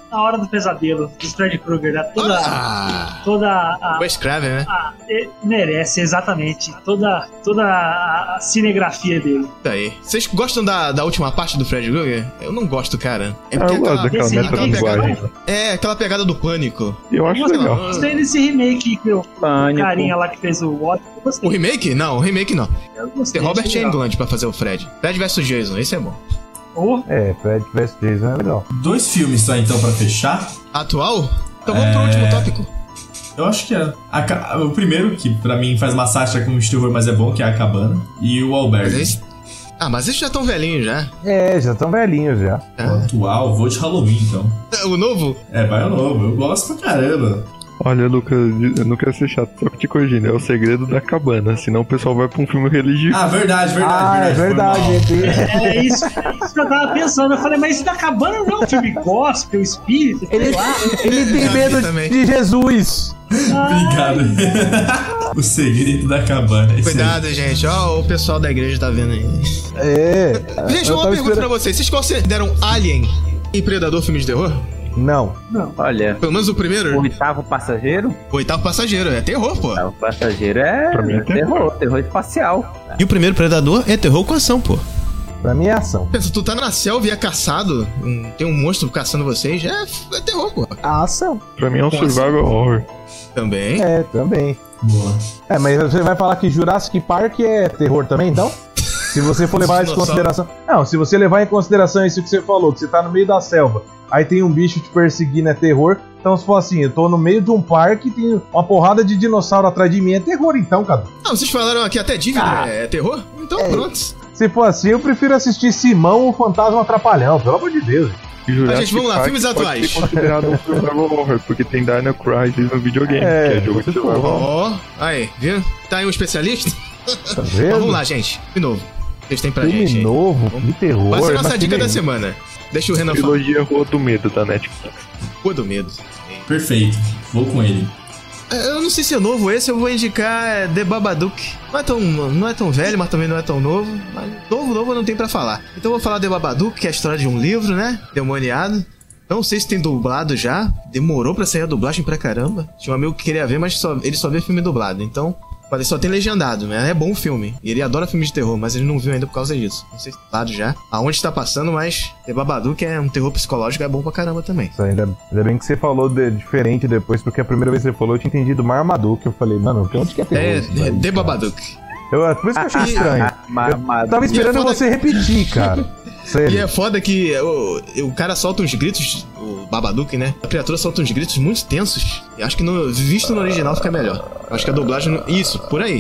[SPEAKER 5] A Hora do Pesadelo, do Freddy Krueger, né? Toda,
[SPEAKER 15] Ah.
[SPEAKER 5] toda a...
[SPEAKER 15] Wes Craven, né?
[SPEAKER 5] a- ele merece, exatamente. Toda, toda a, a cinegrafia dele.
[SPEAKER 15] Isso aí. Vocês gostam da, da última parte do Freddy Krueger? Eu não gosto, cara. É
[SPEAKER 2] Ah,
[SPEAKER 15] porque
[SPEAKER 2] eu gosto
[SPEAKER 15] aquela,
[SPEAKER 2] daquela
[SPEAKER 15] esse- aquela
[SPEAKER 2] metalinguagem.
[SPEAKER 15] pegada, é, aquela pegada do pânico.
[SPEAKER 2] Eu acho
[SPEAKER 5] Gostei,
[SPEAKER 2] legal.
[SPEAKER 5] Gostei desse remake que o
[SPEAKER 10] Pânico.
[SPEAKER 5] carinha lá que fez o Watch. Eu
[SPEAKER 15] O
[SPEAKER 5] gostei.
[SPEAKER 15] remake? Não, o remake não.
[SPEAKER 5] Eu gostei.
[SPEAKER 15] Tem Robert
[SPEAKER 5] achei legal.
[SPEAKER 15] Englund pra fazer o Fred. Fred versus Jason, esse é bom.
[SPEAKER 5] Oh,
[SPEAKER 9] É, Fred vs Jason é legal.
[SPEAKER 6] Dois filmes só então pra fechar.
[SPEAKER 15] Atual? Então vamos pro
[SPEAKER 6] É.
[SPEAKER 15] último tópico.
[SPEAKER 6] Eu acho que é. a ca- o primeiro, que pra mim faz uma sátira com o terror, mas é bom, que é A Cabana. E o
[SPEAKER 15] Mas
[SPEAKER 6] Albergue.
[SPEAKER 15] esse- Ah, mas esses já estão velhinhos já.
[SPEAKER 9] É, já estão velhinhos já.
[SPEAKER 6] O atual, vou de Halloween então.
[SPEAKER 15] O novo?
[SPEAKER 6] É, vai o novo. Eu gosto pra caramba.
[SPEAKER 2] Olha, Lucas, eu não quero ser chato, só que te corrigindo, é o segredo da cabana, senão o pessoal vai pra um filme religioso.
[SPEAKER 6] Ah, verdade, verdade.
[SPEAKER 9] Ah, é verdade.
[SPEAKER 6] foi mal.
[SPEAKER 5] é isso, é isso que eu tava pensando. Eu falei, mas isso tá acabando não é um filme gospel, espírito, sei
[SPEAKER 9] Ele,
[SPEAKER 5] lá.
[SPEAKER 9] ele tem
[SPEAKER 15] Já vi
[SPEAKER 9] medo
[SPEAKER 15] também.
[SPEAKER 9] de Jesus.
[SPEAKER 6] Obrigado. O segredo da cabana. é isso aí.
[SPEAKER 15] Cuidado, gente. Ó, o pessoal da igreja tá vendo aí.
[SPEAKER 9] É.
[SPEAKER 15] Gente,
[SPEAKER 9] eu
[SPEAKER 15] uma
[SPEAKER 9] tava
[SPEAKER 15] pergunta
[SPEAKER 9] esperando-
[SPEAKER 15] pra vocês. Vocês consideram Alien e Predador filme de terror?
[SPEAKER 9] Não.
[SPEAKER 10] Olha,
[SPEAKER 15] Pelo menos o primeiro?
[SPEAKER 10] o Oitavo Passageiro?
[SPEAKER 15] O Oitavo Passageiro. É terror, pô.
[SPEAKER 10] O Passageiro é,
[SPEAKER 2] Pra mim é
[SPEAKER 10] é terror, terror espacial.
[SPEAKER 15] E o primeiro Predador é terror com ação, pô.
[SPEAKER 9] Pra mim é ação.
[SPEAKER 15] Pensa, tu tá na selva e é caçado, um- tem um monstro caçando vocês, é, é terror, pô.
[SPEAKER 9] A ação.
[SPEAKER 2] Pra mim é um
[SPEAKER 15] Com
[SPEAKER 2] survival horror.
[SPEAKER 15] Também.
[SPEAKER 9] É, também.
[SPEAKER 6] Boa.
[SPEAKER 9] É, mas você vai falar que Jurassic Park é terror também, então? Se você for levar isso em
[SPEAKER 15] Dinossauro.
[SPEAKER 9] consideração. Não, se você levar em consideração isso que você falou, que você tá no meio da selva, aí tem um bicho te perseguindo, é terror. Então, se for assim, eu tô no meio de um parque, tem uma porrada de dinossauro atrás de mim, é terror, então, cara.
[SPEAKER 15] Não, vocês falaram aqui até dívida
[SPEAKER 9] Ah.
[SPEAKER 15] é terror? Então pronto.
[SPEAKER 9] Se for assim, eu prefiro assistir Simão, o Fantasma Trapalhão, pelo amor de Deus.
[SPEAKER 2] E Jurassic
[SPEAKER 15] gente, vamos lá,
[SPEAKER 2] Park
[SPEAKER 15] filmes
[SPEAKER 2] pode
[SPEAKER 15] atuais.
[SPEAKER 2] ser considerado um survival horror, porque tem Dino Crisis no videogame,
[SPEAKER 9] É,
[SPEAKER 2] que é jogo de
[SPEAKER 9] você
[SPEAKER 2] survival horror.
[SPEAKER 15] Ó, aí, viu? Tá aí um especialista?
[SPEAKER 9] Tá
[SPEAKER 15] Mas
[SPEAKER 9] vendo?
[SPEAKER 15] vamos lá, gente. De novo. Vocês têm pra
[SPEAKER 9] Filme
[SPEAKER 15] gente aí.
[SPEAKER 9] novo, de terror.
[SPEAKER 15] Vai ser nossa
[SPEAKER 9] mas
[SPEAKER 15] dica
[SPEAKER 9] que
[SPEAKER 15] da
[SPEAKER 9] nem-
[SPEAKER 15] semana. Deixa o Renan falar.
[SPEAKER 2] Trilogia Rua do Medo da Netflix.
[SPEAKER 15] Rua do Medo.
[SPEAKER 6] Perfeito. Vou com ele.
[SPEAKER 15] É, Eu não sei se é novo esse, eu vou indicar é, The Babadook. Não é, tão, não é tão velho, mas também não é tão novo. Mas novo, novo eu não tenho pra falar. Então eu vou falar The Babadook, que é a história de um livro, né? Demoniado. Não sei se tem dublado já. Demorou pra sair a dublagem pra caramba. Tinha um amigo que queria ver, mas só, ele só vê filme dublado. Então, ele só tem legendado, né? É bom o filme. E ele adora filme de terror, mas ele não viu ainda por causa disso. Não sei se tá dublado já. Aonde tá passando, mas The Babadook é um terror psicológico, é bom pra caramba também.
[SPEAKER 9] Isso, Ainda, ainda bem que você falou de- diferente depois, porque a primeira vez que você falou eu tinha entendido Marmaduke. Eu falei, mano, onde que é terror?
[SPEAKER 15] É,
[SPEAKER 9] isso daí,
[SPEAKER 15] é The
[SPEAKER 9] cara?
[SPEAKER 15] Babadook.
[SPEAKER 9] Eu, por isso que eu achei estranho. Eu
[SPEAKER 10] Marmaduke.
[SPEAKER 9] tava esperando
[SPEAKER 15] E é foda
[SPEAKER 9] você repetir, cara.
[SPEAKER 15] E
[SPEAKER 9] Sério.
[SPEAKER 15] é foda que o, o cara solta uns gritos, o Babadook, né? A criatura solta uns gritos muito tensos. E acho que no, visto no original fica melhor. Acho que a dublagem. não- Isso, por aí.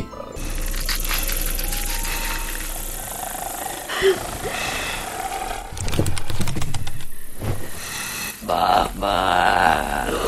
[SPEAKER 4] Baba.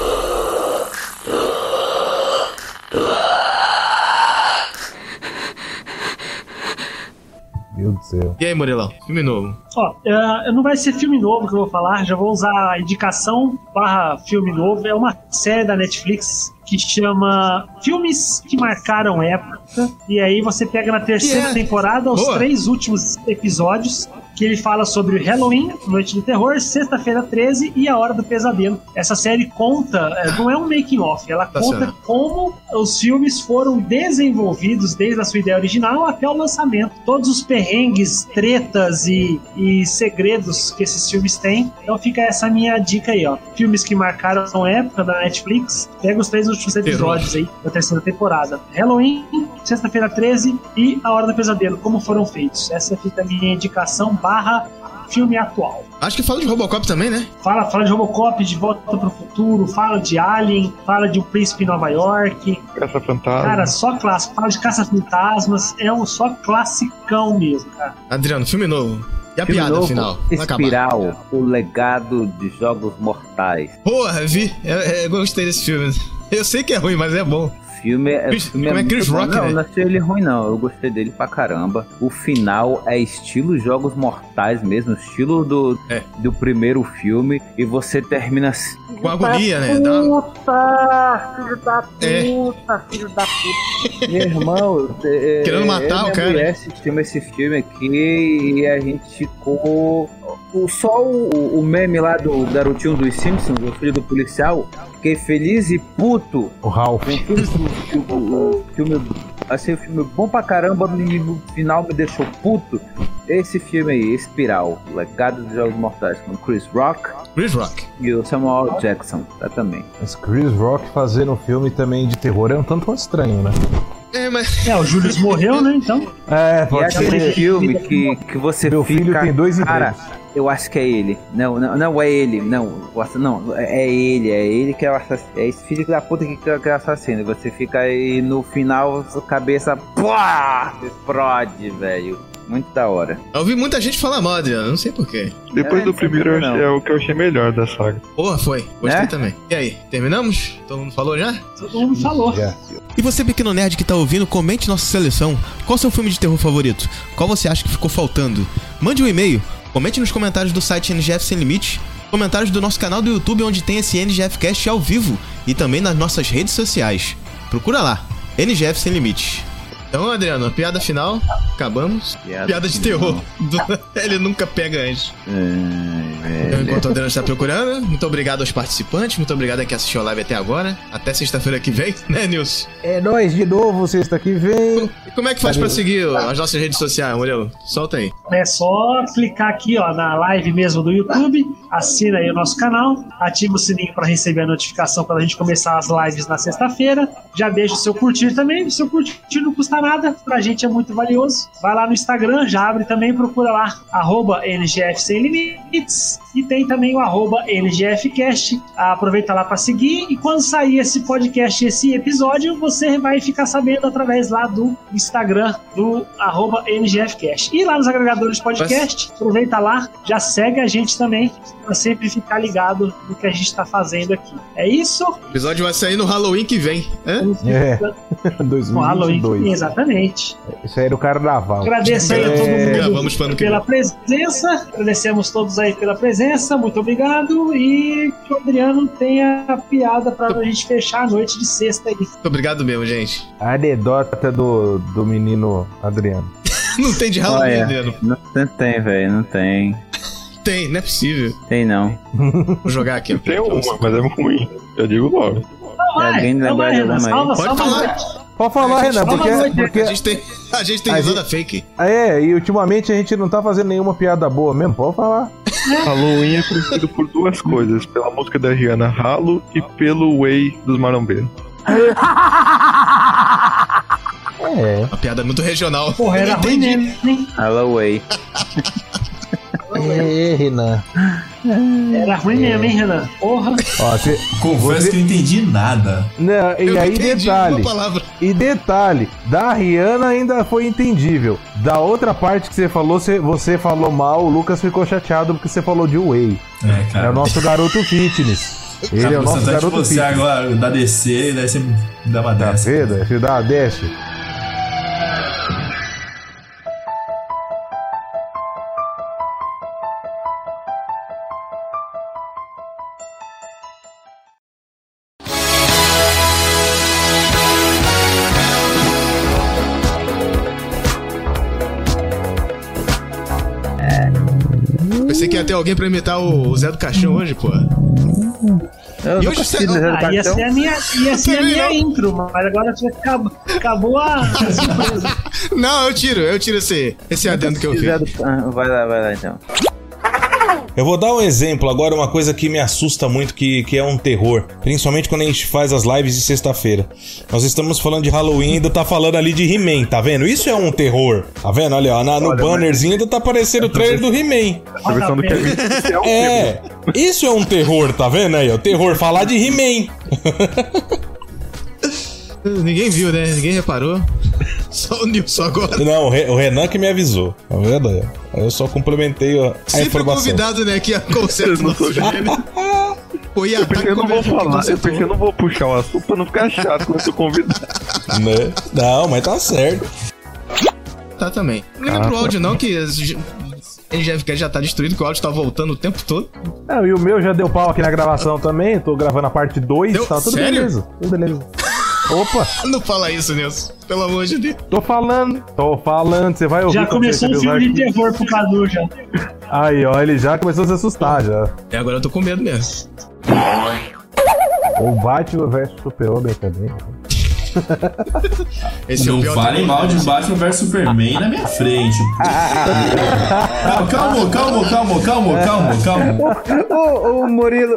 [SPEAKER 9] Meu Deus do céu.
[SPEAKER 15] E aí, Murelão? Filme novo.
[SPEAKER 5] Ó, é, não vai ser filme novo que eu vou falar, já vou usar a indicação barra filme novo. É uma série da Netflix que chama Filmes que Marcaram Época. E aí você pega na terceira
[SPEAKER 15] Yeah.
[SPEAKER 5] temporada os
[SPEAKER 15] Boa.
[SPEAKER 5] três últimos episódios, que ele fala sobre o Halloween, Noite do Terror, Sexta-feira treze e A Hora do Pesadelo. Essa série conta, é, não é um making off, ela
[SPEAKER 15] Tá
[SPEAKER 5] conta
[SPEAKER 15] certo.
[SPEAKER 5] como os filmes foram desenvolvidos desde a sua ideia original até o lançamento. Todos os perrengues, tretas e, e segredos que esses filmes têm. Então fica essa minha dica aí, ó. Filmes que marcaram a época da Netflix. Pega os três últimos episódios aí da terceira temporada. Halloween, Sexta-feira treze e A Hora do Pesadelo, como foram feitos. Essa fica a minha indicação barra filme atual.
[SPEAKER 15] Acho que fala de Robocop também, né?
[SPEAKER 5] Fala, fala de Robocop, de Volta pro Futuro, fala de Alien, fala de O Príncipe em Nova York.
[SPEAKER 2] Caça Fantasma.
[SPEAKER 5] Cara, só clássico. Fala de Caça-Fantasmas. É um só classicão mesmo, cara.
[SPEAKER 15] Adriano, filme novo. E a
[SPEAKER 10] Filme
[SPEAKER 15] piada
[SPEAKER 10] novo,
[SPEAKER 15] final? Vai acabar.
[SPEAKER 10] Espiral, o legado de Jogos Mortais.
[SPEAKER 15] Porra, vi. Eu, eu gostei desse filme. Eu sei que é ruim, mas é bom.
[SPEAKER 10] Filme é,
[SPEAKER 15] Chris-
[SPEAKER 10] filme
[SPEAKER 15] como é
[SPEAKER 10] muito
[SPEAKER 15] Chris
[SPEAKER 10] bom.
[SPEAKER 15] Rock,
[SPEAKER 10] não,
[SPEAKER 15] né?
[SPEAKER 10] não achei ele ruim, não. Eu gostei dele pra caramba. O final é estilo Jogos Mortais mesmo, estilo do,
[SPEAKER 15] É.
[SPEAKER 10] do primeiro filme. E você termina assim.
[SPEAKER 15] Com agonia, né? Dá uma-
[SPEAKER 10] Puta, filho da
[SPEAKER 15] É.
[SPEAKER 10] puta, filho da puta. Meu irmão, é,
[SPEAKER 15] Querendo matar
[SPEAKER 10] eu e
[SPEAKER 15] o
[SPEAKER 10] minha
[SPEAKER 15] cara.
[SPEAKER 10] mulher assistimos esse filme aqui e a gente ficou o, só o, o meme lá do garotinho dos Simpsons, o filho do policial, fiquei feliz e puto.
[SPEAKER 9] O Ralph.
[SPEAKER 10] O filme, o, o, o filme, assim, o filme bom pra caramba, no final me deixou puto. Esse filme aí, Espiral, Legado dos Jogos Mortais, com Chris Rock.
[SPEAKER 15] Chris Rock.
[SPEAKER 10] E o Samuel Jackson, tá também.
[SPEAKER 9] Mas Chris Rock fazendo um filme também de terror é um tanto quanto estranho, né?
[SPEAKER 15] É, mas...
[SPEAKER 5] É, o Júlio morreu, né, então?
[SPEAKER 9] É,
[SPEAKER 10] E
[SPEAKER 9] pode
[SPEAKER 10] aquele
[SPEAKER 9] ser.
[SPEAKER 10] filme que, que você
[SPEAKER 9] Meu
[SPEAKER 10] fica...
[SPEAKER 9] filho tem dois
[SPEAKER 10] cara,
[SPEAKER 9] empregos.
[SPEAKER 10] eu acho que é ele. Não, não, não é ele. Não, não, é ele. É ele que é o assassino. É esse filho da puta que, que é o assassino. Você fica aí no final, sua cabeça... Pá, explode, velho. Muito da hora.
[SPEAKER 15] Eu ouvi muita gente falar mal, Adriano, não sei porquê.
[SPEAKER 2] Depois
[SPEAKER 10] É,
[SPEAKER 2] do primeiro eu
[SPEAKER 10] não.
[SPEAKER 2] achei- é o que eu achei melhor da saga.
[SPEAKER 15] Porra, foi. Gostei
[SPEAKER 10] É?
[SPEAKER 15] também. E aí, terminamos? Todo mundo falou já?
[SPEAKER 5] Todo mundo falou.
[SPEAKER 1] E você, pequeno nerd que tá ouvindo, comente nossa seleção. Qual seu filme de terror favorito? Qual você acha que ficou faltando? Mande um e-mail, comente nos comentários do site N G F Sem Limites, comentários do nosso canal do YouTube, onde tem esse N G F Cast ao vivo, e também nas nossas redes sociais. Procura lá, N G F Sem Limites. Então, Adriano, a piada final, acabamos.
[SPEAKER 10] Piada
[SPEAKER 15] Piada, de
[SPEAKER 10] final.
[SPEAKER 15] terror. Ele nunca pega antes.
[SPEAKER 10] É,
[SPEAKER 15] Então, enquanto o Adriano está procurando, muito obrigado aos participantes, muito obrigado a quem assistiu a live até agora. Até sexta-feira que vem, né, Nilson?
[SPEAKER 9] É nóis de novo, sexta que vem.
[SPEAKER 15] E como é que faz
[SPEAKER 9] Valeu.
[SPEAKER 15] pra seguir as nossas redes sociais, Murilo? Solta aí.
[SPEAKER 5] É só clicar aqui, ó, na live mesmo do YouTube, assina aí o nosso canal, ativa o sininho para receber a notificação quando a gente começar as lives na sexta-feira. Já deixa o seu curtir também, o seu curtir não custa nada, pra gente é muito valioso. Vai lá no Instagram, já abre também, procura lá, arroba N G F Sem Limites, e tem também o arroba N G F Cast. Aproveita lá para seguir, e quando sair esse podcast, esse episódio, você vai ficar sabendo através lá do Instagram do arroba N G F Cast. E lá nos agregadores de podcast, aproveita lá, já segue a gente também, para sempre ficar ligado no que a gente tá fazendo aqui. É isso?
[SPEAKER 15] O episódio vai sair no Halloween que vem, né?
[SPEAKER 9] É,
[SPEAKER 5] Com Halloween,
[SPEAKER 9] dois mil e vinte e dois.
[SPEAKER 5] exatamente.
[SPEAKER 9] Isso aí era o carnaval.
[SPEAKER 5] Agradeço aí a todo
[SPEAKER 9] É,
[SPEAKER 5] mundo
[SPEAKER 15] Gravamos pro ano que
[SPEAKER 5] pela
[SPEAKER 15] vem.
[SPEAKER 5] presença. Agradecemos todos aí pela presença. Muito obrigado. E que o Adriano tenha a piada pra gente fechar a noite de sexta aí.
[SPEAKER 15] Muito obrigado mesmo, gente.
[SPEAKER 9] A anedota do, do menino Adriano.
[SPEAKER 15] Não tem de Halloween,
[SPEAKER 10] Olha,
[SPEAKER 15] Adriano.
[SPEAKER 10] não, não tem, velho, não tem.
[SPEAKER 15] Tem, não é possível.
[SPEAKER 10] Tem não.
[SPEAKER 15] Vou jogar aqui. ó.
[SPEAKER 2] Tem uma, mas é ruim. Eu digo logo.
[SPEAKER 5] Não vai,
[SPEAKER 10] alguém
[SPEAKER 5] não
[SPEAKER 10] lembra
[SPEAKER 5] vai,
[SPEAKER 10] de
[SPEAKER 5] Renan.
[SPEAKER 10] alguma aí?
[SPEAKER 5] Salva,
[SPEAKER 15] Pode
[SPEAKER 5] salva
[SPEAKER 15] falar.
[SPEAKER 5] a noite.
[SPEAKER 9] Pode falar, Renan,
[SPEAKER 5] Salva a
[SPEAKER 9] porque,
[SPEAKER 5] noite.
[SPEAKER 9] porque.
[SPEAKER 15] A gente tem, a gente tem
[SPEAKER 9] A
[SPEAKER 15] risada
[SPEAKER 9] gente-
[SPEAKER 15] fake.
[SPEAKER 9] É, e ultimamente a gente não tá fazendo nenhuma piada boa mesmo, pode falar.
[SPEAKER 2] Halloween é conhecido por duas coisas: pela música da Rihanna Halo e pelo Way dos Marombeiros.
[SPEAKER 9] É.
[SPEAKER 15] Uma piada muito regional.
[SPEAKER 5] Porra, era ruim mesmo, hein?
[SPEAKER 10] Halloween.
[SPEAKER 9] É, Renan.
[SPEAKER 5] Era ruim mesmo, hein, Renan? Porra.
[SPEAKER 9] Ó, cê,
[SPEAKER 6] Confesso
[SPEAKER 9] você-
[SPEAKER 6] que eu não entendi nada.
[SPEAKER 9] Não, e
[SPEAKER 15] Eu não
[SPEAKER 9] aí
[SPEAKER 15] entendi
[SPEAKER 9] detalhe.
[SPEAKER 15] uma palavra.
[SPEAKER 9] E detalhe, da Rihanna ainda foi entendível. Da outra parte que você falou, você, você falou mal, o Lucas ficou chateado porque você falou de Whey.
[SPEAKER 6] É, cara.
[SPEAKER 9] É o nosso garoto fitness. Ele
[SPEAKER 6] Cara,
[SPEAKER 9] é o nosso
[SPEAKER 6] você
[SPEAKER 9] garoto
[SPEAKER 6] você
[SPEAKER 9] fitness.
[SPEAKER 6] agora da D C, daí você me dá uma
[SPEAKER 9] Tá
[SPEAKER 6] dessa.
[SPEAKER 9] vendo? Você dá uma desce.
[SPEAKER 15] Pensei que ia ter alguém pra imitar o Zé do Caixão hoje, pô.
[SPEAKER 10] Eu
[SPEAKER 15] E
[SPEAKER 10] nunca
[SPEAKER 15] hoje
[SPEAKER 10] assisti
[SPEAKER 15] você-
[SPEAKER 10] Zé do
[SPEAKER 5] Ah, ia
[SPEAKER 10] Caixão.
[SPEAKER 5] ser a minha, ia ser a
[SPEAKER 15] Também
[SPEAKER 5] minha
[SPEAKER 15] não.
[SPEAKER 5] intro, mas agora já acabou, acabou a, a surpresa.
[SPEAKER 15] Não, eu tiro, eu tiro esse, esse adendo que eu fiz.
[SPEAKER 10] Zé do- Ah, vai lá, vai lá então.
[SPEAKER 8] Eu vou dar um exemplo agora, uma coisa que me assusta muito, que, que é um terror. Principalmente quando a gente faz as lives de sexta-feira. Nós estamos falando de Halloween e ainda tá falando ali de He-Man, tá vendo? Isso é um terror. Tá vendo? Olha, ó, na- no
[SPEAKER 2] Olha,
[SPEAKER 8] bannerzinho ainda tá aparecendo o trailer do He-Man.
[SPEAKER 2] A versão do Kevin é um
[SPEAKER 8] É, isso é um terror, tá vendo aí? O terror falar de He-Man.
[SPEAKER 15] Ninguém viu, né? Ninguém reparou. Só o Nilson agora.
[SPEAKER 8] Não, o Re- o Renan que me avisou. Tá vendo aí? Aí eu só complementei a, a
[SPEAKER 15] Sempre o
[SPEAKER 8] informação.
[SPEAKER 15] convidado, né? Que é conserto no dele. Pô, e
[SPEAKER 2] Eu pensei que eu não vou
[SPEAKER 15] ataque
[SPEAKER 2] falar, eu
[SPEAKER 15] consertou.
[SPEAKER 2] pensei que eu não vou puxar o assunto pra não ficar chato quando eu sou convidado.
[SPEAKER 8] Né? Não, mas tá certo.
[SPEAKER 15] Tá também. Não liga pro áudio, não, que N G F K já tá destruído, que o áudio tá voltando o tempo todo.
[SPEAKER 9] Não, e o meu já deu pau aqui na gravação também. Tô gravando a parte dois,
[SPEAKER 15] Deu?
[SPEAKER 9] tá tudo
[SPEAKER 15] Sério?
[SPEAKER 9] beleza. Tudo beleza. Opa!
[SPEAKER 1] Não fala isso, Nelson. Pelo amor de Deus.
[SPEAKER 9] Tô falando, tô falando. Você vai ouvir.
[SPEAKER 5] Já começou um filme de terror pro Cadu já.
[SPEAKER 9] Aí, ó, ele já começou a se assustar já.
[SPEAKER 1] E agora eu tô com medo mesmo.
[SPEAKER 9] O Batman versus Super-Homem também.
[SPEAKER 6] Esse não é falem mal de Batman versus Superman na minha frente. Calma, calma, calma, calma, calma, calma.
[SPEAKER 10] Ô, ô, Murilo.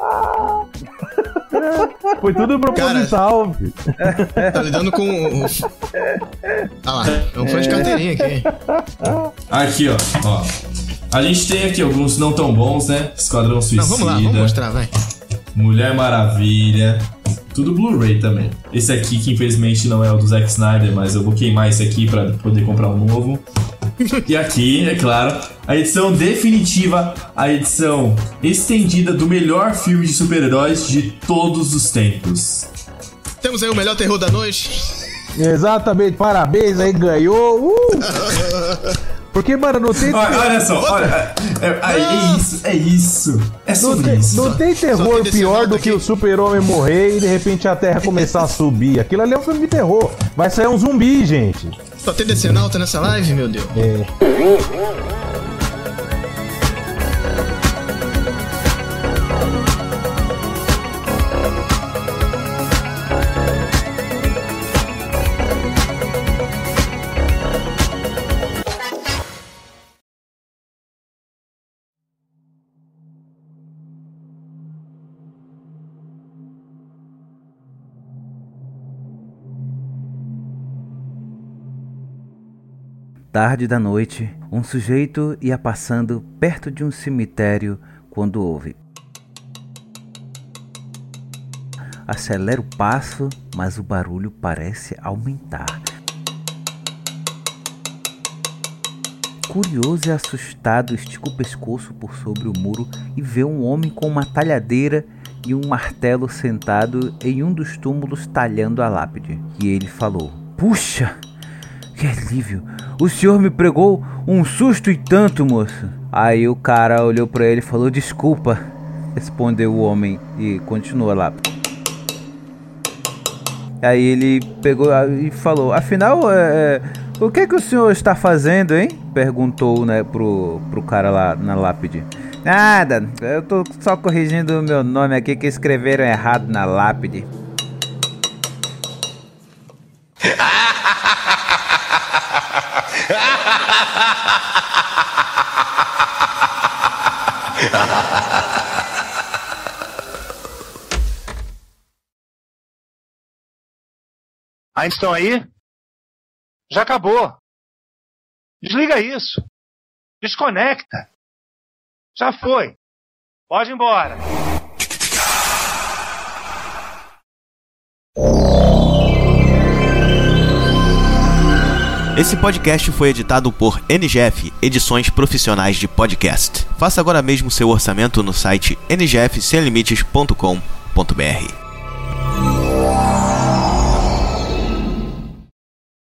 [SPEAKER 9] Foi tudo proposital.
[SPEAKER 1] Cara, tá lidando com. Ah lá, é um fã de carteirinha aqui.
[SPEAKER 6] Aqui, ó, ó. A gente tem aqui alguns não tão bons, né? Esquadrão Suicida.
[SPEAKER 1] Não, vamos lá, vamos mostrar, vai.
[SPEAKER 6] Mulher Maravilha. Tudo Blu-ray também. Esse aqui, que infelizmente não é o do Zack Snyder, mas eu vou queimar esse aqui pra poder comprar um novo. E aqui, é claro, a edição definitiva, a edição estendida do melhor filme de super-heróis de todos os tempos.
[SPEAKER 1] Temos aí o melhor terror da noite.
[SPEAKER 9] Exatamente, parabéns aí, ganhou. Uh! Porque, mano, não tem...
[SPEAKER 6] Olha, olha só, olha, é, é, é isso, é isso, é sobre
[SPEAKER 9] não tem,
[SPEAKER 6] isso.
[SPEAKER 9] Não tem terror pior do que o Super-Homem morrer e de repente a Terra começar a subir. Aquilo ali é um filme de terror. Vai sair um zumbi, gente.
[SPEAKER 1] Só tem decenalta nessa live, meu Deus.
[SPEAKER 9] É.
[SPEAKER 10] Tarde da noite, um sujeito ia passando perto de um cemitério quando ouve. Acelera o passo, mas o barulho parece aumentar. Curioso e assustado, estica o pescoço por sobre o muro e vê um homem com uma talhadeira e um martelo sentado em um dos túmulos talhando a lápide. E ele falou: "Puxa! Que alívio! O senhor me pregou um susto e tanto, moço." Aí o cara olhou pra ele e falou: "Desculpa", respondeu o homem e continuou lá. Aí ele pegou e falou: "Afinal, é, o que é que o senhor está fazendo, hein?" Perguntou, né, pro, pro cara lá na lápide. "Nada, eu tô só corrigindo o meu nome aqui que escreveram errado na lápide."
[SPEAKER 13] Ainda estão aí? Já acabou. Desliga isso. Desconecta. Já foi. Pode ir embora.
[SPEAKER 15] Esse podcast foi editado por N G F, Edições Profissionais de Podcast. Faça agora mesmo seu orçamento no site n g f sem limites ponto com ponto b r.